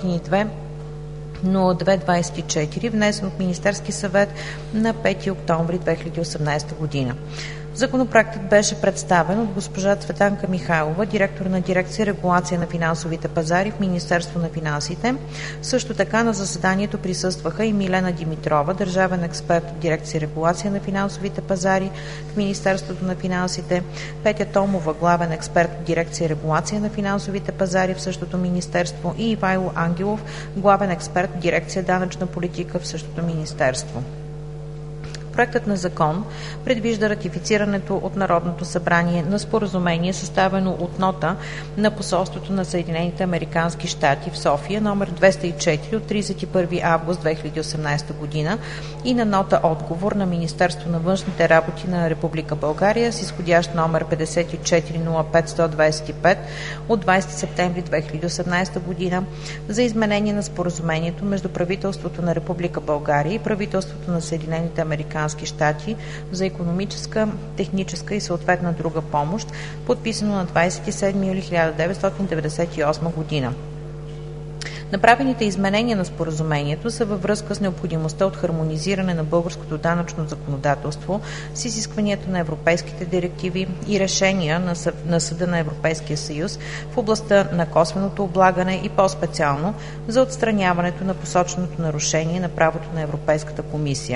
802-02-24, внесен от Министерски съвет на 5 октомври 2018 година. Законопроектът беше представен от госпожа Цветанка Михайлова, директор на дирекция регулация на финансовите пазари в Министерство на финансите. Също така на заседанието присъстваха и Милена Димитрова, държавен експерт от дирекция регулация на финансовите пазари в Министерството на финансите, Петя Томова, главен експерт от дирекция регулация на финансовите пазари в същото министерство и Ивайло Ангелов, главен експерт от дирекция данъчна политика в същото министерство. Проектът на закон предвижда ратифицирането от Народното събрание на споразумение, съставено от нота на посолството на Съединените американски щати в София, номер 204 от 31 август 2018 година и на нота отговор на Министерство на външните работи на Република България с изходящ номер 5405125 от 20 септември 2018 година за изменение на споразумението между правителството на Република България и правителството на Съединените американски щати за икономическа, техническа и съответна друга помощ, подписано на 27 юли 1998 година. Направените изменения на споразумението са във връзка с необходимостта от хармонизиране на българското данъчно законодателство с изискванията на европейските директиви и решения на Съда на Европейския съюз в областта на косвеното облагане и по-специално за отстраняването на посоченото нарушение на правото на Европейската комисия.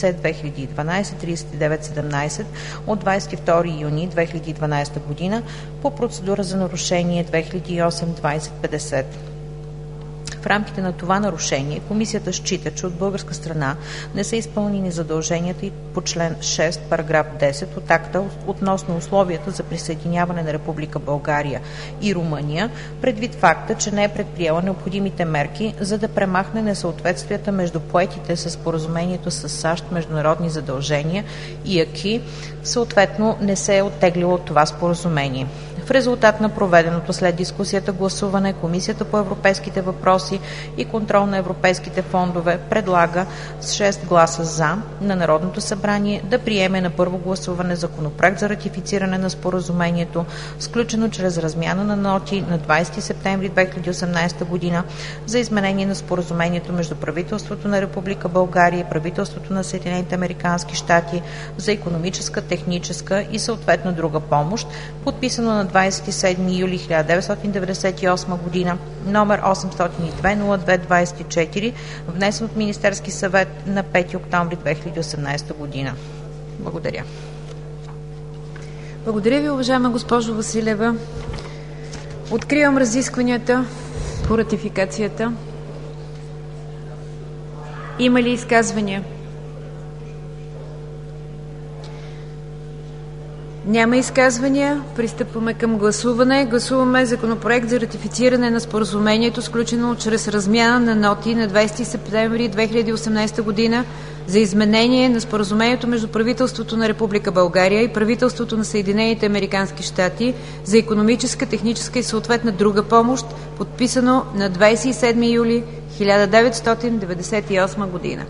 C-2012-3917 от 22 юни 2012 година по процедура за нарушение 2008-2050. В рамките на това нарушение Комисията счита, че от българска страна не са изпълнени задълженията и по член 6, параграф 10 от акта относно условията за присъединяване на Република България и Румъния, предвид факта, че не е предприела необходимите мерки, за да премахне несъответствията между поетите със споразумението с САЩ международни задължения и АКИ, съответно не се е оттеглила от това споразумение. В резултат на проведеното след дискусията гласуване, Комисията по европейските въпроси и контрол на европейските фондове предлага с 6 гласа «за» на Народното събрание да приеме на първо гласуване законопроект за ратифициране на споразумението, сключено чрез размяна на ноти на 20 септември 2018 година за изменение на споразумението между правителството на Република България и правителството на Съединените американски щати за икономическа, техническа и съответно друга помощ, подписано на 27 юли 1998 година, номер 802-02-24, внесен от Министерски съвет на 5 октомври 2018 година. Благодаря. Благодаря ви, уважаема госпожо Василева. Откривам разискванията по ратификацията. Има ли изказвания? Няма изказвания. Пристъпваме към гласуване. Гласуваме Законопроект за ратифициране на споразумението, сключено чрез размяна на ноти на 20 септември 2018 година за изменение на споразумението между правителството на Република България и правителството на Съединените американски щати за икономическа, техническа и съответна друга помощ, подписано на 27 юли 1998 година.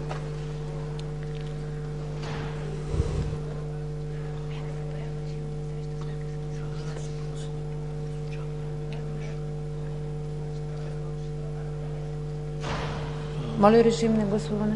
Моля, режим на гласуване.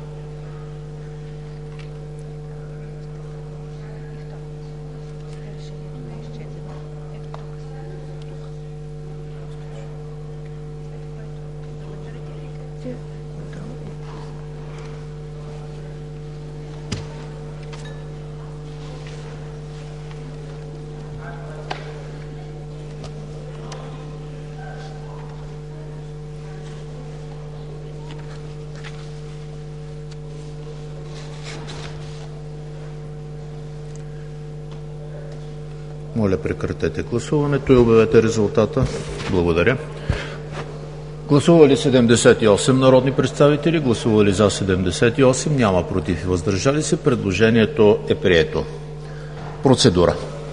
Моля, прекратете гласуването и обявете резултата. Благодаря. Гласували 78 народни представители, гласували за 78, няма против и въздържали се. Предложението е прието. Процедура.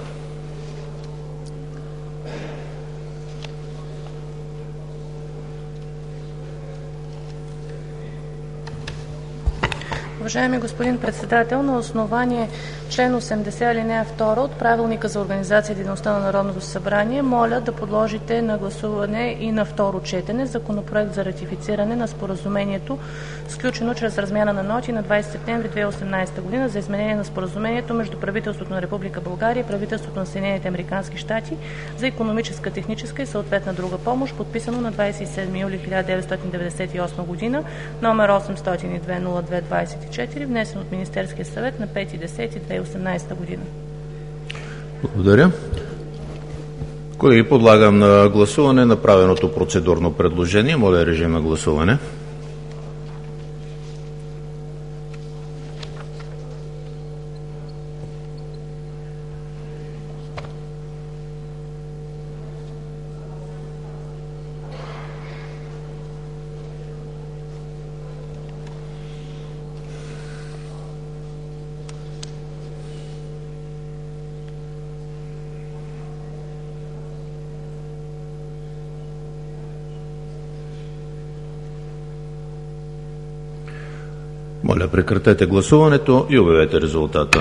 Уважаеми господин председател, на основание член 80 алинея 2 от Правилника за организация и дейността на Народното събрание, моля да подложите на гласуване и на второ четене Законопроект за ратифициране на споразумението, сключено чрез размяна на ноти на 20 септември 2018 година за изменение на споразумението между правителството на Република България и правителството на Съединените американски щати за икономическа, техническа и съответна друга помощ, подписано на 27 юли 1998 година, номер 802-02-24, внесен от Министерския съвет на 5.10.2018 година. Благодаря. Колеги, подлагам на гласуване направеното процедурно предложение. Моля, режим на гласуване. Моля, прекратете гласуването и обявете резултата.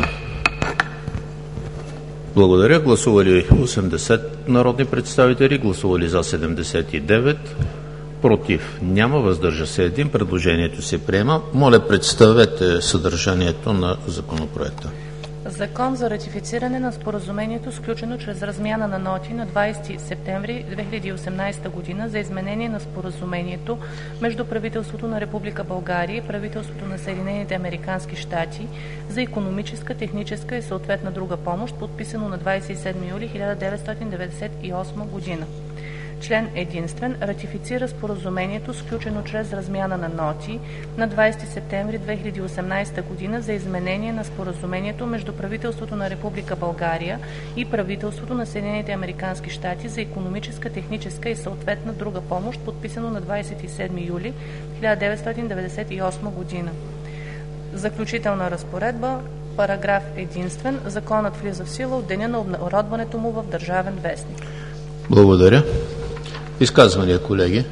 Благодаря. Гласували 80 народни представители, гласували за 79, против няма, въздържа се 1. Предложението се приема. Моля, представете съдържанието на законопроекта. Закон за ратифициране на споразумението, сключено чрез размяна на ноти на 20 септември 2018 година за изменение на споразумението между правителството на Република България и правителството на Съединените американски щати за икономическа, техническа и съответна друга помощ, подписано на 27 юли 1998 година. Член единствен. Ратифицира споразумението, сключено чрез размяна на ноти на 20 септември 2018 година за изменение на споразумението между правителството на Република България и правителството на Съединените американски щати за икономическа, техническа и съответна друга помощ, подписано на 27 юли 1998 година. Заключителна разпоредба. Параграф единствен. Законът влиза в сила от деня на обнародването му в Държавен вестник. Благодаря. Изказвания, колеги?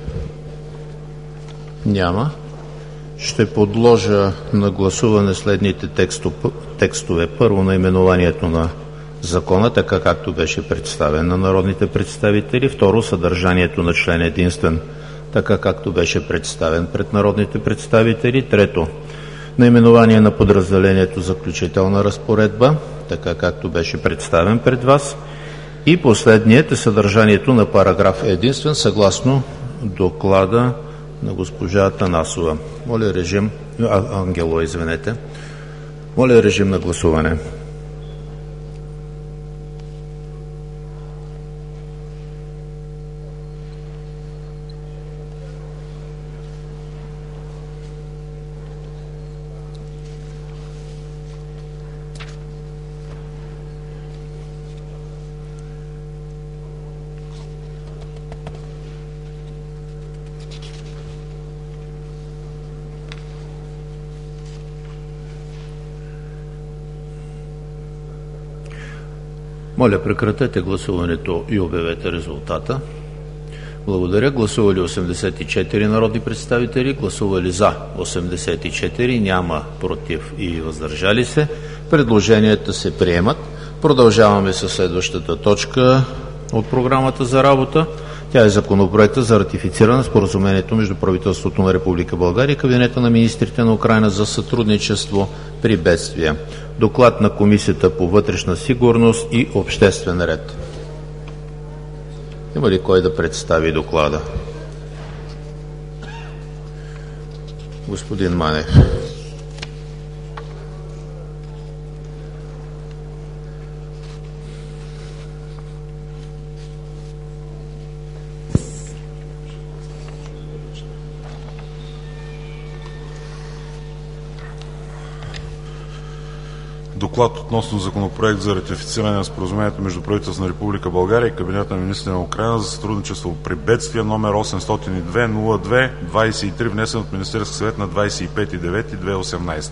Няма. Ще подложа на гласуване следните текстове. Първо, наименованието на закона, така както беше представен на народните представители. Второ, съдържанието на член единствен, така както беше представен пред народните представители. Трето, наименование на подразделението Заключителна разпоредба, така както беше представен пред вас. И последният е съдържанието на параграф единствен, съгласно доклада на госпожа Атанасова. Моля, режим на гласуване. Моля, прекратете гласуването и обявете резултата. Благодаря. Гласували 84 народни представители, гласували за 84, няма против и въздържали се. Предложенията се приемат. Продължаваме с следващата точка от програмата за работа. Тя е Законопроекта за ратифициране на Споразумението между правителството на Република България и Кабинета на министрите на Украйна за сътрудничество при бедствия. Доклад на Комисията по вътрешна сигурност и обществен ред. Има ли кой да представи доклада? Господин Манев. Доклад относно Законопроект за ратифициране на Споразумението между правителството на Република България и Кабинета на министрите на Украйна за сътрудничество при бедствия, номер 802-02-23, внесен от Министерския съвет на 25.09.2018.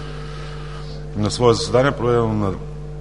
На свое заседание, проведено на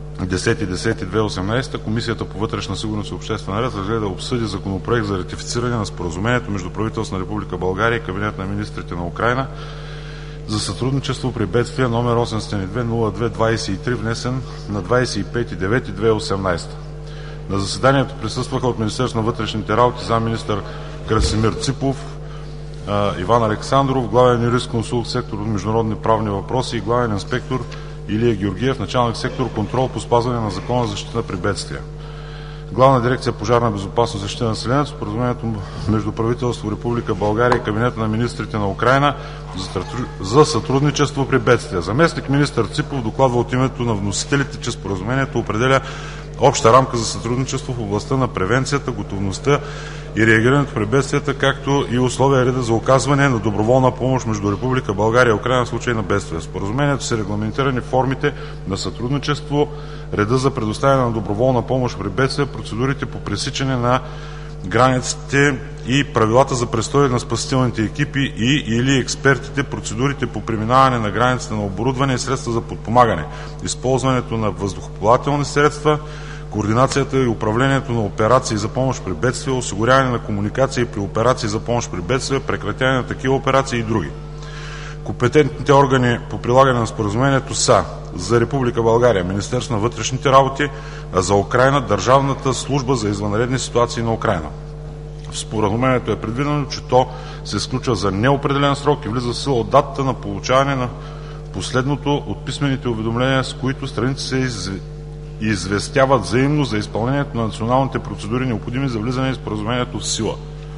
10.10.2018, Комисията по вътрешна сигурност и обществен ред разгледа обсъди Законопроект за ратифициране на Споразумението между правителството на Република България и Кабинета на министрите на Украйна за сътрудничество при бедствия, номер 802-02-23, внесен на 25.09.2018. На заседанието присъстваха от Министерството на вътрешните работи заместник-министър Красимир Ципов, Иван Александров, главен юрисконсулт в сектор международни правни въпроси, и главен инспектор Илия Георгиев, началник сектор контрол по спазване на Закона за защита при бедствия. Главна дирекция пожарна безопасност и защита на населението, Споразумението между правителството Република България и Кабинета на министрите на Украйна за сътрудничество при бедствия. Заместник министър Ципов докладва от името на вносителите, че споразумението определя обща рамка за сътрудничество в областта на превенцията, готовността и реагирането при бедствията, както и условия и реда за оказване на доброволна помощ между Република България и Украйна в случай на бедствия. В споразумението са регламентирани формите на сътрудничество, реда за предоставяне на доброволна помощ при бедствия, процедурите по пресичане на границите и правилата за престой на спасителните екипи и/или експертите, процедурите по преминаване на границите на оборудване и средства за подпомагане, използването на въздухоплавателни средства, координацията и управлението на операции за помощ при бедствия, осигуряване на комуникации при операции за помощ при бедствия, прекратяване на такива операции и други. Компетентните органи по прилагане на споразумението са: за Република България Министерство на вътрешните работи, а за Украйна Държавната служба за извънредни ситуации на Украйна. В споразумението е предвидено, че то се сключва за неопределен срок и влиза в сила от датата на получаване на последното от писмените уведомления, с които страните се известяват взаимно за изпълнението на националните процедури, необходими за влизане на споразумението в сила.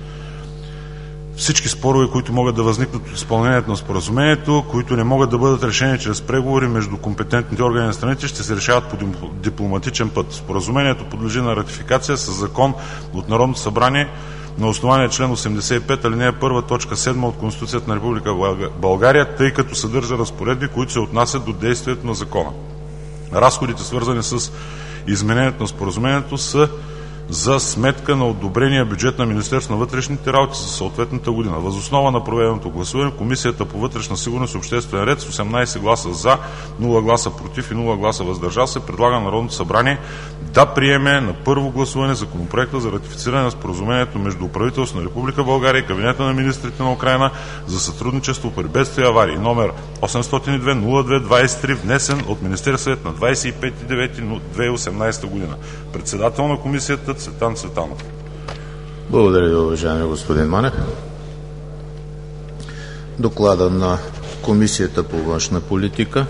Всички спорове, които могат да възникнат от изпълнението на споразумението, които не могат да бъдат решени чрез преговори между компетентните органи на страните, ще се решават по дипломатичен път. Споразумението подлежи на ратификация със закон от Народното събрание на основание член 85, алинея 1, точка 7 от Конституцията на Република България, тъй като съдържа разпоредби, които се отнасят до действието на закона. Разходите, свързани с изменението на споразумението, са за сметка на одобрения бюджет на Министерството на вътрешните работи за съответната година. Въз основа на проведеното гласуване, Комисията по вътрешна сигурност и обществен ред с 18 гласа за, 0 гласа против и 0 гласа въздържал се предлага на Народното събрание да приеме на първо гласуване Законопроекта за ратифициране на споразумението между правителството на Република България и Кабинета на министрите на Украйна за сътрудничество при бедствия и аварии, номер 802-02-23, внесен от Министерския съвет на 25.09.2018 година. Председател на комисията Цветан Цветанов. Благодаря ви, уважаеми господин Манев. Доклада на Комисията по външна политика.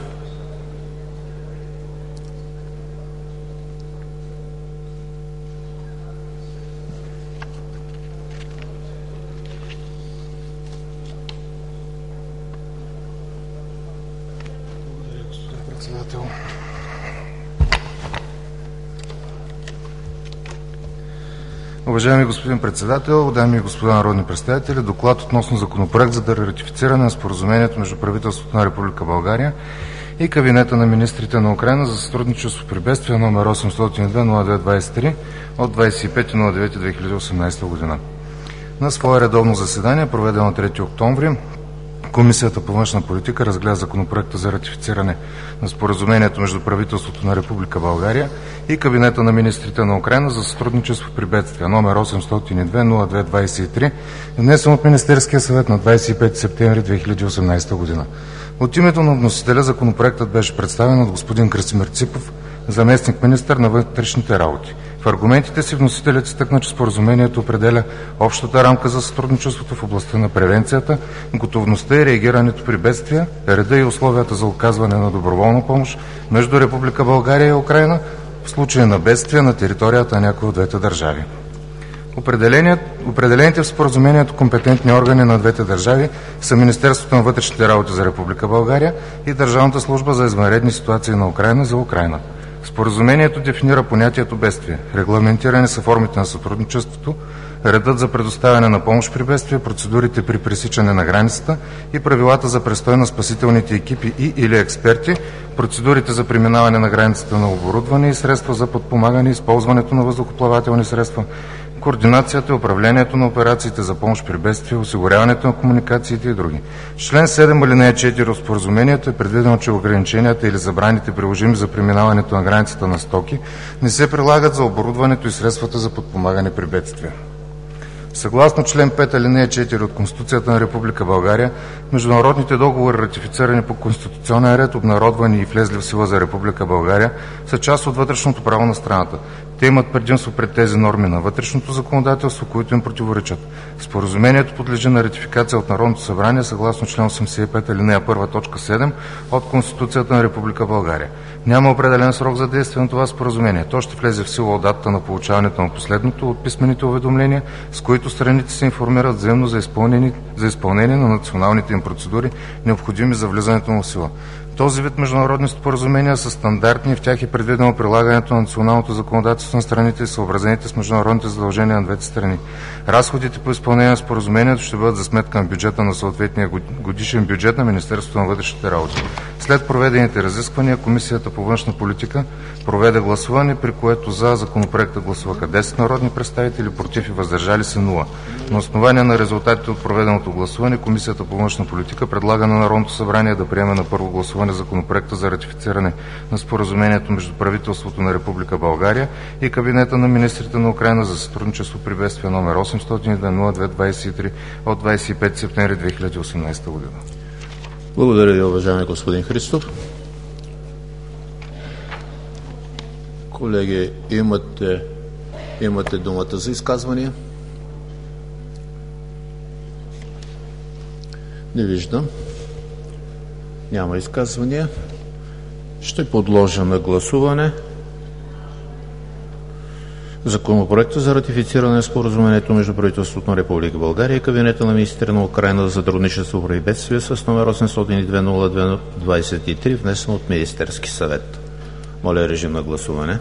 Уважаеми господин председател, дами и господа народни представители, доклад относно Законопроект за ратифициране на Споразумението между правителството на Република България и Кабинета на министрите на Украйна за сътрудничество при бедствия, номер 802-02-23 от 25.09.2018 година. На свое редовно заседание, проведено на 3 октомври, Комисията по външна политика разгледа Законопроекта за ратифициране на Споразумението между правителството на Република България и Кабинета на министрите на Украйна за сътрудничество при бедствия, № 802-02-23, внесен от Министерския съвет на 25 септември 2018 година. От името на вносителя Законопроектът беше представен от господин Красимир Ципов, заместник-министър на вътрешните работи. В аргументите си вносителят изтъкна, че споразумението определя общата рамка за сътрудничеството в областта на превенцията, готовността и реагирането при бедствия, реда и условията за оказване на доброволна помощ между Република България и Украйна в случай на бедствия на територията на някои от двете държави. Определените в споразумението компетентни органи на двете държави са Министерството на вътрешните работи за Република България и Държавната служба за извънредни ситуации на Украйна за Украйна. Споразумението дефинира понятието бедствие. Регламентирани са формите на сътрудничеството, редът за предоставяне на помощ при бедствие, процедурите при пресичане на границата и правилата за престой на спасителните екипи и/или експерти, процедурите за преминаване на границата на оборудване и средства за подпомагане, използването на въздухоплавателни средства, координацията и управлението на операциите за помощ при бедствие, осигуряването на комуникациите и други. В член 7, алинея 4 от споразумението е предвидено, че ограниченията или забраните, приложими за преминаването на границата на стоки, не се прилагат за оборудването и средствата за подпомагане при бедствия. Съгласно член 5, алинея 4 от Конституцията на Република България, международните договори, ратифицирани по конституционен ред, обнародвани и влезли в сила за Република България, са част от вътрешното право на страната. Те имат предимство пред тези норми на вътрешното законодателство, които им противоречат. Споразумението подлежи на ратификация от Народното събрание съгласно член 85, алинея 1, т. 7 от Конституцията на Република България. Няма определен срок за действие на това споразумение. То ще влезе в сила от датата на получаването на последното от писмените уведомления, с които страните се информират взаимно за изпълнение на националните им процедури, необходими за влизането му в сила. Този вид международни споразумения са стандартни и в тях е предвидено прилагането на националното законодателство на страните и съобразените с международните задължения на двете страни. Разходите по изпълнение на споразумението ще бъдат за сметка на бюджета на съответния годишен бюджет на Министерството на вътрешните работи. След проведените разисквания, Комисията по външна политика проведе гласуване, при което за законопроекта гласуваха 10 народни представители, против и въздържали се 0. На основание на резултатите от проведеното гласуване, Комисията по външна политика предлага на Народното събрание да приеме на първо гласуване Законопроекта за ратифициране на споразумението между правителството на Република България и Кабинета на министрите на Украйна за сътрудничество при бедствия, № 802-02-23 от 25 септември 2018 година. Благодаря ви, уважаеми господин Христов. Колеги, имате думата за изказвания. Не виждам. Няма изказвания. Ще подложа на гласуване Законопроекта за ратифициране на споразумението между правителството на Република България и Кабинета на министрите на Украйна за сътрудничество при бедствия с № 802-02-23, внесен от Министерски съвет. Моля, режим на гласуване.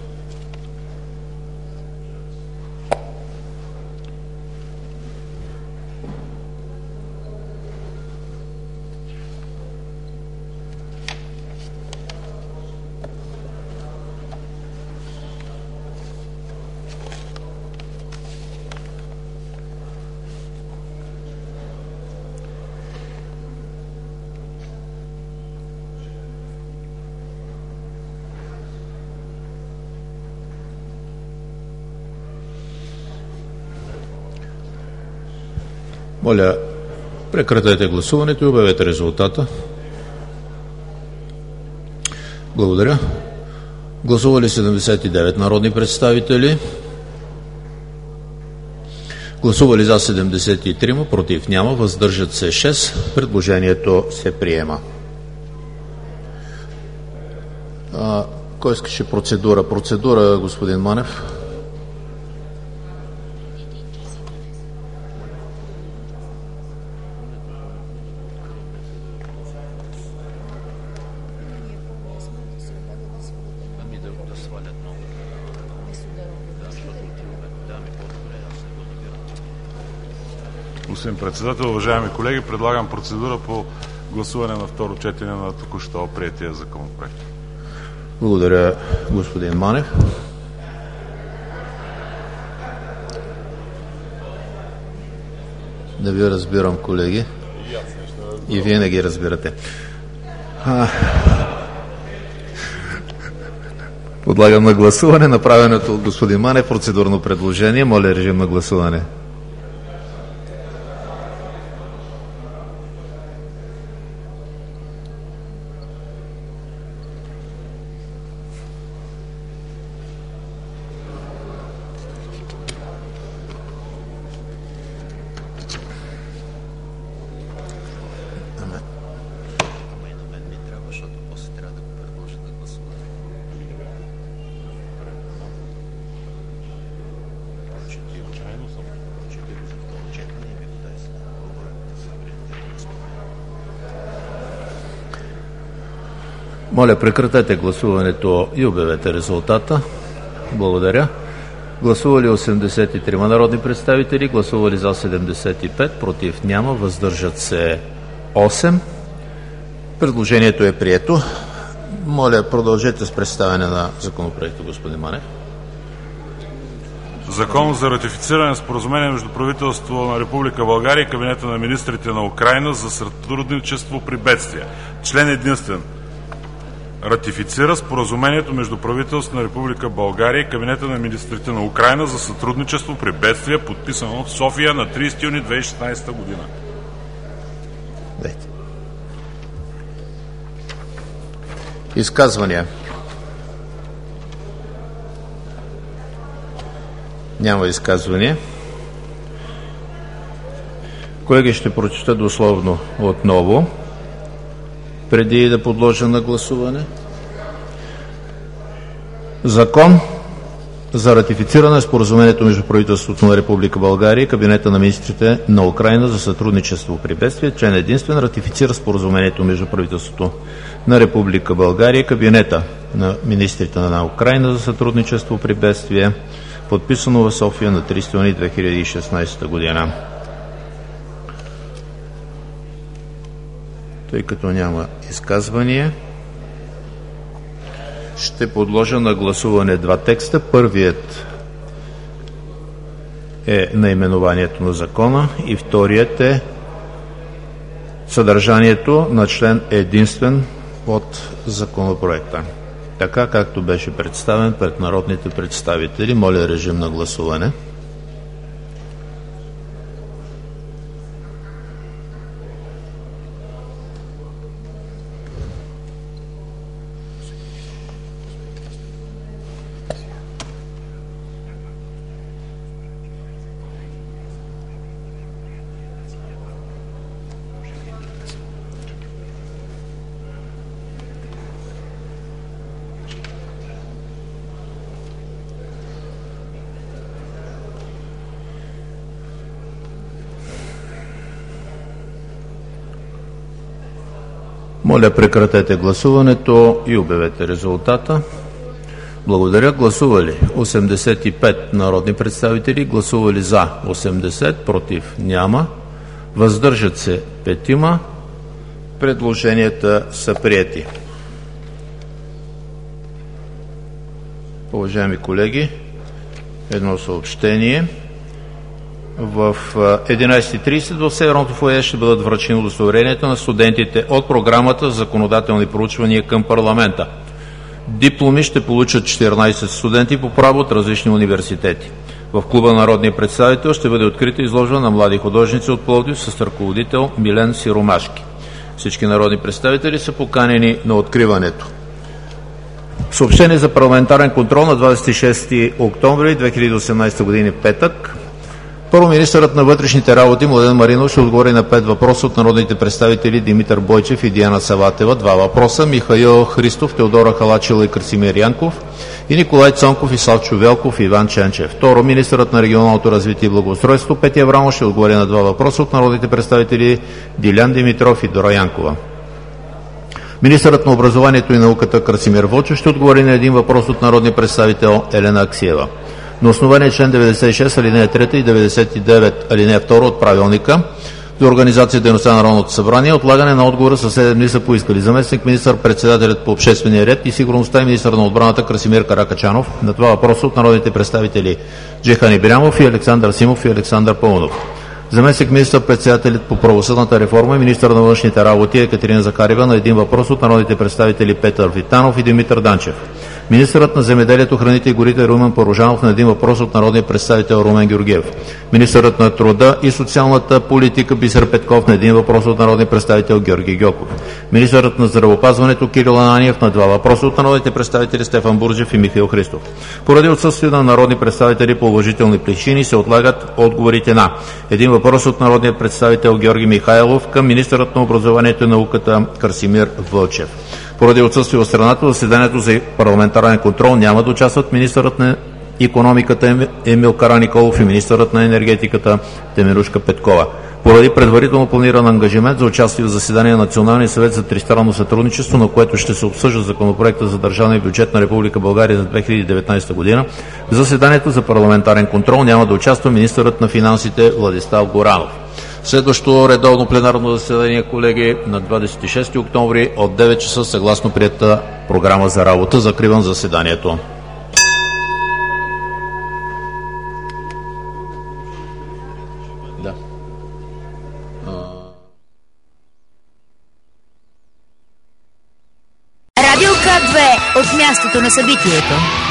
Моля, прекратете гласуването и обявете резултата. Благодаря. Гласували 79 народни представители. Гласували за 73, против няма, въздържат се 6. Предложението се приема. Кой искаше процедура? Процедура, господин Манев. Господин председател, уважаеми колеги, предлагам процедура по гласуване на второ четене на току-що приетия законопроект. Благодаря, господин Манев. Не ви разбирам, колеги. И вие не ги разбирате. Подлагам на гласуване направеното от господин Манев процедурно предложение. Моля, режим на гласуване. Моля, прекратете гласуването и обявете резултата. Благодаря. Гласували 83 народни представители, гласували за 75, против няма, въздържат се 8. Предложението е прието. Моля, продължете с представяне на законопроекта, господин Манев. Закон за ратифициране на споразумение между правителството на Република България и Кабинета на министрите на Украйна за сътрудничество при бедствия. Член единствен. Ратифицира споразумението между правителството на Република България и Кабинета на министрите на Украйна за сътрудничество при бедствия, подписано в София на 30 юни 2016 година. Изказвания? Няма изказвания. Колеги, ще прочета дословно отново, преди да подложа на гласуване. Закон за ратифициране на споразумението между правителството на Република България и Кабинета на министрите на Украйна за сътрудничество при бедствия. Член единствен. Ратифицира споразумението между правителството на Република България и Кабинета на министрите на Украйна за сътрудничество при бедствия, подписано в София на 30 юни 2016 година. Тъй като няма изказвания, ще подложа на гласуване два текста. Първият е наименованието на закона и вторият е съдържанието на член единствен от законопроекта, така както беше представен пред народните представители. Моля, режим на гласуване. Моля, прекратете гласуването и обявете резултата. Благодаря. Гласували 85 народни представители, гласували за 80, против няма, въздържат се 5. Предложенията са приети. Уважаеми колеги, едно съобщение. В 11:30 в Северното фоайе ще бъдат връчени удостоверенията на студентите от програмата за законодателни проучвания към парламента. Дипломи ще получат 14 студенти по право от различни университети. В Клуба на народния представител ще бъде открита изложба на млади художници от Пловдив с ръководител Милен Сиромашки. Всички народни представители са поканени на откриването. Съобщение за парламентарен контрол на 26 октомври 2018 година, петък. Първо, министърът на вътрешните работи Младен Маринов ще отговори на 5 въпроса от народните представители Димитър Бойчев и Диана Саватева, 2 въпроса, Михаил Христов, Теодора Халачева и Красимир Янков, и Николай Цонков и Славчо Велков и Иван Ченчев. Второ, министърът на регионалното развитие и благоустройство Петя Аврамов ще отговори на 2 въпроса от народните представители Дилян Димитров и Дора Янкова. Министърът на образованието и науката Красимир Вълчев ще отговори на 1 въпрос от народния представител Елена Аксиева. На основание член 96, алинея 3 и 99, алинея 2 от правилника за организация и дейността на Народното събрание, отлагане на отговора със 7 дни са поискали заместник министър-председателят по обществения ред и сигурността и министър на отбраната Красимир Каракачанов на 2 въпроса от народните представители Джейхан Ибрямов и Александър Симов и Александър Паунов. Заместник министър-председателят по правосъдната реформа и министър на външните работи Екатерина Захариева на един въпрос от народните представители Петър Витанов и Димитър Данчев. Министърът на земеделието, храните и горите Румен Порожанов на един въпрос от народния представител Румен Георгиев. Министърът на труда и социалната политика Бисер Петков на един въпрос от народния представител Георги Гьоков. Министърът на здравеопазването Кирил Ананиев на два въпроса от народните представители Стефан Бурджев и Михаил Христов. Поради отсъствие на народни представители по уважителни причини се отлагат отговорите на един въпрос от народния представител Георги Михайлов към министърът на образованието и науката Красимир Вълчев. Поради отсъствие от страната, в заседанието за парламентарен контрол няма да участват министърът на икономиката Емил Караниколов и министърът на енергетиката Теменужка Петкова. Поради предварително планиран ангажимент за участие в заседание на Националния съвет за тристранно сътрудничество, на което ще се обсъжда законопроекта за държавния бюджет на Република България за 2019 година, в заседанието за парламентарен контрол няма да участва министърът на финансите Владислав Горанов. Следващото редовно пленарно заседание, колеги, на 26 октомври от 9 часа, съгласно приета програма за работа. Закривам заседанието. Радио К2 от мястото на събитието.